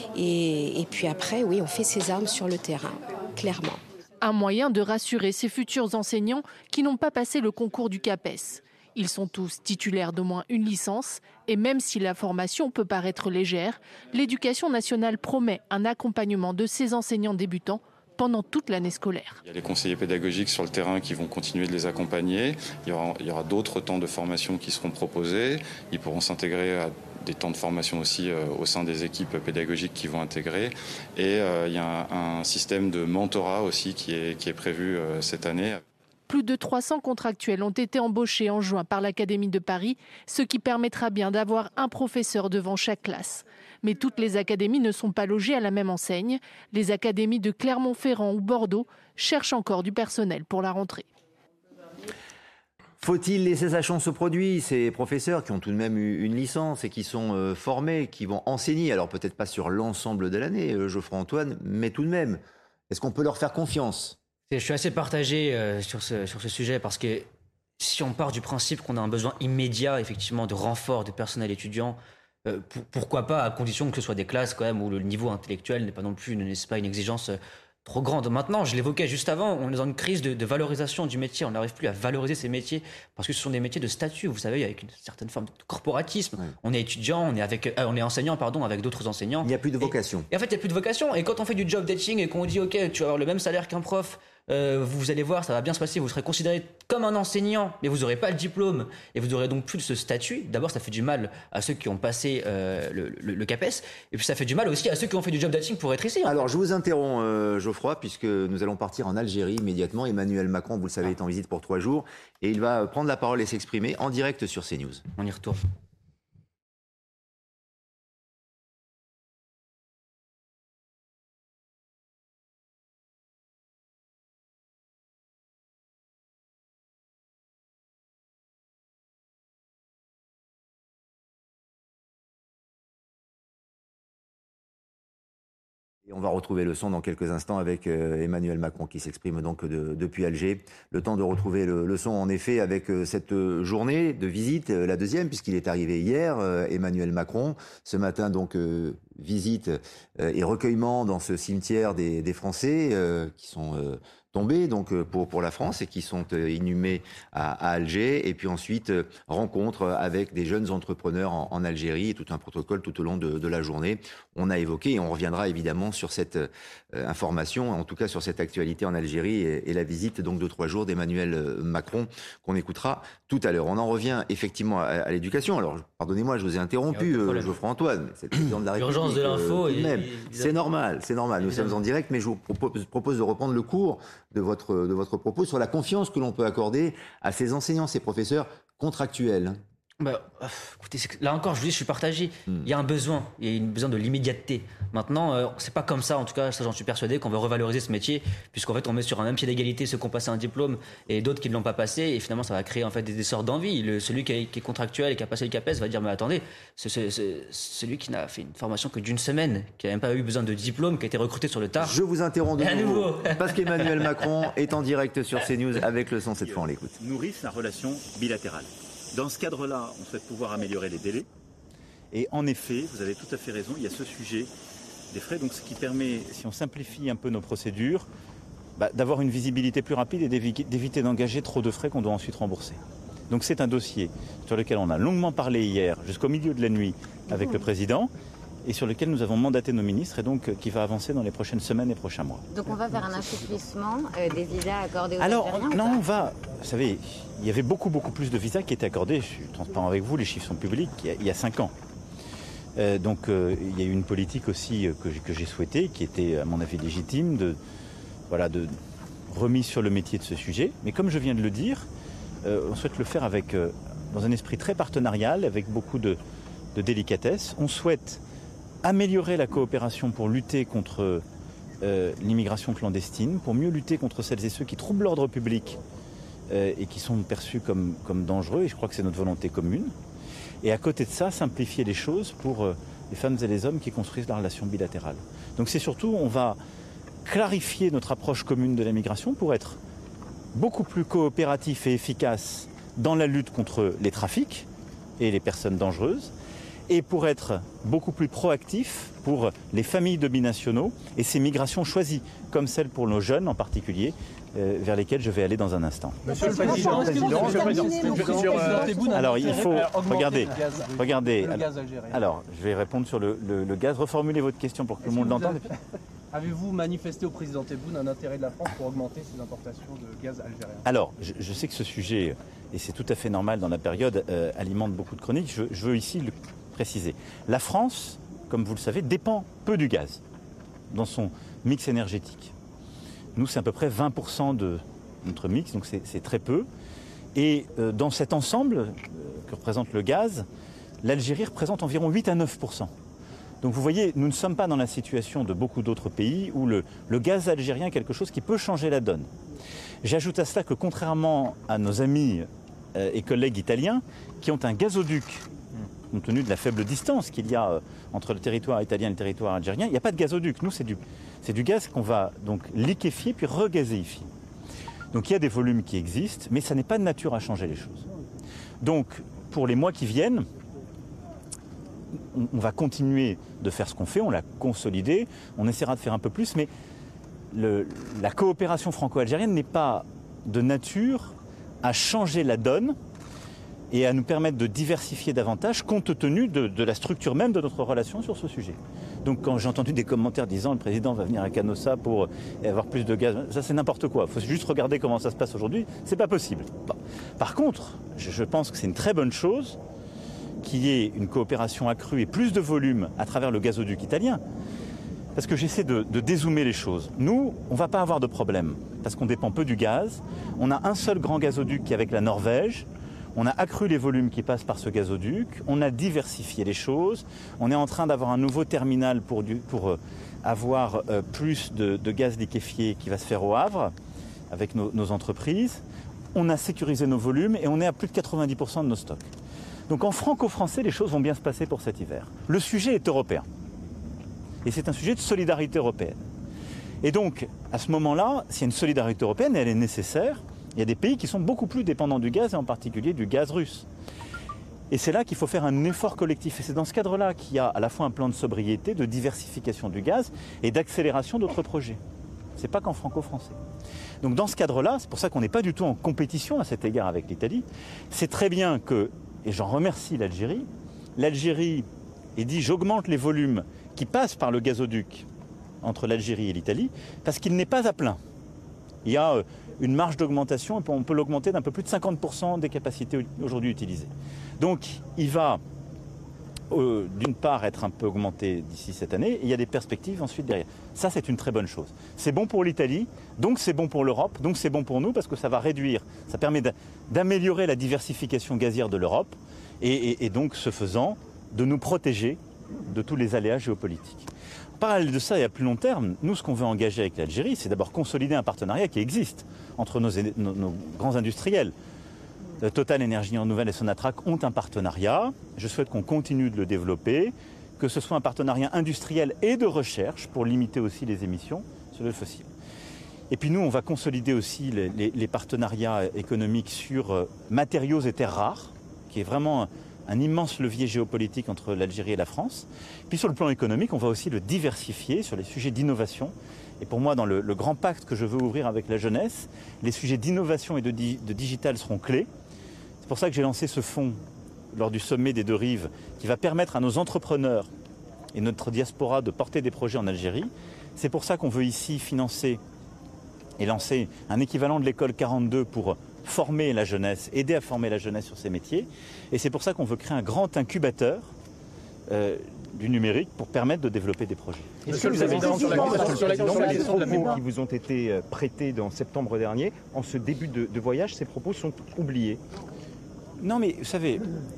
Et, et puis après, oui, on fait ses armes sur le terrain, clairement. Un moyen de rassurer ces futurs enseignants qui n'ont pas passé le concours du CAPES. Ils sont tous titulaires d'au moins une licence et même si la formation peut paraître légère, l'Éducation nationale promet un accompagnement de ces enseignants débutants pendant toute l'année scolaire. Il y a les conseillers pédagogiques sur le terrain qui vont continuer de les accompagner. Il y aura, il y aura d'autres temps de formation qui seront proposés. Ils pourront s'intégrer à des temps de formation aussi euh, au sein des équipes pédagogiques qui vont intégrer. Et euh, il y a un, un système de mentorat aussi qui est, qui est prévu euh, cette année. Plus de trois cents contractuels ont été embauchés en juin par l'Académie de Paris, ce qui permettra bien d'avoir un professeur devant chaque classe. Mais toutes les académies ne sont pas logées à la même enseigne. Les académies de Clermont-Ferrand ou Bordeaux cherchent encore du personnel pour la rentrée. Faut-il laisser sa chance aux produits, ces professeurs qui ont tout de même eu une licence et qui sont euh, formés, qui vont enseigner, alors peut-être pas sur l'ensemble de l'année, euh, Geoffroy-Antoine, mais tout de même, est-ce qu'on peut leur faire confiance ? Je suis assez partagé euh, sur, ce, sur ce sujet parce que si on part du principe qu'on a un besoin immédiat effectivement de renfort de personnel étudiant, euh, pour, pourquoi pas à condition que ce soit des classes quand même où le niveau intellectuel n'est pas non plus, n'est pas une exigence euh, trop grande. Maintenant, je l'évoquais juste avant, on est dans une crise de, de valorisation du métier. On n'arrive plus à valoriser ces métiers parce que ce sont des métiers de statut. Vous savez, avec une certaine forme de corporatisme. Oui. On est étudiant, on est avec, euh, on est enseignant, pardon, avec d'autres enseignants. Il n'y a plus de vocation. Et, et en fait, il n'y a plus de vocation. Et quand on fait du job dating et qu'on dit, ok, tu vas avoir le même salaire qu'un prof. Euh, vous allez voir, ça va bien se passer, vous serez considéré comme un enseignant, mais vous n'aurez pas le diplôme et vous n'aurez donc plus de ce statut. D'abord, ça fait du mal à ceux qui ont passé euh, le, le, le CAPES, et puis ça fait du mal aussi à ceux qui ont fait du job dating pour être ici. Hein. Alors, je vous interromps, euh, Geoffroy, puisque nous allons partir en Algérie immédiatement. Emmanuel Macron, vous le savez, est en visite pour trois jours, et il va prendre la parole et s'exprimer en direct sur CNews. On y retourne. Et on va retrouver le son dans quelques instants avec euh, Emmanuel Macron qui s'exprime donc de, depuis Alger. Le temps de retrouver le, le son en effet avec euh, cette journée de visite, euh, la deuxième puisqu'il est arrivé hier, euh, Emmanuel Macron. Ce matin donc euh, visite euh, et recueillement dans ce cimetière des, des Français euh, qui sont euh, tombés donc pour pour la France et qui sont euh, inhumés à, à Alger. Et puis ensuite euh, rencontre avec des jeunes entrepreneurs en, en Algérie et tout un protocole tout au long de, de la journée. On a évoqué et on reviendra évidemment sur cette euh, information, en tout cas sur cette actualité en Algérie et, et la visite donc de trois jours d'Emmanuel Macron qu'on écoutera tout à l'heure. On en revient effectivement à, à l'éducation. Alors pardonnez-moi, je vous ai interrompu, euh, Geoffroy-Antoine, c'est le président de la République. L'urgence de l'info. Euh, et, même. Et, c'est normal, c'est normal. Nous évidemment. sommes en direct, mais je vous propose, propose de reprendre le cours de votre, de votre propos sur la confiance que l'on peut accorder à ces enseignants, ces professeurs contractuels. Bah, euh, écoutez, là encore, je vous dis, je suis partagé. Hmm. Il y a un besoin, il y a un besoin de l'immédiateté. Maintenant, euh, c'est pas comme ça, en tout cas, ça j'en suis persuadé, qu'on veut revaloriser ce métier, puisqu'en fait, on met sur un même pied d'égalité ceux qui ont passé un diplôme et d'autres qui ne l'ont pas passé, et finalement, ça va créer en fait des, des sortes d'envie. Le, celui qui est, qui est contractuel et qui a passé le CAPES va dire, mais attendez, c'est, c'est, c'est celui qui n'a fait une formation que d'une semaine, qui n'a même pas eu besoin de diplôme, qui a été recruté sur le tard. Je vous interromps de nouveau, nouveau. parce qu'Emmanuel Macron est en direct sur CNews avec le son, cette fois on l'écoute. Nourrissent la relation bilatérale. Dans ce cadre-là, on souhaite pouvoir améliorer les délais. Et en effet, vous avez tout à fait raison, il y a ce sujet des frais, donc ce qui permet, si on simplifie un peu nos procédures, bah, d'avoir une visibilité plus rapide et d'éviter d'engager trop de frais qu'on doit ensuite rembourser. Donc c'est un dossier sur lequel on a longuement parlé hier, jusqu'au milieu de la nuit, avec le président, et sur lequel nous avons mandaté nos ministres, et donc qui va avancer dans les prochaines semaines et prochains mois. Donc on va vers un assouplissement euh, des visas accordés aux Alors, Algériens. non, on va... Vous savez, il y avait beaucoup, beaucoup plus de visas qui étaient accordés, je suis transparent avec vous, les chiffres sont publics, il y a, il y a cinq ans. Euh, donc euh, il y a eu une politique aussi euh, que, que j'ai souhaitée, qui était à mon avis légitime, de, voilà, de remise sur le métier de ce sujet. Mais comme je viens de le dire, euh, on souhaite le faire avec, euh, dans un esprit très partenarial, avec beaucoup de, de délicatesse. On souhaite améliorer la coopération pour lutter contre euh, l'immigration clandestine, pour mieux lutter contre celles et ceux qui troublent l'ordre public euh, et qui sont perçus comme, comme dangereux, et je crois que c'est notre volonté commune. Et à côté de ça, simplifier les choses pour euh, les femmes et les hommes qui construisent la relation bilatérale. Donc c'est surtout, on va clarifier notre approche commune de la migration pour être beaucoup plus coopératif et efficace dans la lutte contre les trafics et les personnes dangereuses, et pour être beaucoup plus proactif pour les familles de binationaux et ces migrations choisies, comme celle pour nos jeunes en particulier, euh, vers lesquelles je vais aller dans un instant. Monsieur le Président, alors il faut regarder, regardez. Le gaz algérien. Alors je vais répondre sur le, le, le gaz. Reformulez votre question pour que tout le monde l'entende. Avez-vous manifesté au président Tebboune un intérêt de la France pour augmenter ses importations de gaz algérien? Alors, je, je sais que ce sujet, et c'est tout à fait normal dans la période, euh, alimente beaucoup de chroniques. Je, je veux ici le préciser. La France, comme vous le savez, dépend peu du gaz dans son mix énergétique. Nous, c'est à peu près vingt pour cent de notre mix, donc c'est très peu. Et euh, dans cet ensemble euh, que représente le gaz, l'Algérie représente environ huit à neuf pour cent. Donc vous voyez, nous ne sommes pas dans la situation de beaucoup d'autres pays où le, le gaz algérien est quelque chose qui peut changer la donne. J'ajoute à cela que contrairement à nos amis euh, et collègues italiens qui ont un gazoduc, compte tenu de la faible distance qu'il y a euh, entre le territoire italien et le territoire algérien, il n'y a pas de gazoduc. Nous, c'est du, c'est du gaz qu'on va donc liquéfier puis regazéifier. Donc il y a des volumes qui existent, mais ça n'est pas de nature à changer les choses. Donc pour les mois qui viennent, on va continuer de faire ce qu'on fait, on l'a consolidé, on essaiera de faire un peu plus, mais le, la coopération franco-algérienne n'est pas de nature à changer la donne et à nous permettre de diversifier davantage compte tenu de, de la structure même de notre relation sur ce sujet. Donc quand j'ai entendu des commentaires disant le président va venir à Canossa pour avoir plus de gaz, ça c'est n'importe quoi, il faut juste regarder comment ça se passe aujourd'hui, c'est pas possible. Bon. Par contre, je, je pense que c'est une très bonne chose qu'il y ait une coopération accrue et plus de volume à travers le gazoduc italien. Parce que j'essaie de, de dézoomer les choses. Nous, on ne va pas avoir de problème, parce qu'on dépend peu du gaz. On a un seul grand gazoduc qui est avec la Norvège. On a accru les volumes qui passent par ce gazoduc. On a diversifié les choses. On est en train d'avoir un nouveau terminal pour, du, pour euh, avoir euh, plus de, de gaz liquéfié qui va se faire au Havre, avec nos, nos entreprises. On a sécurisé nos volumes et on est à plus de quatre-vingt-dix pour cent de nos stocks. Donc en franco-français, les choses vont bien se passer pour cet hiver. Le sujet est européen. Et c'est un sujet de solidarité européenne. Et donc, à ce moment-là, s'il y a une solidarité européenne, et elle est nécessaire, il y a des pays qui sont beaucoup plus dépendants du gaz, et en particulier du gaz russe. Et c'est là qu'il faut faire un effort collectif. Et c'est dans ce cadre-là qu'il y a à la fois un plan de sobriété, de diversification du gaz et d'accélération d'autres projets. Ce n'est pas qu'en franco-français. Donc dans ce cadre-là, c'est pour ça qu'on n'est pas du tout en compétition à cet égard avec l'Italie. C'est très bien que, et j'en remercie l'Algérie, l'Algérie ait dit j'augmente les volumes qui passent par le gazoduc entre l'Algérie et l'Italie, parce qu'il n'est pas à plein. Il y a une marge d'augmentation, et on peut l'augmenter d'un peu plus de cinquante pour cent des capacités aujourd'hui utilisées. Donc il va euh, d'une part être un peu augmenté d'ici cette année, et il y a des perspectives ensuite derrière. Ça, c'est une très bonne chose. C'est bon pour l'Italie, donc c'est bon pour l'Europe, donc c'est bon pour nous, parce que ça va réduire, ça permet d'améliorer la diversification gazière de l'Europe, et, et, et donc, ce faisant, de nous protéger de tous les aléas géopolitiques. En parallèle de ça, et à plus long terme, nous, ce qu'on veut engager avec l'Algérie, c'est d'abord consolider un partenariat qui existe entre nos, nos, nos grands industriels. Total Énergie Renouvelables et Sonatrach ont un partenariat. Je souhaite qu'on continue de le développer, que ce soit un partenariat industriel et de recherche pour limiter aussi les émissions sur le fossile. Et puis nous, on va consolider aussi les, les, les partenariats économiques sur matériaux et terres rares, qui est vraiment un immense levier géopolitique entre l'Algérie et la France. Puis sur le plan économique, on va aussi le diversifier sur les sujets d'innovation. Et pour moi, dans le, le grand pacte que je veux ouvrir avec la jeunesse, les sujets d'innovation et de, di, de digital seront clés. C'est pour ça que j'ai lancé ce fonds lors du sommet des deux rives qui va permettre à nos entrepreneurs et notre diaspora de porter des projets en Algérie. C'est pour ça qu'on veut ici financer et lancer un équivalent de l'école quarante-deux pour former la jeunesse, aider à former la jeunesse sur ces métiers. Et c'est pour ça qu'on veut créer un grand incubateur euh, du numérique pour permettre de développer des projets. Est-ce que vous avez sur la, sur la question de la question de la mémoire qui vous ont été prêtés en septembre dernier, en ce début de, de voyage, ces propos sont oubliés? Non mais vous savez,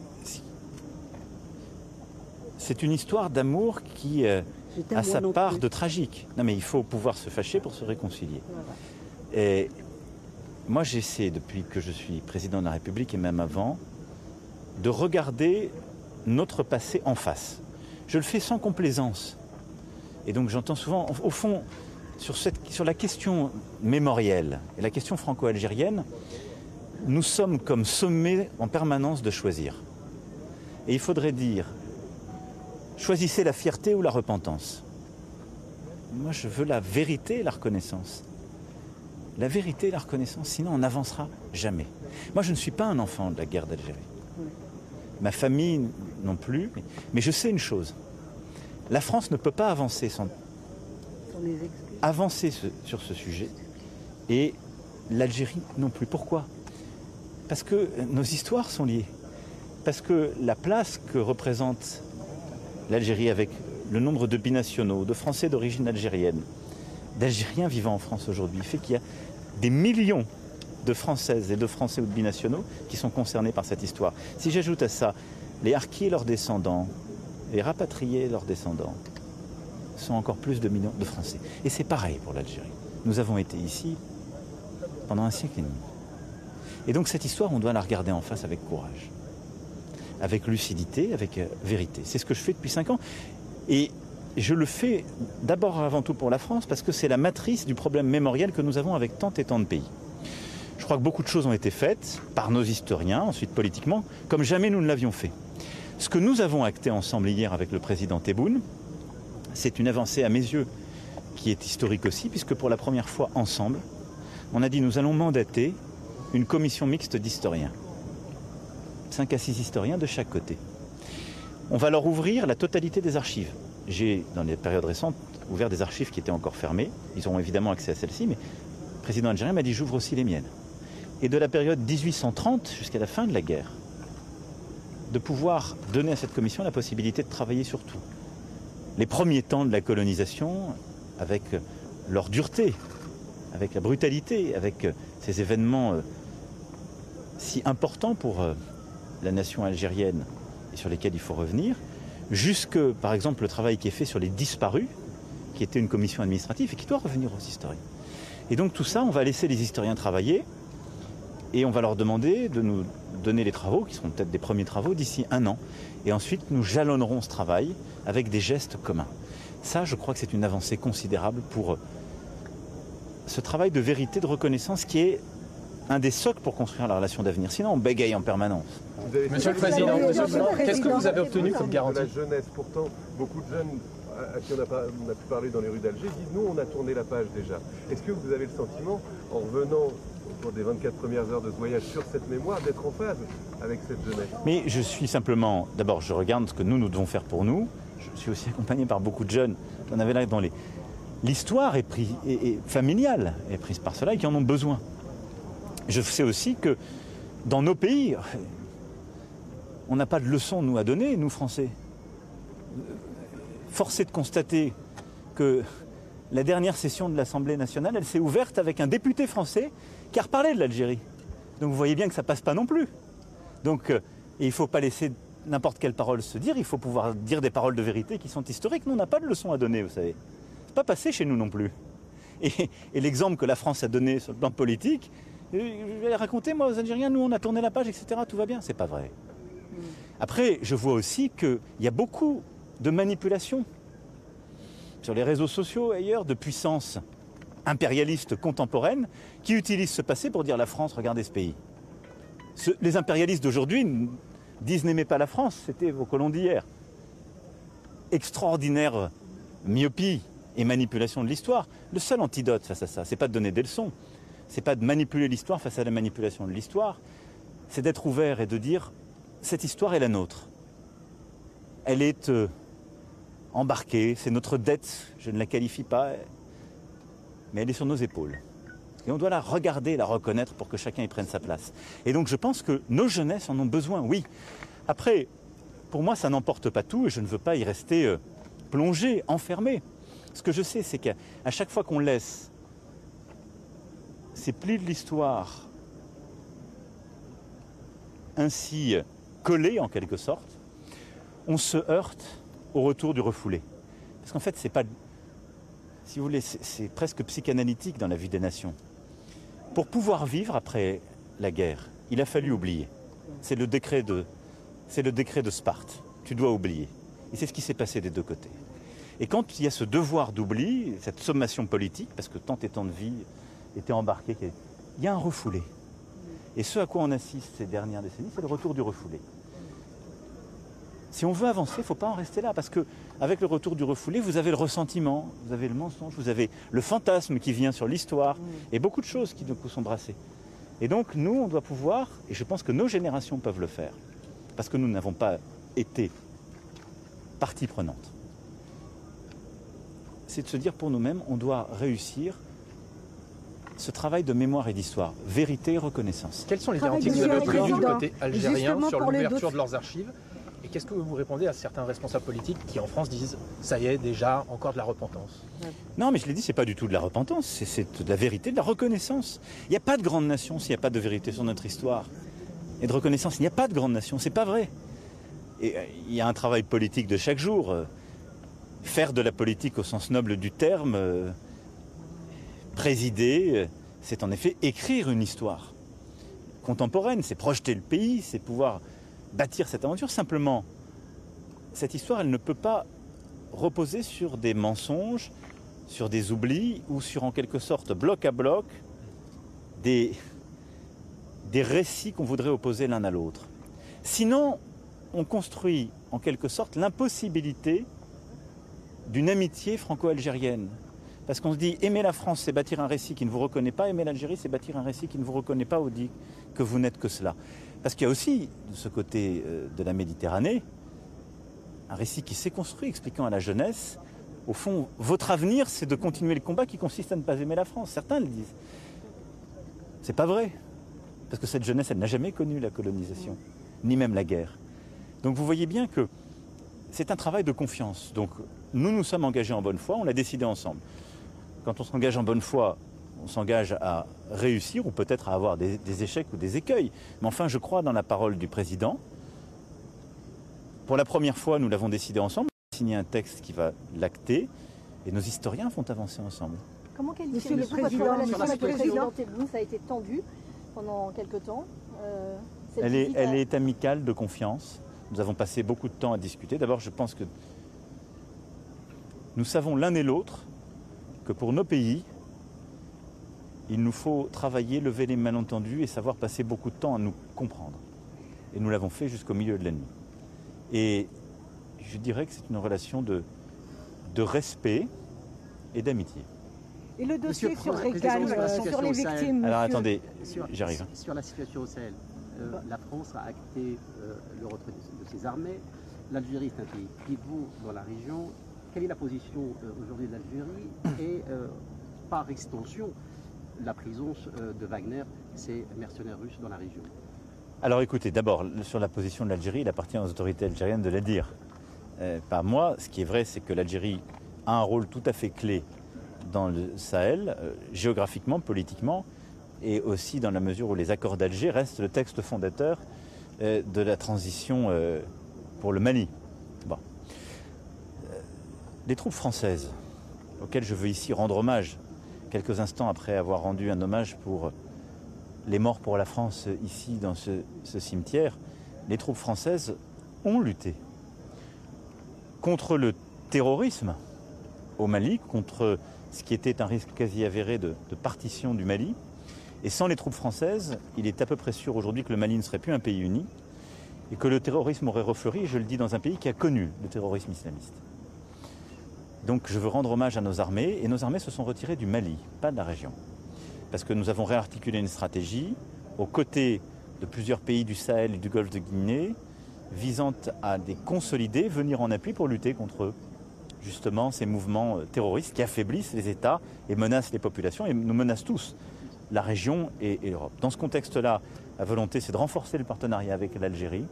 c'est une histoire d'amour qui euh, a sa part de tragique. Non mais il faut pouvoir se fâcher pour se réconcilier. Et moi j'essaie, depuis que je suis président de la République et même avant, de regarder notre passé en face. Je le fais sans complaisance. Et donc j'entends souvent, au fond, sur, cette, sur la question mémorielle et la question franco-algérienne, nous sommes comme sommés en permanence de choisir. Et il faudrait dire, choisissez la fierté ou la repentance. Moi je veux la vérité et la reconnaissance. La vérité et la reconnaissance, sinon on n'avancera jamais. Moi je ne suis pas un enfant de la guerre d'Algérie. Ma famille non plus, mais je sais une chose. La France ne peut pas avancer sans avancer ce, sur ce sujet, et l'Algérie non plus. Pourquoi? Parce que nos histoires sont liées. Parce que la place que représente l'Algérie avec le nombre de binationaux, de Français d'origine algérienne, d'Algériens vivant en France aujourd'hui, fait qu'il y a des millions de Françaises et de Français ou de binationaux qui sont concernés par cette histoire. Si j'ajoute à ça les harkis et leurs descendants, les rapatriés et leurs descendants, sont encore plus de millions de Français. Et c'est pareil pour l'Algérie. Nous avons été ici pendant un siècle et demi. Et donc cette histoire, on doit la regarder en face avec courage, avec lucidité, avec euh, vérité. C'est ce que je fais depuis cinq ans. Et je le fais d'abord avant tout pour la France, parce que c'est la matrice du problème mémoriel que nous avons avec tant et tant de pays. Je crois que beaucoup de choses ont été faites par nos historiens, ensuite politiquement, comme jamais nous ne l'avions fait. Ce que nous avons acté ensemble hier avec le président Tebboune, c'est une avancée à mes yeux qui est historique aussi, puisque pour la première fois ensemble, on a dit nous allons mandater une commission mixte d'historiens. Cinq à six historiens de chaque côté. On va leur ouvrir la totalité des archives. J'ai, dans les périodes récentes, ouvert des archives qui étaient encore fermées. Ils auront évidemment accès à celles-ci, mais le président algérien m'a dit j'ouvre aussi les miennes. Et de la période dix-huit cent trente jusqu'à la fin de la guerre, de pouvoir donner à cette commission la possibilité de travailler sur tout. Les premiers temps de la colonisation, avec leur dureté, avec la brutalité, avec ces événements euh, si importants pour euh, la nation algérienne et sur lesquels il faut revenir, jusque, par exemple, le travail qui est fait sur les disparus, qui était une commission administrative et qui doit revenir aux historiens. Et donc tout ça, on va laisser les historiens travailler et on va leur demander de nous donner les travaux, qui seront peut-être des premiers travaux, d'ici un an. Et ensuite, nous jalonnerons ce travail avec des gestes communs. Ça, je crois que c'est une avancée considérable pour ce travail de vérité, de reconnaissance qui est un des socles pour construire la relation d'avenir. Sinon, on bégaye en permanence. Monsieur le Président, qu'est-ce que vous avez obtenu comme garantie? La jeunesse, pourtant, beaucoup de jeunes à qui on a, pas, on a pu parler dans les rues d'Alger disent nous, on a tourné la page déjà. Est-ce que vous avez le sentiment, en revenant au cours des vingt-quatre premières heures de ce voyage sur cette mémoire, d'être en phase avec cette jeunesse? Mais je suis simplement, d'abord, je regarde ce que nous, nous devons faire pour nous. Je suis aussi accompagné par beaucoup de jeunes. On avait là dans les... L'histoire est, prise, est, est familiale, est prise par cela et qui en ont besoin. Je sais aussi que dans nos pays, on n'a pas de leçons, nous, à donner, nous, Français. Force est de constater que la dernière session de l'Assemblée nationale, elle s'est ouverte avec un député français qui a reparlé de l'Algérie. Donc vous voyez bien que ça ne passe pas non plus. Donc et il ne faut pas laisser n'importe quelle parole se dire, il faut pouvoir dire des paroles de vérité qui sont historiques. Nous, on n'a pas de leçons à donner, vous savez. Ce n'est pas passé chez nous non plus. Et, et l'exemple que la France a donné sur le plan politique, je vais raconter, moi, aux Algériens, nous, on a tourné la page, et cetera, tout va bien. C'est pas vrai. Après, je vois aussi qu'il y a beaucoup de manipulation sur les réseaux sociaux et ailleurs, de puissances impérialistes contemporaines qui utilisent ce passé pour dire la France, regardez ce pays. Ce, les impérialistes d'aujourd'hui disent n'aimez pas la France, c'était vos colons d'hier. Extraordinaire myopie et manipulation de l'histoire. Le seul antidote face à ça, c'est pas de donner des leçons, c'est pas de manipuler l'histoire face à la manipulation de l'histoire, c'est d'être ouvert et de dire cette histoire est la nôtre. Elle est euh, embarquée, c'est notre dette, je ne la qualifie pas, mais elle est sur nos épaules. Et on doit la regarder, la reconnaître pour que chacun y prenne sa place. Et donc je pense que nos jeunesses en ont besoin, oui. Après, pour moi, ça n'emporte pas tout et je ne veux pas y rester euh, plongé, enfermé. Ce que je sais, c'est qu'à chaque fois qu'on laisse ces plis de l'histoire ainsi collés en quelque sorte, on se heurte au retour du refoulé. Parce qu'en fait, c'est pas, si vous voulez, c'est presque psychanalytique dans la vie des nations. Pour pouvoir vivre après la guerre, il a fallu oublier. C'est le décret de, c'est le décret de Sparte. Tu dois oublier. Et c'est ce qui s'est passé des deux côtés. Et quand il y a ce devoir d'oubli, cette sommation politique, parce que tant et tant de vies étaient embarquées, il y a un refoulé. Et ce à quoi on assiste ces dernières décennies, c'est le retour du refoulé. Si on veut avancer, il ne faut pas en rester là, parce qu'avec le retour du refoulé, vous avez le ressentiment, vous avez le mensonge, vous avez le fantasme qui vient sur l'histoire, et beaucoup de choses qui, du coup, sont brassées. Et donc, nous, on doit pouvoir, et je pense que nos générations peuvent le faire, parce que nous n'avons pas été partie prenante. C'est de se dire pour nous-mêmes, on doit réussir ce travail de mémoire et d'histoire, vérité et reconnaissance. Quelles sont les garanties que vous avez obtenues du côté algérien sur l'ouverture de leurs archives? Et qu'est-ce que vous répondez à certains responsables politiques qui, en France, disent « ça y est, déjà, encore de la repentance » ? Non, mais je l'ai dit, c'est pas du tout de la repentance, c'est de la vérité, de la reconnaissance. Il n'y a pas de grande nation s'il n'y a pas de vérité sur notre histoire. Et de reconnaissance, il n'y a pas de grande nation, c'est pas vrai. Et il y a un travail politique de chaque jour. Faire de la politique au sens noble du terme, euh, présider, c'est en effet écrire une histoire contemporaine, c'est projeter le pays, c'est pouvoir bâtir cette aventure. Simplement, cette histoire, elle ne peut pas reposer sur des mensonges, sur des oublis ou sur en quelque sorte, bloc à bloc, des, des récits qu'on voudrait opposer l'un à l'autre. Sinon, on construit en quelque sorte l'impossibilité d'une amitié franco-algérienne. Parce qu'on se dit, aimer la France, c'est bâtir un récit qui ne vous reconnaît pas, aimer l'Algérie, c'est bâtir un récit qui ne vous reconnaît pas ou dit que vous n'êtes que cela. Parce qu'il y a aussi, de ce côté de la Méditerranée, un récit qui s'est construit, expliquant à la jeunesse, au fond, votre avenir, c'est de continuer le combat qui consiste à ne pas aimer la France. Certains le disent. C'est pas vrai. Parce que cette jeunesse, elle n'a jamais connu la colonisation, ni même la guerre. Donc vous voyez bien que c'est un travail de confiance. Donc nous nous sommes engagés en bonne foi, on l'a décidé ensemble. Quand on s'engage en bonne foi, on s'engage à réussir ou peut-être à avoir des, des échecs ou des écueils. Mais enfin, je crois dans la parole du président. Pour la première fois, nous l'avons décidé ensemble. On a signé un texte qui va l'acter et nos historiens vont avancer ensemble. Comment qualifiez-vous votre relation avec le président Tebboune? Ça a été tendu pendant quelques temps. Euh, elle est, elle à... est amicale, de confiance. Nous avons passé beaucoup de temps à discuter. D'abord, je pense que nous savons l'un et l'autre que pour nos pays, il nous faut travailler, lever les malentendus et savoir passer beaucoup de temps à nous comprendre. Et nous l'avons fait jusqu'au milieu de la nuit. Et je dirais que c'est une relation de, de respect et d'amitié. Et le dossier Monsieur, sur Régal, sur, sur les victimes. Alors monsieur... attendez, sur, j'arrive. Hein. Sur la situation au Sahel, euh, la France a acté euh, le retrait de ses armées. L'Algérie est un pays pivot dans la région. Quelle est la position euh, aujourd'hui de l'Algérie et euh, par extension la présence euh, de Wagner, ces mercenaires russes dans la région? Alors écoutez, d'abord, sur la position de l'Algérie, il appartient aux autorités algériennes de la dire. Euh, pas moi, ce qui est vrai, c'est que l'Algérie a un rôle tout à fait clé dans le Sahel, euh, géographiquement, politiquement, et aussi dans la mesure où les accords d'Alger restent le texte fondateur euh, de la transition euh, pour le Mali. Bon. Euh, les troupes françaises, auxquelles je veux ici rendre hommage, quelques instants après avoir rendu un hommage pour les morts pour la France ici dans ce, ce cimetière, les troupes françaises ont lutté contre le terrorisme au Mali, contre ce qui était un risque quasi avéré de, de partition du Mali. Et sans les troupes françaises, il est à peu près sûr aujourd'hui que le Mali ne serait plus un pays uni et que le terrorisme aurait refleuri, je le dis, dans un pays qui a connu le terrorisme islamiste. Donc je veux rendre hommage à nos armées, et nos armées se sont retirées du Mali, pas de la région. Parce que nous avons réarticulé une stratégie aux côtés de plusieurs pays du Sahel et du Golfe de Guinée, visant à les consolider, venir en appui pour lutter contre justement ces mouvements terroristes qui affaiblissent les États et menacent les populations et nous menacent tous, la région et, et l'Europe. Dans ce contexte-là, la volonté c'est de renforcer le partenariat avec l'Algérie,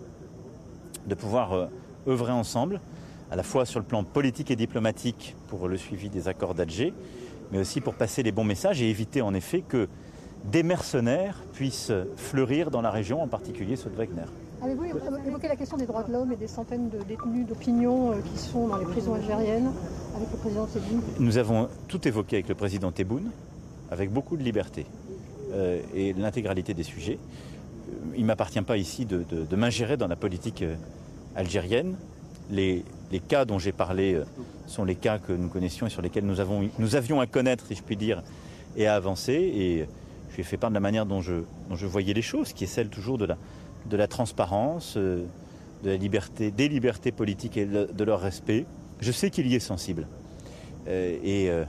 de pouvoir euh, œuvrer ensemble, à la fois sur le plan politique et diplomatique pour le suivi des accords d'Alger, mais aussi pour passer les bons messages et éviter en effet que des mercenaires puissent fleurir dans la région, en particulier ceux de Wagner. Avez-vous évoqué la question des droits de l'homme et des centaines de détenus d'opinion qui sont dans les prisons algériennes avec le président Tebboune? Nous avons tout évoqué avec le président Tebboune, avec beaucoup de liberté euh, et l'intégralité des sujets. Il ne m'appartient pas ici de, de, de m'ingérer dans la politique euh, algérienne. Les, les cas dont j'ai parlé euh, sont les cas que nous connaissions et sur lesquels nous, avons, nous avions à connaître, si je puis dire, et à avancer. Et je lui ai fait part de la manière dont je, dont je voyais les choses, qui est celle toujours de la, de la transparence, euh, de la liberté, des libertés politiques et de, de leur respect. Je sais qu'il y est sensible. Euh, et euh,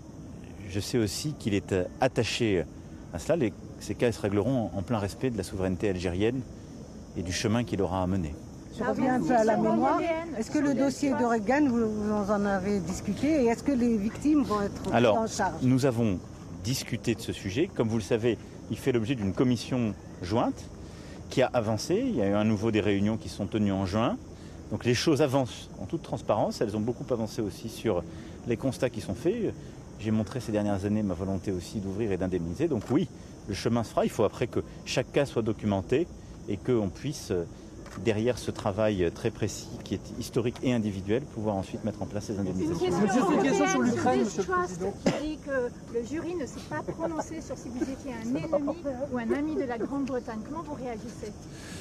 je sais aussi qu'il est euh, attaché à cela. Les, ces cas se régleront en, en plein respect de la souveraineté algérienne et du chemin qu'il aura à mener. Je reviens un peu à la mémoire. Est-ce que le dossier de Reagan, vous, vous en avez discuté, et est-ce que les victimes vont être prises Alors, en charge? nous avons discuté de ce sujet. Comme vous le savez, il fait l'objet d'une commission jointe qui a avancé. Il y a eu à nouveau des réunions qui sont tenues en juin. Donc les choses avancent en toute transparence. Elles ont beaucoup avancé aussi sur les constats qui sont faits. J'ai montré ces dernières années ma volonté aussi d'ouvrir et d'indemniser. Donc oui, le chemin se fera. Il faut après que chaque cas soit documenté et qu'on puisse, derrière ce travail très précis, qui est historique et individuel, pouvoir ensuite mettre en place les indemnisations. Une question sur l'Ukraine, monsieur le Président. Qui dit que le jury ne s'est pas prononcé sur si vous étiez un ennemi ou un ami de la Grande-Bretagne. Comment vous réagissez?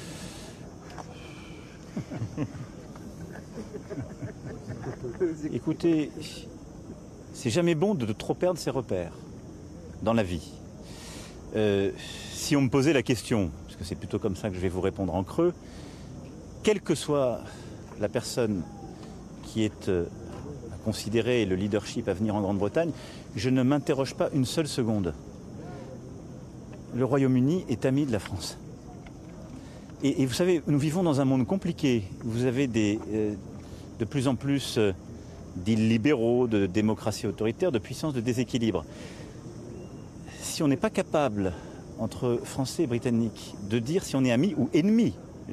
Écoutez, c'est jamais bon de trop perdre ses repères dans la vie. Euh, si on me posait la question, parce que c'est plutôt comme ça que je vais vous répondre en creux, quelle que soit la personne qui est euh, à considérer le leadership à venir en Grande-Bretagne, je ne m'interroge pas une seule seconde. Le Royaume-Uni est ami de la France. Et, et vous savez, nous vivons dans un monde compliqué. Vous avez des, euh, de plus en plus euh, d'îles libéraux, de démocratie autoritaire, de puissance, de déséquilibre. Si on n'est pas capable, entre Français et Britanniques, de dire si on est ami ou ennemi, je,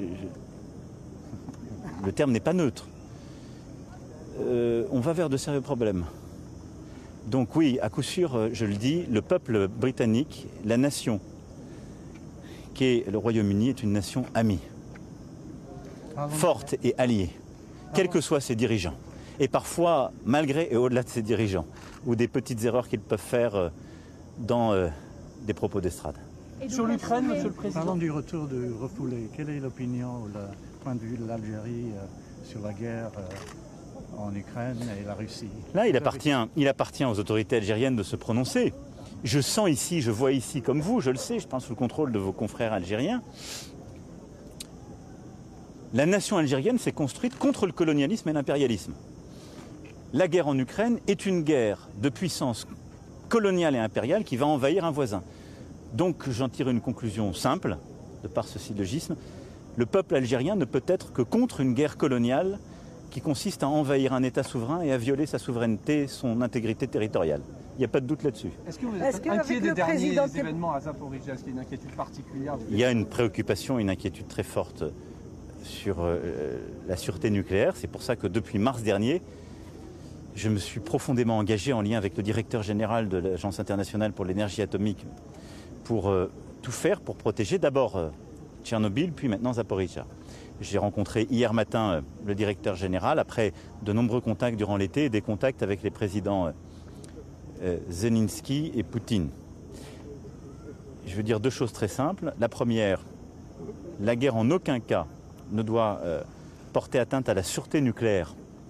le terme n'est pas neutre, euh, on va vers de sérieux problèmes. Donc oui, à coup sûr, je le dis, le peuple britannique, la nation qu'est le Royaume-Uni est une nation amie, forte et alliée, quels que soient ses dirigeants. Et parfois, malgré et au-delà de ses dirigeants, ou des petites erreurs qu'ils peuvent faire dans euh, des propos d'estrade. Sur l'Ukraine, monsieur le Président. Parlons du retour de Refoulé. Quelle est l'opinion ou le point de vue de l'Algérie euh, sur la guerre euh, en Ukraine et la Russie? Là, il appartient, il appartient aux autorités algériennes de se prononcer. Je sens ici, je vois ici, comme vous, je le sais, je pense sous le contrôle de vos confrères algériens, la nation algérienne s'est construite contre le colonialisme et l'impérialisme. La guerre en Ukraine est une guerre de puissance coloniale et impériale qui va envahir un voisin. Donc j'en tire une conclusion simple, de par ce syllogisme. Le peuple algérien ne peut être que contre une guerre coloniale qui consiste à envahir un État souverain et à violer sa souveraineté, son intégrité territoriale. Il n'y a pas de doute là-dessus. Est-ce que vous êtes inquiet des derniers événements à Zaporijia? Est-ce qu'il y a une inquiétude particulière? Il y a une préoccupation, une inquiétude très forte sur euh, la sûreté nucléaire. C'est pour ça que depuis mars dernier, je me suis profondément engagé en lien avec le directeur général de l'Agence internationale pour l'énergie atomique pour euh, tout faire pour protéger d'abord euh, Tchernobyl, puis maintenant Zaporijia. J'ai rencontré hier matin euh, le directeur général, après de nombreux contacts durant l'été, et des contacts avec les présidents euh, euh, Zelensky et Poutine. Je veux dire deux choses très simples. La première, la guerre en aucun cas ne doit euh, porter atteinte à la sûreté nucléaire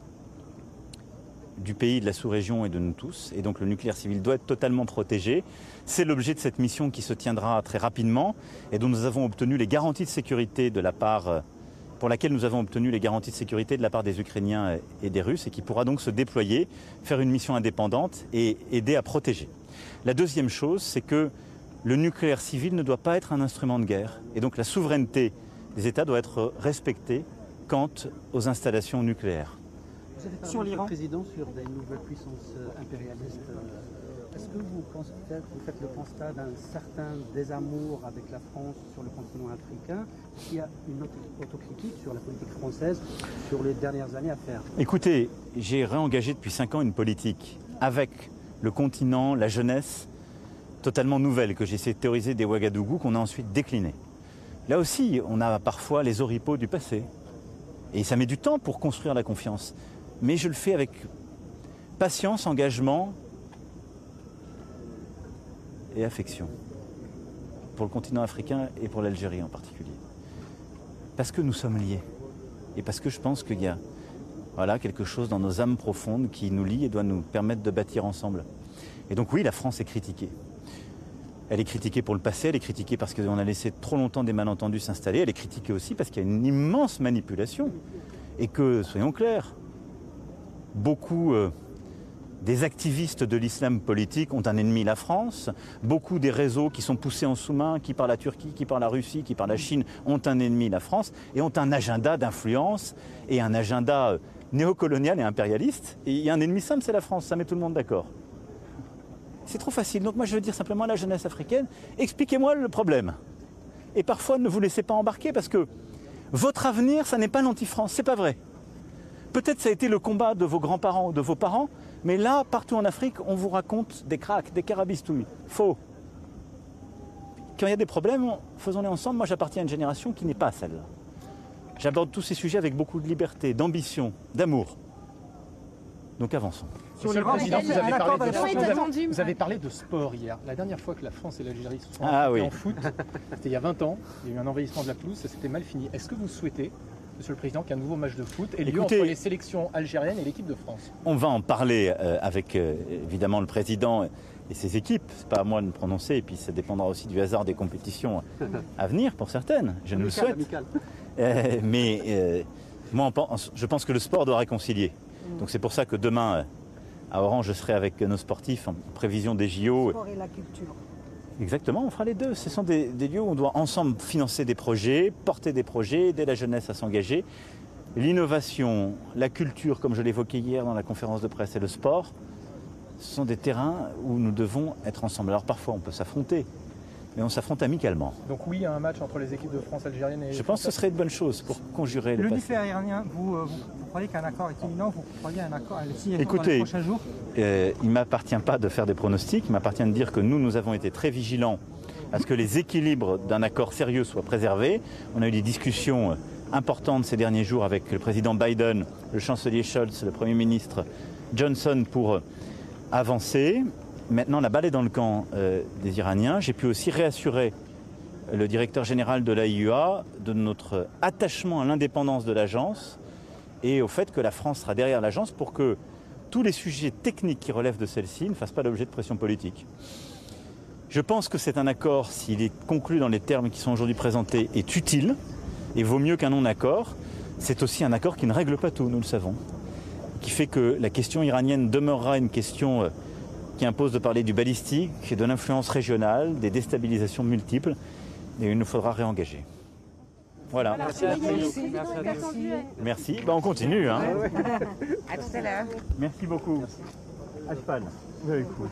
du pays, de la sous-région et de nous tous. Et donc le nucléaire civil doit être totalement protégé. C'est l'objet de cette mission qui se tiendra très rapidement et dont nous avons obtenu les garanties de sécurité de la part pour laquelle nous avons obtenu les garanties de sécurité de la part des Ukrainiens et des Russes et qui pourra donc se déployer, faire une mission indépendante et aider à protéger. La deuxième chose, c'est que le nucléaire civil ne doit pas être un instrument de guerre et donc la souveraineté des États doit être respectée quant aux installations nucléaires. Vous avez parlé, Monsieur le Président, sur des nouvelles puissances impérialistes. Est-ce que vous, pensez, vous faites le constat d'un certain désamour avec la France sur le continent africain? Est-ce qu'il y a une autocritique sur la politique française sur les dernières années à faire? Écoutez, j'ai réengagé depuis cinq ans une politique avec le continent, la jeunesse, totalement nouvelle, que j'ai essayé de théoriser des Ouagadougou, qu'on a ensuite décliné. Là aussi, on a parfois les oripeaux du passé. Et ça met du temps pour construire la confiance. Mais je le fais avec patience, engagement et affection. Pour le continent africain et pour l'Algérie en particulier. Parce que nous sommes liés. Et parce que je pense qu'il y a voilà, quelque chose dans nos âmes profondes qui nous lie et doit nous permettre de bâtir ensemble. Et donc oui, la France est critiquée. Elle est critiquée pour le passé, elle est critiquée parce qu'on a laissé trop longtemps des malentendus s'installer, elle est critiquée aussi parce qu'il y a une immense manipulation. Et que, soyons clairs, beaucoup euh, des activistes de l'islam politique ont un ennemi, la France. Beaucoup des réseaux qui sont poussés en sous-main, qui par la Turquie, qui par la Russie, qui par la Chine, ont un ennemi, la France, et ont un agenda d'influence et un agenda euh, néocolonial et impérialiste. Et il y a un ennemi simple, c'est la France, ça met tout le monde d'accord. C'est trop facile. Donc moi je veux dire simplement à la jeunesse africaine, expliquez-moi le problème. Et parfois ne vous laissez pas embarquer parce que votre avenir, ça n'est pas l'anti-France, c'est pas vrai. Peut-être ça a été le combat de vos grands-parents ou de vos parents, mais là, partout en Afrique, on vous raconte des cracks, des carabistouilles. Faux. Quand il y a des problèmes, faisons-les ensemble. Moi j'appartiens à une génération qui n'est pas celle-là. J'aborde tous ces sujets avec beaucoup de liberté, d'ambition, d'amour. Donc avançons. Monsieur le Président, vous avez, parlé de, vous, avez, vous avez parlé de sport hier. La dernière fois que la France et l'Algérie se sont ah, oui. en foot, c'était il y a vingt ans. Il y a eu un envahissement de la pelouse, ça s'était mal fini. Est-ce que vous souhaitez, Monsieur le Président, qu'un nouveau match de foot ait lieu Écoutez, entre les sélections algériennes et l'équipe de France? On va en parler euh, avec euh, évidemment le Président et ses équipes. C'est pas à moi de me prononcer, et puis ça dépendra aussi du hasard des compétitions à venir pour certaines. Je nous le souhaite. Euh, mais euh, moi, je pense que le sport doit réconcilier. Donc c'est pour ça que demain, à Orange, je serai avec nos sportifs en prévision des J O. Le sport et la culture. Exactement, on fera les deux. Ce sont des, des lieux où on doit ensemble financer des projets, porter des projets, aider la jeunesse à s'engager. L'innovation, la culture, comme je l'évoquais hier dans la conférence de presse, et le sport, ce sont des terrains où nous devons être ensemble. Alors parfois on peut s'affronter, mais on s'affronte amicalement. Donc oui, il y a un match entre les équipes de France algérienne et... Je pense que ce serait une bonne chose pour conjurer le, le passé. nucléaire iranien, vous, vous, vous croyez qu'un accord est imminent? Vous croyez un accord à le signer Écoutez, dans les prochains jours? euh, il ne m'appartient pas de faire des pronostics, il m'appartient de dire que nous, nous avons été très vigilants à ce que les équilibres d'un accord sérieux soient préservés. On a eu des discussions importantes ces derniers jours avec le président Biden, le chancelier Scholz, le Premier ministre Johnson pour avancer. Maintenant, la balle est dans le camp euh, des Iraniens. J'ai pu aussi réassurer le directeur général de l'A I U A de notre attachement à l'indépendance de l'agence et au fait que la France sera derrière l'agence pour que tous les sujets techniques qui relèvent de celle-ci ne fassent pas l'objet de pression politique. Je pense que c'est un accord, s'il est conclu dans les termes qui sont aujourd'hui présentés, est utile et vaut mieux qu'un non-accord. C'est aussi un accord qui ne règle pas tout, nous le savons, qui fait que la question iranienne demeurera une question qui impose de parler du balistique, de l'influence régionale, des déstabilisations multiples, et il nous faudra réengager. Voilà. Merci. Merci. Merci. Merci. Ben, on continue. Hein. À tout à l'heure. Merci beaucoup. Ashpan, very cool.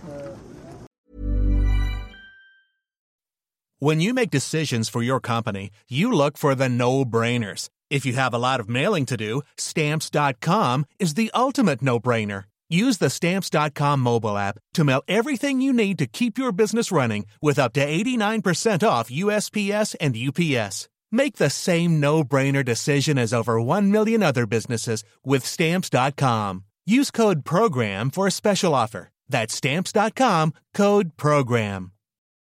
When you make decisions for your company, you look for the no-brainers. If you have a lot of mailing to do, Stamps dot com is the ultimate no-brainer. Use the Stamps dot com mobile app to mail everything you need to keep your business running with up to eighty-nine percent off U S P S and U P S. Make the same no-brainer decision as over one million other businesses with Stamps dot com. Use code PROGRAM for a special offer. That's Stamps dot com, code PROGRAM.